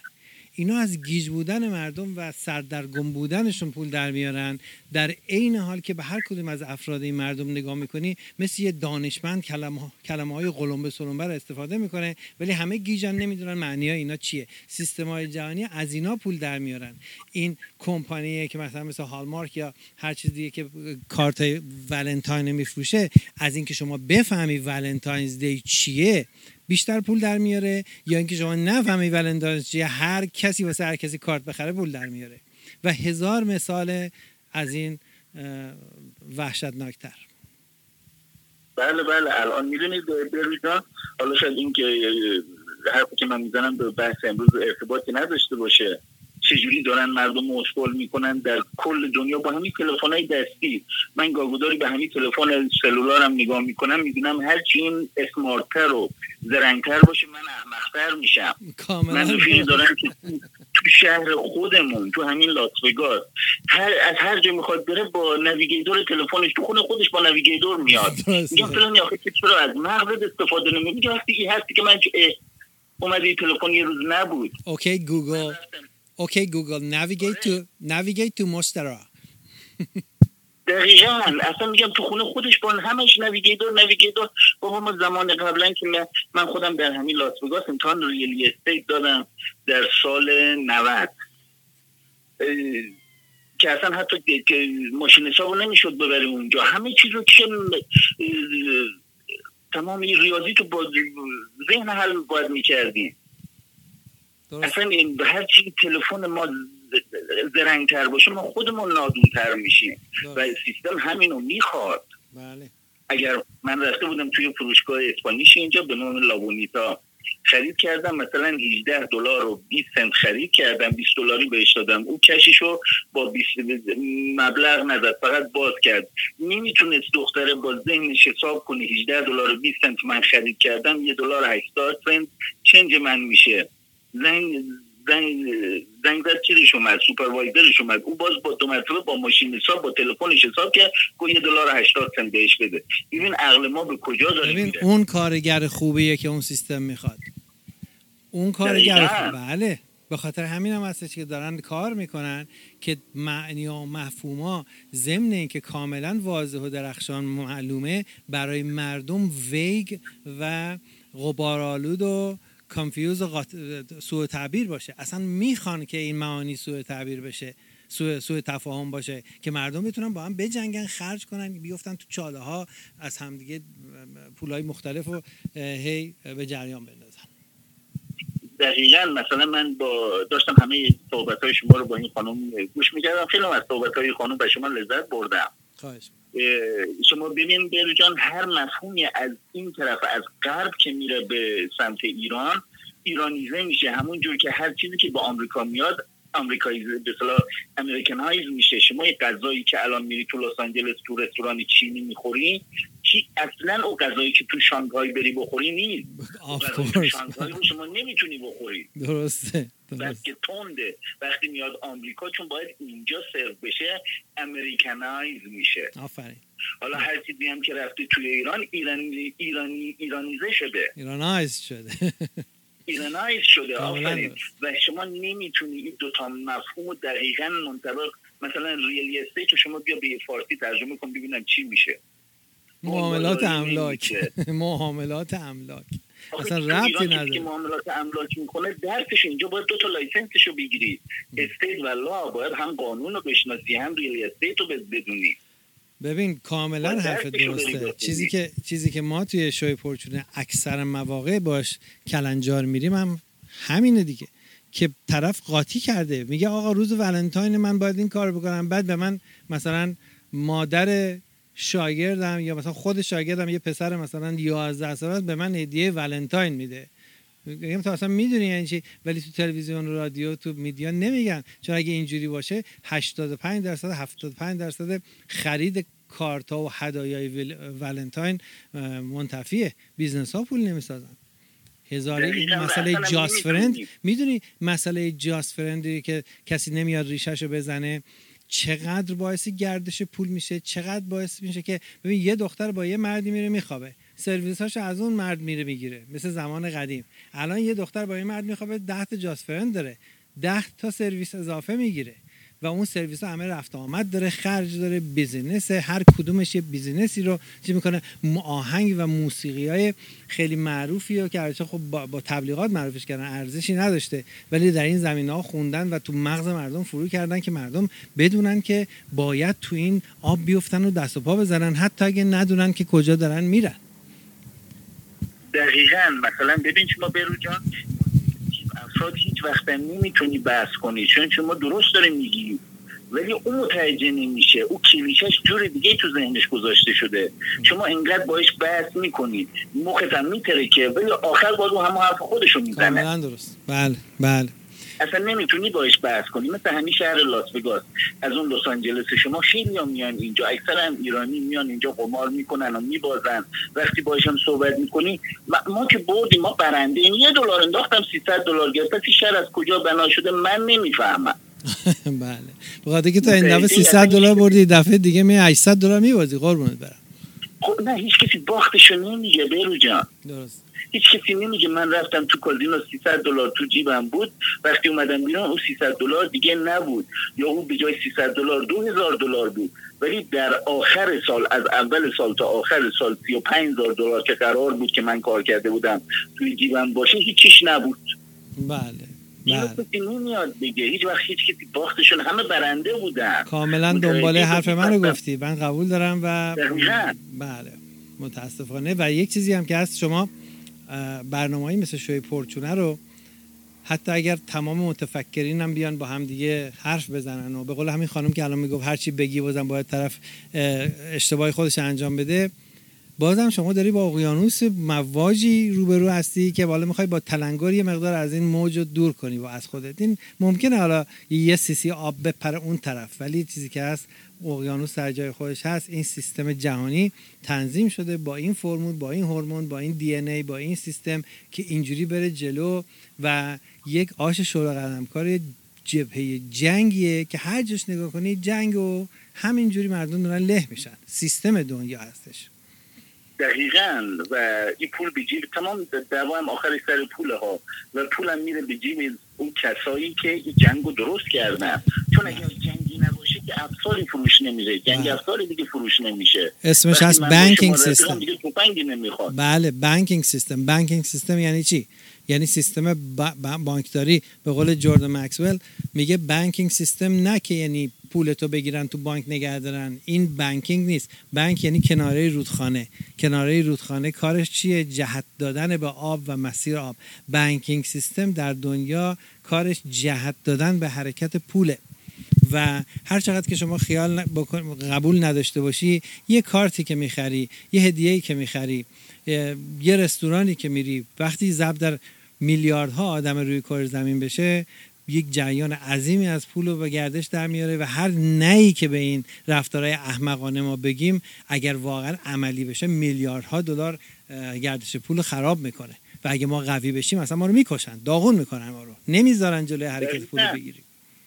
اینا از گیج بودن مردم و سردرگم بودنشون پول در میارن، در عین حال که به هر کدوم از افراد این مردم نگاه میکنی مثل یه دانشمند کلمه های قلمبه سلمبه رو استفاده میکنه، ولی همه گیجن، نمیدونن معنی های اینا چیه. سیستم های جهانی از اینا پول در میارن. این کمپانیه که مثلا مثل هالمارک یا هر چیز دیگه که کارت ولنتاین میفروشه، از اینکه شما بفهمی ولنتاینز دی چیه بیشتر پول در میاره، یا اینکه شما نفهمی ولنتاینز چیه هر کسی واسه هر کسی کارت بخره پول در میاره. و هزار مثال از این وحشتناکتر.
بله الان میدونید برویدان، حالا شاید این که حرفی که من میزنم به بحث امروز ارتباطی نداشته باشه، چجوری دارن مردم مشغول میکنن در کل دنیا با همین تلفن‌های دستی. من گاه‌گداری به همین تلفن سلولارم نگاه میکنم، میبینم هرچی این اسمارت‌تر و زرنگ‌تر باشه من احمق‌تر میشم. من رفیقی دارم که تو شهر خودمون تو همین لاس وگاس از هر جا میخواد بره با نویگیتور تلفنش تو خونه خودش با نویگیتور میاد. میگم فلانی آخه چرا از مغزت استفاده نمی‌کنی؟ میگم وقتی هستی که من اومدی تلفن یه روز نبود.
اوکی گوگل navigate to مسترا.
دقیقاً اصلا میگم تو خونه خودش با همش نویگیتور. بابا ما زمان قبلا که من خودم در همین لاس وگاس امتحان ریل استیت دادم در سال 90 که اصلا حتی که ماشین حسابو نمیشد ببری اونجا، همه چیز رو که تمام ریاضی تو با ذهن حل باید میکردیم. اصلا هر چی تلفن ما زرنگتر باشه ما خودمون نادونتر میشیم و سیستم همینو میخواد.
بله.
اگر من رفته بودم توی فروشگاه اسپانیش اینجا به نام لابونیتا خرید کردم، مثلا $18 و 20 سنت خرید کردم، $20 بهش دادم، او کشیشو با 20 مبلغ نزد، فقط باز کرد. نمیتونست دختره با ذهنش حساب کنه $18 و 20 سنت من خرید کردم، $1 و 80 سنت چنج من میشه. زنگ زد چیزش اومد، سوپروایزرش اومد، او باز با 2 مرتبه با ماشین حساب با تلفنش حساب کرد، گفت $1 و 80 سنت بهش بده. ببین عقل ما به کجا داره میره.
ببین اون کارگر خوبیه که اون سیستم میخواد. اون کارگر خوب. بله، به خاطر همین هم هستش که دارن کار میکنن که معنی و مفهوما ضمن این که کاملا واضح و درخشان معلومه برای مردم ویگ و غبارآلود و کانفیوز و سوء تعبیر باشه. اصلا میخوان که این معانی سوء تعبیر بشه، سوء تفاهم باشه، که مردم بتونن با هم بجنگن، خرج کنن، بیفتن تو چاله ها، از همدیگه پولای مختلف رو هی به جریان بندازن.
دقیقاً. مثلا من داشتم همه صحبت‌های شما رو با این خانم گوش می‌کردم، خیلی از صحبت‌های خانم به شما لذت بردم.
خواهش.
شما ببین بیرو جان، هر مفهومی از این طرف از غرب که میره به سمت ایران ایرانیزه میشه، همون جور که هر چیزی که با آمریکا میاد آمریکاییزه، به اصطلاح امریکنایز میشه. شما یه غذایی که الان میری تو لس آنجلس تو رستوران چینی میخوری، اصلا اون غذایی که تو شانگهای بری بخوری نیست. شانگهای رو شما نمیتونی بخوری.
درسته.
که تنده. وقتی میاد آمریکا چون باید اینجا سرو بشه امریکنایز میشه.
آفرین.
حالا هر چیزی هم که رفتی توی ایران ایرانیزه شده.
ایرانایز شده.
آفرین. و شما نمیتونی این دوتا مفهوم دقیقاً منطبق، مثلا ریل استیت رو شما بیا به فارسی ترجمه کن ببینم چی میشه.
معاملات املاک. اصلا ربطی نداره.
که معاملات املاک میکنه درسش اینجا باید 2 تا لایسنسش رو بگیری. استیت و لا باید هم قانون رو بشناسی هم ریل استیت رو بدونی.
ببین کاملا حرف درسته. چیزی که ما توی شوی پرچونه اکثر مواقع باش کلنجار میریم هم همینه دیگه، که طرف قاطی کرده میگه آقا روز ولنتاین من باید این کار بکنم، بعد به من مثلا مادر شاگردم یا مثلا خود شاگردم یه پسر مثلا 11 ساله به من هدیه ولنتاین میده. میگم تو اصلا میدونی یعنی چی؟ ولی تو تلویزیون و رادیو تو میدیا نمیگن، چون اگه اینجوری باشه 85% 75% خرید کارتا و هدایای ولنتاین منتفیه. بیزنس ها پول نمیسازن. هزاره مسئله جاست فرند، میدونی مسئله جاست فرندی که کسی نمیاد ریشهشو بزنه چقدر باعث گردش پول میشه، چقدر باعث میشه که ببین یه دختر با یه مردی میره میخوابه، سرویساشو از اون مرد میره میگیره مثل زمان قدیم. الان یه دختر با یه مرد میخوابه 10 تا جاست فرند داره، 10 تا سرویس اضافه میگیره و اون سرویس ها همه رفت آمد داره، خرج داره، بیزینس، هر کدومش یه بیزینسی رو چی میکنه. آهنگ و موسیقی های خیلی معروفی که هرچه خب با تبلیغات معروفش کردن، ارزشی نداشته، ولی در این زمینه ها خوندن و تو مغز مردم فرو کردن که مردم بدونن که باید تو این آب بیفتن و دست و پا بزنن، حتی اگه ندونن که کجا دارن میرن.
دقیقاً. مثلا ببین شما برو جان، افراد هیچ وقت نمیتونی بحث کنی، چون شما درست داره میگی، ولی اون متوجه نمیشه، او کلیشش جور دیگه تو ذهنش گذاشته شده. شما اینقدر باش بحث میکنی، مخت هم میترکه، ولی آخر باز اون همون حرف خودشو میزنه.
کاملا درست. بله.
اصلا نمیتونی باش بحث کنی. مثل همین شهر لاس وگاس، از اون لس آنجلس شما خیلی ها میان اینجا، اکثرا ایرانی میان اینجا قمار میکنن و میبازن. وقتی باش هم صحبت میکنی، ما که بردیم، ما برنده این $1 انداختم $300 گرفت، این شهر از کجا بنا شده من نمیفهمم.
بله، بخاطر که تا این دفعه $300 بردی، دفعه دیگه می $800 میبازی. قربونت برم.
خب نه، هیچ کسی باختشو نمیگه برو جان.
درست.
هیچ کسی نمیگه من رفتم تو کازینو $300 تو جیبم بود، وقتی اومدم بیرون اون $300 دیگه نبود، یا اون به جای $300 $2000 بود، ولی در آخر سال، از اول سال تا آخر سال $35000 که قرار بود که من کار کرده بودم توی جیبم باشه هیچیش نبود.
بله.
کسی نمیاد بگه، هیچ وقت هیچ کسی باختشون، همه برنده بودن.
کاملا دنباله حرف من رو گفتی، من قبول دارم و بله متاسفانه. و یک چیزی هم که هست، شما برنامه‌ای مثل شوی پرچونه رو حتی اگر تمام متفکرین هم بیان با هم دیگه حرف بزنن و به قول همین خانم که الان میگفت هر چی بگی بازم باید طرف اشتباهی خودش انجام بده، بازم شما داری با اقیانوس مواجی روبرو هستی که بالا میخوای با تلنگر یه مقدار از این موج رو دور کنی و از خودت. این ممکنه حالا یه سیسی آب بپره اون طرف، ولی چیزی که هست اقیانوس در جای خودش هست. این سیستم جهانی تنظیم شده با این فرمول، با این هورمون، با این دی ان ای، با این سیستم که اینجوری بره جلو و یک آش شورا قدمکار جبهه جنگیه که هر جاش نگاه کنی جنگ و همینجوری مردم دارن له میشن. سیستم دنیا هستش.
دقیقاً. و این پول به جیب، تمام دعوا هم آخرش سر پوله ها، و پولم میره به جیب اون کسایی که این جنگو درست کردن. چون اگر جنگی نباشه که افساری فروش نمیره، جنگ افساری دیگه فروش نمیشه.
اسمش هست بانکینگ سیستم.
دیگه توپنگی نمیخواد.
بله، بانکینگ سیستم. بانکینگ سیستم یعنی چی؟ یعنی سیستم بانکداری. به قول جردن مکسول میگه بانکینگ سیستم نه که یعنی پولتو بگیرن تو بانک نگه دارن. این بانکینگ نیست. بانک یعنی کناره رودخانه. کناره رودخانه کارش چیه؟ جهت دادن به آب و مسیر آب. بانکینگ سیستم در دنیا کارش جهت دادن به حرکت پوله. و هر چقدر که شما خیال قبول نداشته باشی، یه کارتی که میخری، یه هدیه‌ای که میخری، یه رستورانی که میری، وقتی ضرب در میلیاردها آدم روی کره زمین بشه، یک جریان عظیمی از پول رو به گردش در میاره و هر نهی که به این رفتارهای احمقانه ما بگیم اگر واقعا عملی بشه میلیاردها دلار گردش پول خراب میکنه. و اگه ما قوی بشیم اصلا ما رو میکشن، داغون میکنن، ما رو نمیذارن جلوی حرکت پول بگیریم.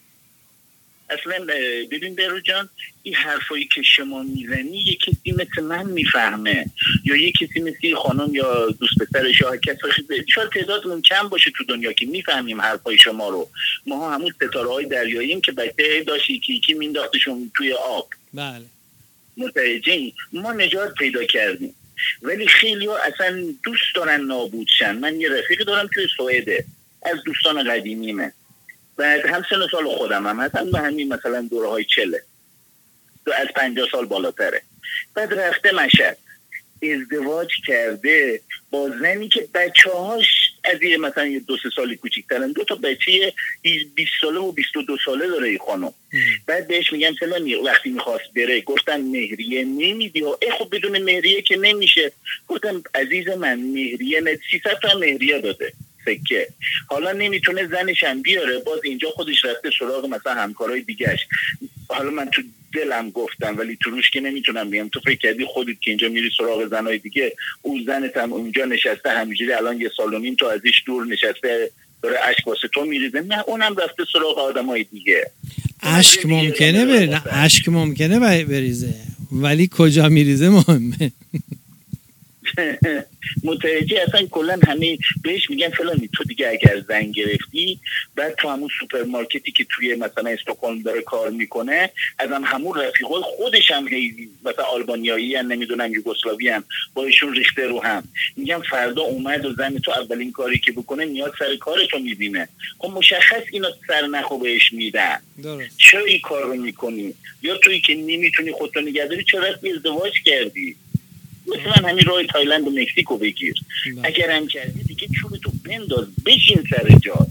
اصلا ببین برو جان، این حرفایی که شما میزنی یک کسی مثل من میفهمه، یا یک کسی مثل خانم یا دوست پسرش یا کسی، شاید تعدادمون کم باشه تو دنیا که میفهمیم حرفای شما رو. ما همون ستاره‌های دریاییم که بچه داشت یکی مینداختشون توی آب.
بله
متوجهی؟ ما نجات پیدا کردیم، ولی خیلی ها اصلا دوست دارن نابود شن. من یه رفیق دارم توی سوئده، از دوستان قدیمیمه، بعد هم سن سال خودم هم هستم، به همین مثلا دوره های 40 از 50 سال بالاتره. بعد رفته مشهد، ازدواج کرده با زنی که بچه هاش از یه مثلا یه 2-3 سالی کوچیک‌ترن، 2 تا بچه 20 ساله و 22 ساله داره این خانم. بعد بهش میگم سلامی، وقتی میخواست بره گفتن مهریه نمیدی و خب بدون مهریه که نمیشه. گفتم عزیز من مهریه نه، 300 تا مهریه داده سکه، حالا نمیتونه زنش هم بیاره، باز اینجا خودش رفته سراغ مثلا همکارای دیگهش. حالا من تو دلم گفتم ولی تو روش که نمیتونم بگم، تو فکر کردی خودت که اینجا میری سراغ زنای دیگه، اون زنت هم اونجا نشسته همینجوری الان 1.5 سال تو ازش دور نشسته داره اشک واسه تو میریزه؟ نه، اونم رفته سراغ آدمای دیگه.
اشک ممکنه بریزه، اشک ممکنه بریزه، ولی کجا میریزه مهمه.
متوجه اصلا کلا همه بهش میگن فلانی تو دیگه اگر زن گرفتی بعد تو همون سوپرمارکتی که توی مثلا استکهلم داره کار میکنه از همون رفیقای خودش هم مثلا آلبانیایی ان نمیدونم یوگسلاوی ان با ایشون ریخته رو هم، میگم فردا اومد و زن تو اولین کاری که بکنه میاد سر کارتو میبینه. خب مشخص اینا سر نخو بهش میدن. چرا این کار رو میکنی؟ یا تویی که نمیتونی خودتو نگه داری چرا ازدواج کردی؟ مثلا همین راه تایلند و مکزیکو بگیر. اگر هم کردی دیگه چونتو بنداز بشین سر جات.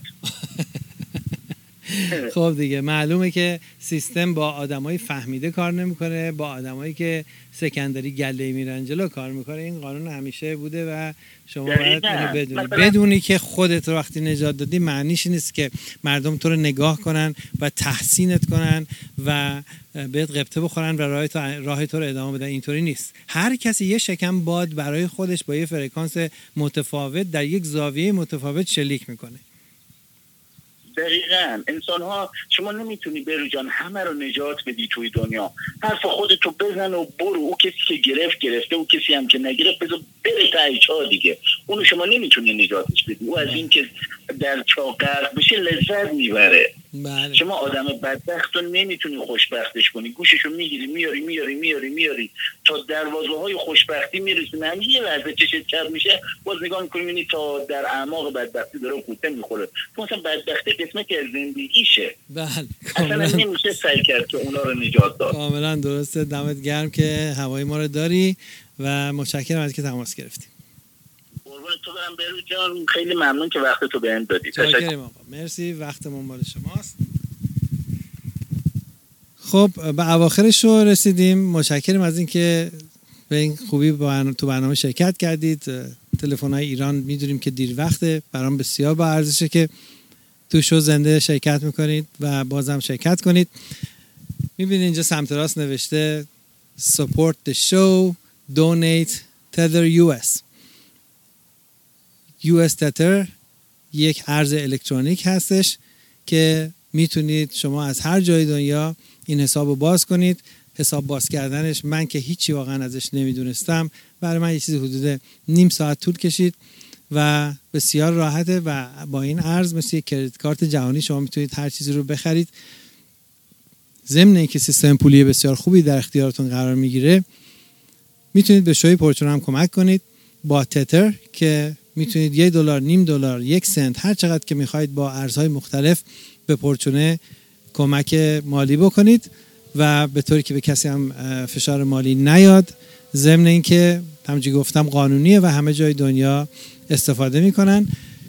خب دیگه معلومه که سیستم با آدمای فهمیده کار نمیکنه، با آدمایی که سکندری گله میرن جلو کار میکنه. این قانون همیشه بوده و شما باید اینو بدونی. بدونی که خودت رو وقتی نجات دادی معنیش نیست که مردم تو رو نگاه کنن و تحسینت کنن و بهت غبطه بخورن و راه تو رو ادامه بدن. اینطوری نیست. هر کسی یه شکم باد برای خودش با یه فرکانس متفاوت در یک زاویه متفاوت شلیک میکنه.
دقیقاً انسان ها شما نمیتونی برو جان همه رو نجات بدی توی دنیا. حرف خودتو بزن و برو. او کسی که گرفته او کسی هم که نگرفت بذار بره ته چاه دیگه. اونو شما نمیتونی نجاتش بدی. او از این که در چاه غرق بشه لذت میبره.
بله.
شما آدم بدبخت رو نمیتونی خوشبختش کنی. گوششو میگیری میاری تا دروازه های خوشبختی میرسونه. هم یه لحظه چشت چپ میشه باز نگاه میکنی میبینی تا در اعماق بدبختی داره کوته میخوره. تو مثلا بدبختی قسمت از زندگیشه.
بله
اصلا نمیشه سعی کرد که اونا رو نجات داد.
کاملا درسته. دمت گرم که هوای ما رو داری و متشکرم از که تماس گرفتی.
قربون تو برم بهروز جان. خیلی ممنون که وقت تو بهم دادی.
تشکر آقا. مرسی. وقتمون مال شماست. خب به اواخرش رو رسیدیم. متشکرم از اینکه به این خوبی تو برنامه شرکت کردید. تلفن‌های ایران میدونیم که دیر وقته. برام بسیار با ارزشه که تو شو زنده شرکت میکنید و بازم شرکت کنید. میبینید اینجا سمت راست نوشته support the show, donate Tether US. US Tether یک ارز الکترونیک هستش که میتونید شما از هر جای دنیا این حساب رو باز کنید. حساب باز کردنش من که هیچی واقعا ازش نمیدونستم برای من یه چیزی حدود نیم ساعت طول کشید و بسیار راحته و با این ارز مثل یک کریدیت کارت جهانی شما میتونید هر چیزی رو بخرید. ضمن اینکه سیستم پولی بسیار خوبی در اختیارتون قرار میگیره میتونید به شوی پرچون هم کمک کنید با تتر که میتونید $1، نیم دلار، 1 سنت هر چقدر که میخواید با ارزهای مختلف به پرچونه کمک مالی بکنید و به طوری که به کسی هم فشار مالی نیاد. ضمن اینکه همونجوری گفتم قانونیه و همه جای دنیا استفاده میکنن.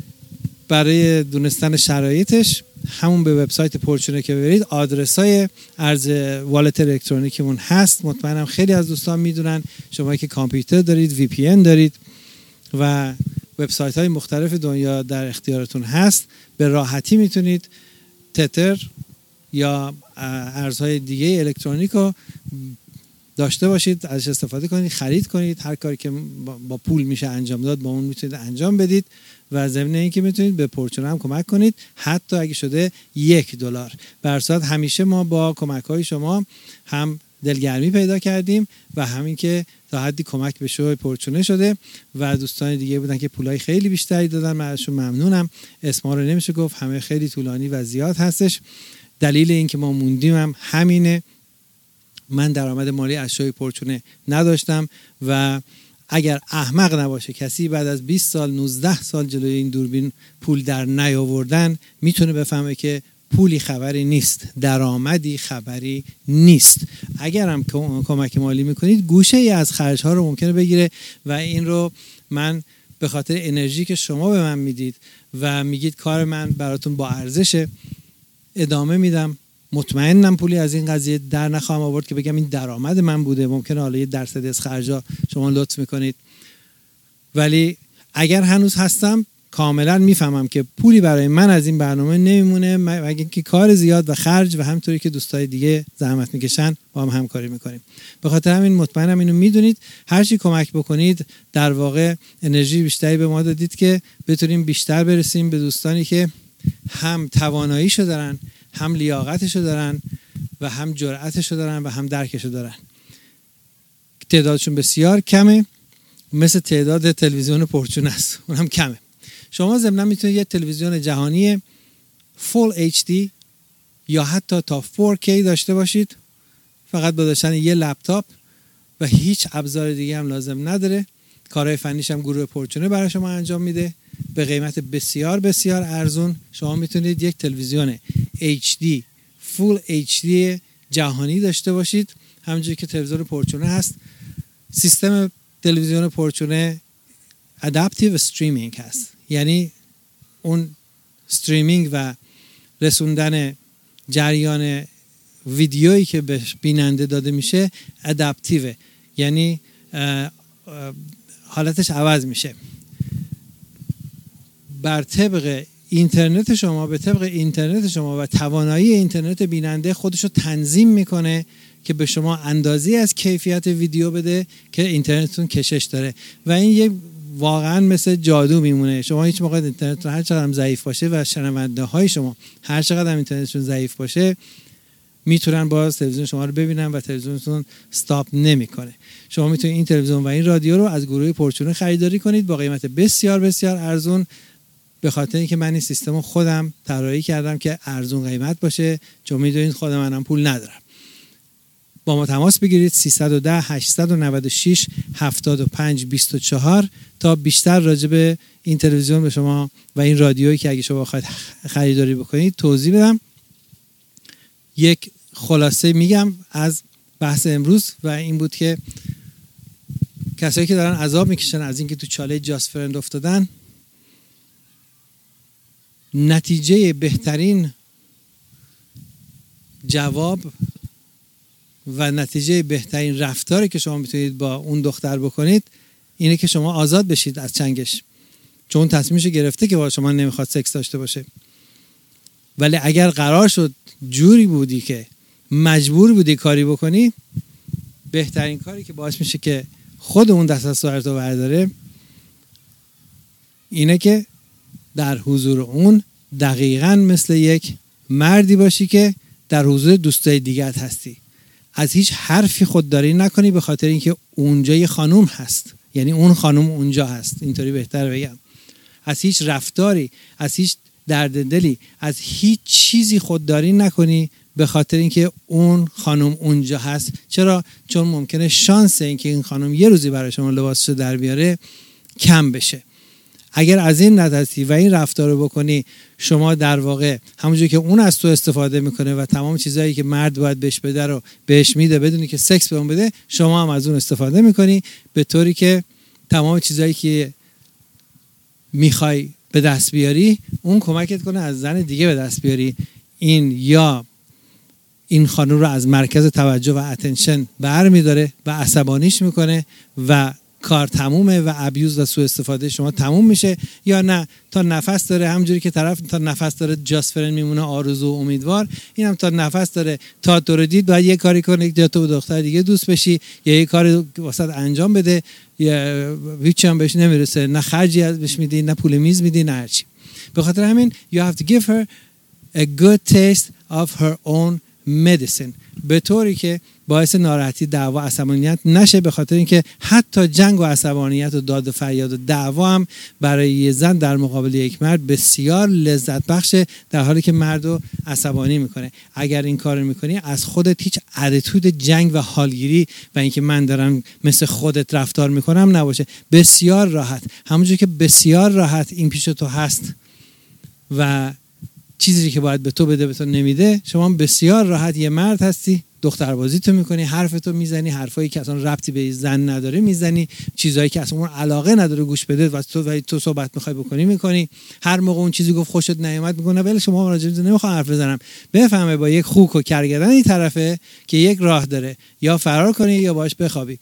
برای دونستن شرایطش همون به وبسایت پرچونه که برید آدرسای ارز والت الکترونیکمون هست. مطمئنم خیلی از دوستان میدونن. شما که کامپیوتر دارید، VPN دارید و وبسایت های مختلف دنیا در اختیارتون هست، به راحتی میتونید تتر یا ارزهای دیگه الکترونیک رو داشته باشید، ازش استفاده کنید، خرید کنید. هر کاری که با پول میشه انجام داد با اون میتونید انجام بدید و ضمن اینکه میتونید به پرچونه هم کمک کنید حتی اگه شده $1. برصد همیشه ما با کمک های شما هم دلگرمی پیدا کردیم و همین که تا حدی کمک به شو پرچونه شده و دوستان دیگه بودن که پولای خیلی بیشتری دادن. من ازشون ممنونم. اسما رو نمیشه گفت، همه خیلی طولانی و زیاد هستش. دلیل این که ما موندیم هم همینه. من درآمد مالی از شوی پرچونه نداشتم و اگر احمق نباشه کسی بعد از 20 سال 19 سال جلوی این دوربین پول در نیاوردن میتونه بفهمه که پولی خبری نیست، درآمدی خبری نیست. اگر هم کمک مالی میکنید گوشه ای از خرج‌ها رو ممکنه بگیره و این رو من به خاطر انرژی که شما به من میدید و میگید کار من براتون با ارزشه ادامه میدم. مطمئنم پولی از این قضیه در نخواهم آورد که بگم این درآمد من بوده. ممکنه حالا یه درصد از خرجا شما لطف میکنید، ولی اگر هنوز هستم کاملا میفهمم که پولی برای من از این برنامه نمیمونه مگر اینکه کار زیاد و خرج و همونطوری که دوستای دیگه زحمت میکشن با هم همکاری میکنیم. به خاطر همین مطمئنم اینو میدونید. هر چی کمک بکنید در واقع انرژی بیشتری به ما دادید که بتونیم بیشتر برسیم به دوستانی که هم تواناییشو دارن، هم لیاقتشو دارن و هم جرأتشو دارن و هم درکشو دارن. تعدادشون بسیار کمه مثل تعداد تلویزیون پرچون است، اونم کمه. شما ضمن میتونید یه تلویزیون جهانی فول HD یا حتی تا 4K داشته باشید، فقط با داشتن یه لپتاپ و هیچ ابزار دیگه هم لازم نداره. کارهای فنیش هم گروه پرچونه برای شما انجام میده به قیمت بسیار بسیار ارزون. شما میتونید یک تلویزیون HD فول HD جهانی داشته باشید، همونجوری که تلویزیون پرچونه هست. سیستم تلویزیون پرچونه ادپتیو استریمینگ هست، یعنی اون استریمینگ و رسوندن جریان ویدیویی که به بیننده داده میشه ادپتیوه، یعنی حالتش عوض میشه بر طبق اینترنت شما، به طبق اینترنت شما و توانایی اینترنت بیننده خودشو تنظیم میکنه که به شما اندازی از کیفیت ویدیو بده که اینترنتتون کشش داره و این یه واقعا مثل جادو میمونه. شما هیچ موقع اینترنتتون هر چقدر هم ضعیف باشه و شنونده های شما هر چقدر هم اینترنتشون ضعیف باشه میتونن باز تلویزیون شما رو ببینن و تلویزیونتون استاپ نمیکنه. شما میتونید این تلویزیون و این رادیو رو از گروه پرچونه خریداری کنید با قیمت بسیار بسیار ارزون، به خاطر اینکه من این سیستم رو خودم طراحی کردم که ارزون قیمت باشه، چون میدونید خود منم پول ندارم. با ما تماس بگیرید 310 896 75 24 تا بیشتر راجع به این تلویزیون به شما و این رادیویی که اگه شما بخواید خریداری بکنید توضیح بدم. یک خلاصه میگم از بحث امروز و این بود که کسایی که دارن عذاب میکشن از اینکه تو چاله جاست فرند افتادن، نتیجه بهترین جواب و نتیجه بهترین رفتاری که شما میتونید با اون دختر بکنید اینه که شما آزاد بشید از چنگش، چون تصمیمش گرفته که با شما نمیخواد سکس داشته باشه. ولی اگر قرار شد جوری بودی که مجبور بودی کاری بکنی، بهترین کاری که باعث میشه که خود اون دست از سوارتو برداره اینه که در حضور اون دقیقاً مثل یک مردی باشی که در حضور دوستای دیگت هستی. از هیچ حرفی خودداری نکنی به خاطر اینکه اونجا یه خانوم هست، یعنی اون خانوم اونجا هست، اینطوری بهتر بگم. از هیچ رفتاری، از هیچ درد دلی، از هیچ چیزی خودداری نکنی به خاطر اینکه اون خانم اونجا هست. چرا؟ چون ممکنه شانس اینکه این خانم یه روزی برای شما لباسشو در بیاره کم بشه. اگر از این نترسی و این رفتار رو بکنی، شما در واقع همونجوری که اون از تو استفاده میکنه و تمام چیزایی که مرد باید بهش بده رو بهش میده بدونی که سکس به اون بده، شما هم از اون استفاده میکنی به طوری که تمام چیزایی که میخوای به دست بیاری اون کمکت کنه از زن دیگه به دست بیاری. این یا این خانم رو از مرکز توجه و اتنشن برمی‌داره و عصبانیش میکنه و کار تمومه و ابیوز و سوء استفاده شما تموم میشه، یا نه تا نفس داره، همونجوری که طرف تا نفس داره جاست فرند میمونه آرزو و امیدوار، اینم تا نفس داره تا تو رو دید باید یه کاری کنه یا تو با دختر دیگه دوست بشی یا یه کاری واسط انجام بده، یا هیچی هم بهش نمیرسه، نه خرجی ازش میدی نه پول میز میدی نه هرچی. به خاطر همین you have to give her a good taste of her own medicine، به طوری که باعث ناراحتی، دعوا، عصبانیت نشه، به خاطر اینکه حتی جنگ و عصبانیت و داد و فریاد و دعوا هم برای یه زن در مقابل یک مرد بسیار لذت بخشه، در حالی که مردو عصبانی میکنه. اگر این کارو میکنی از خودت هیچ اتیتود جنگ و حالگیری و اینکه من دارم مثل خودت رفتار میکنم نباشه. بسیار راحت، همونجوری که بسیار راحت این پیش تو هست و چیزی که باید به تو بده به تو نمیده، شما بسیار راحت یه مرد هستی، دختربازی تو میکنی، حرفتو میزنی، حرفایی که اصلا ربطی به زن نداره میزنی، چیزایی که اصلا اون علاقه نداره گوش بده و تو صحبت میخوای بکنی میکنی. هر موقع اون چیزی گفت خوشت نیومد میگه ولی شما راجع به نمیخوام حرف بزنم، بفهمه با یک خوک و کرگدنی طرفه که یک راه داره، یا فرار کنی یا باش بخوابی.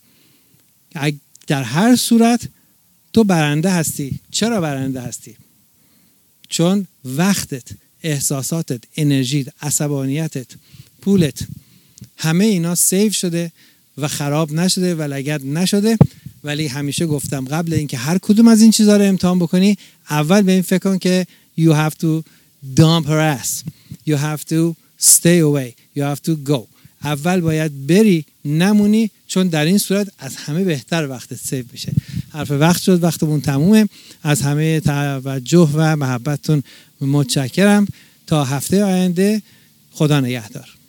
در هر صورت تو برنده هستی. چرا برنده هستی؟ چون وقتت، احساساتت، انرژیت، عصبانیتت، پولت، همه اینا سیو شده و خراب نشده و لگد نشده. ولی همیشه گفتم قبل اینکه هر کدوم از این چیزها رو امتحان بکنی، اول به این فکر کن که you have to dump her ass, you have to stay away, you have to go. اول باید بری، نمونی، چون در این صورت از همه بهتر وقتت سیو میشه. حرف وقت شد، وقتمون تمومه. از همه توجه و محبتتون متشکرم. تا هفته آینده، خدا نگهدار.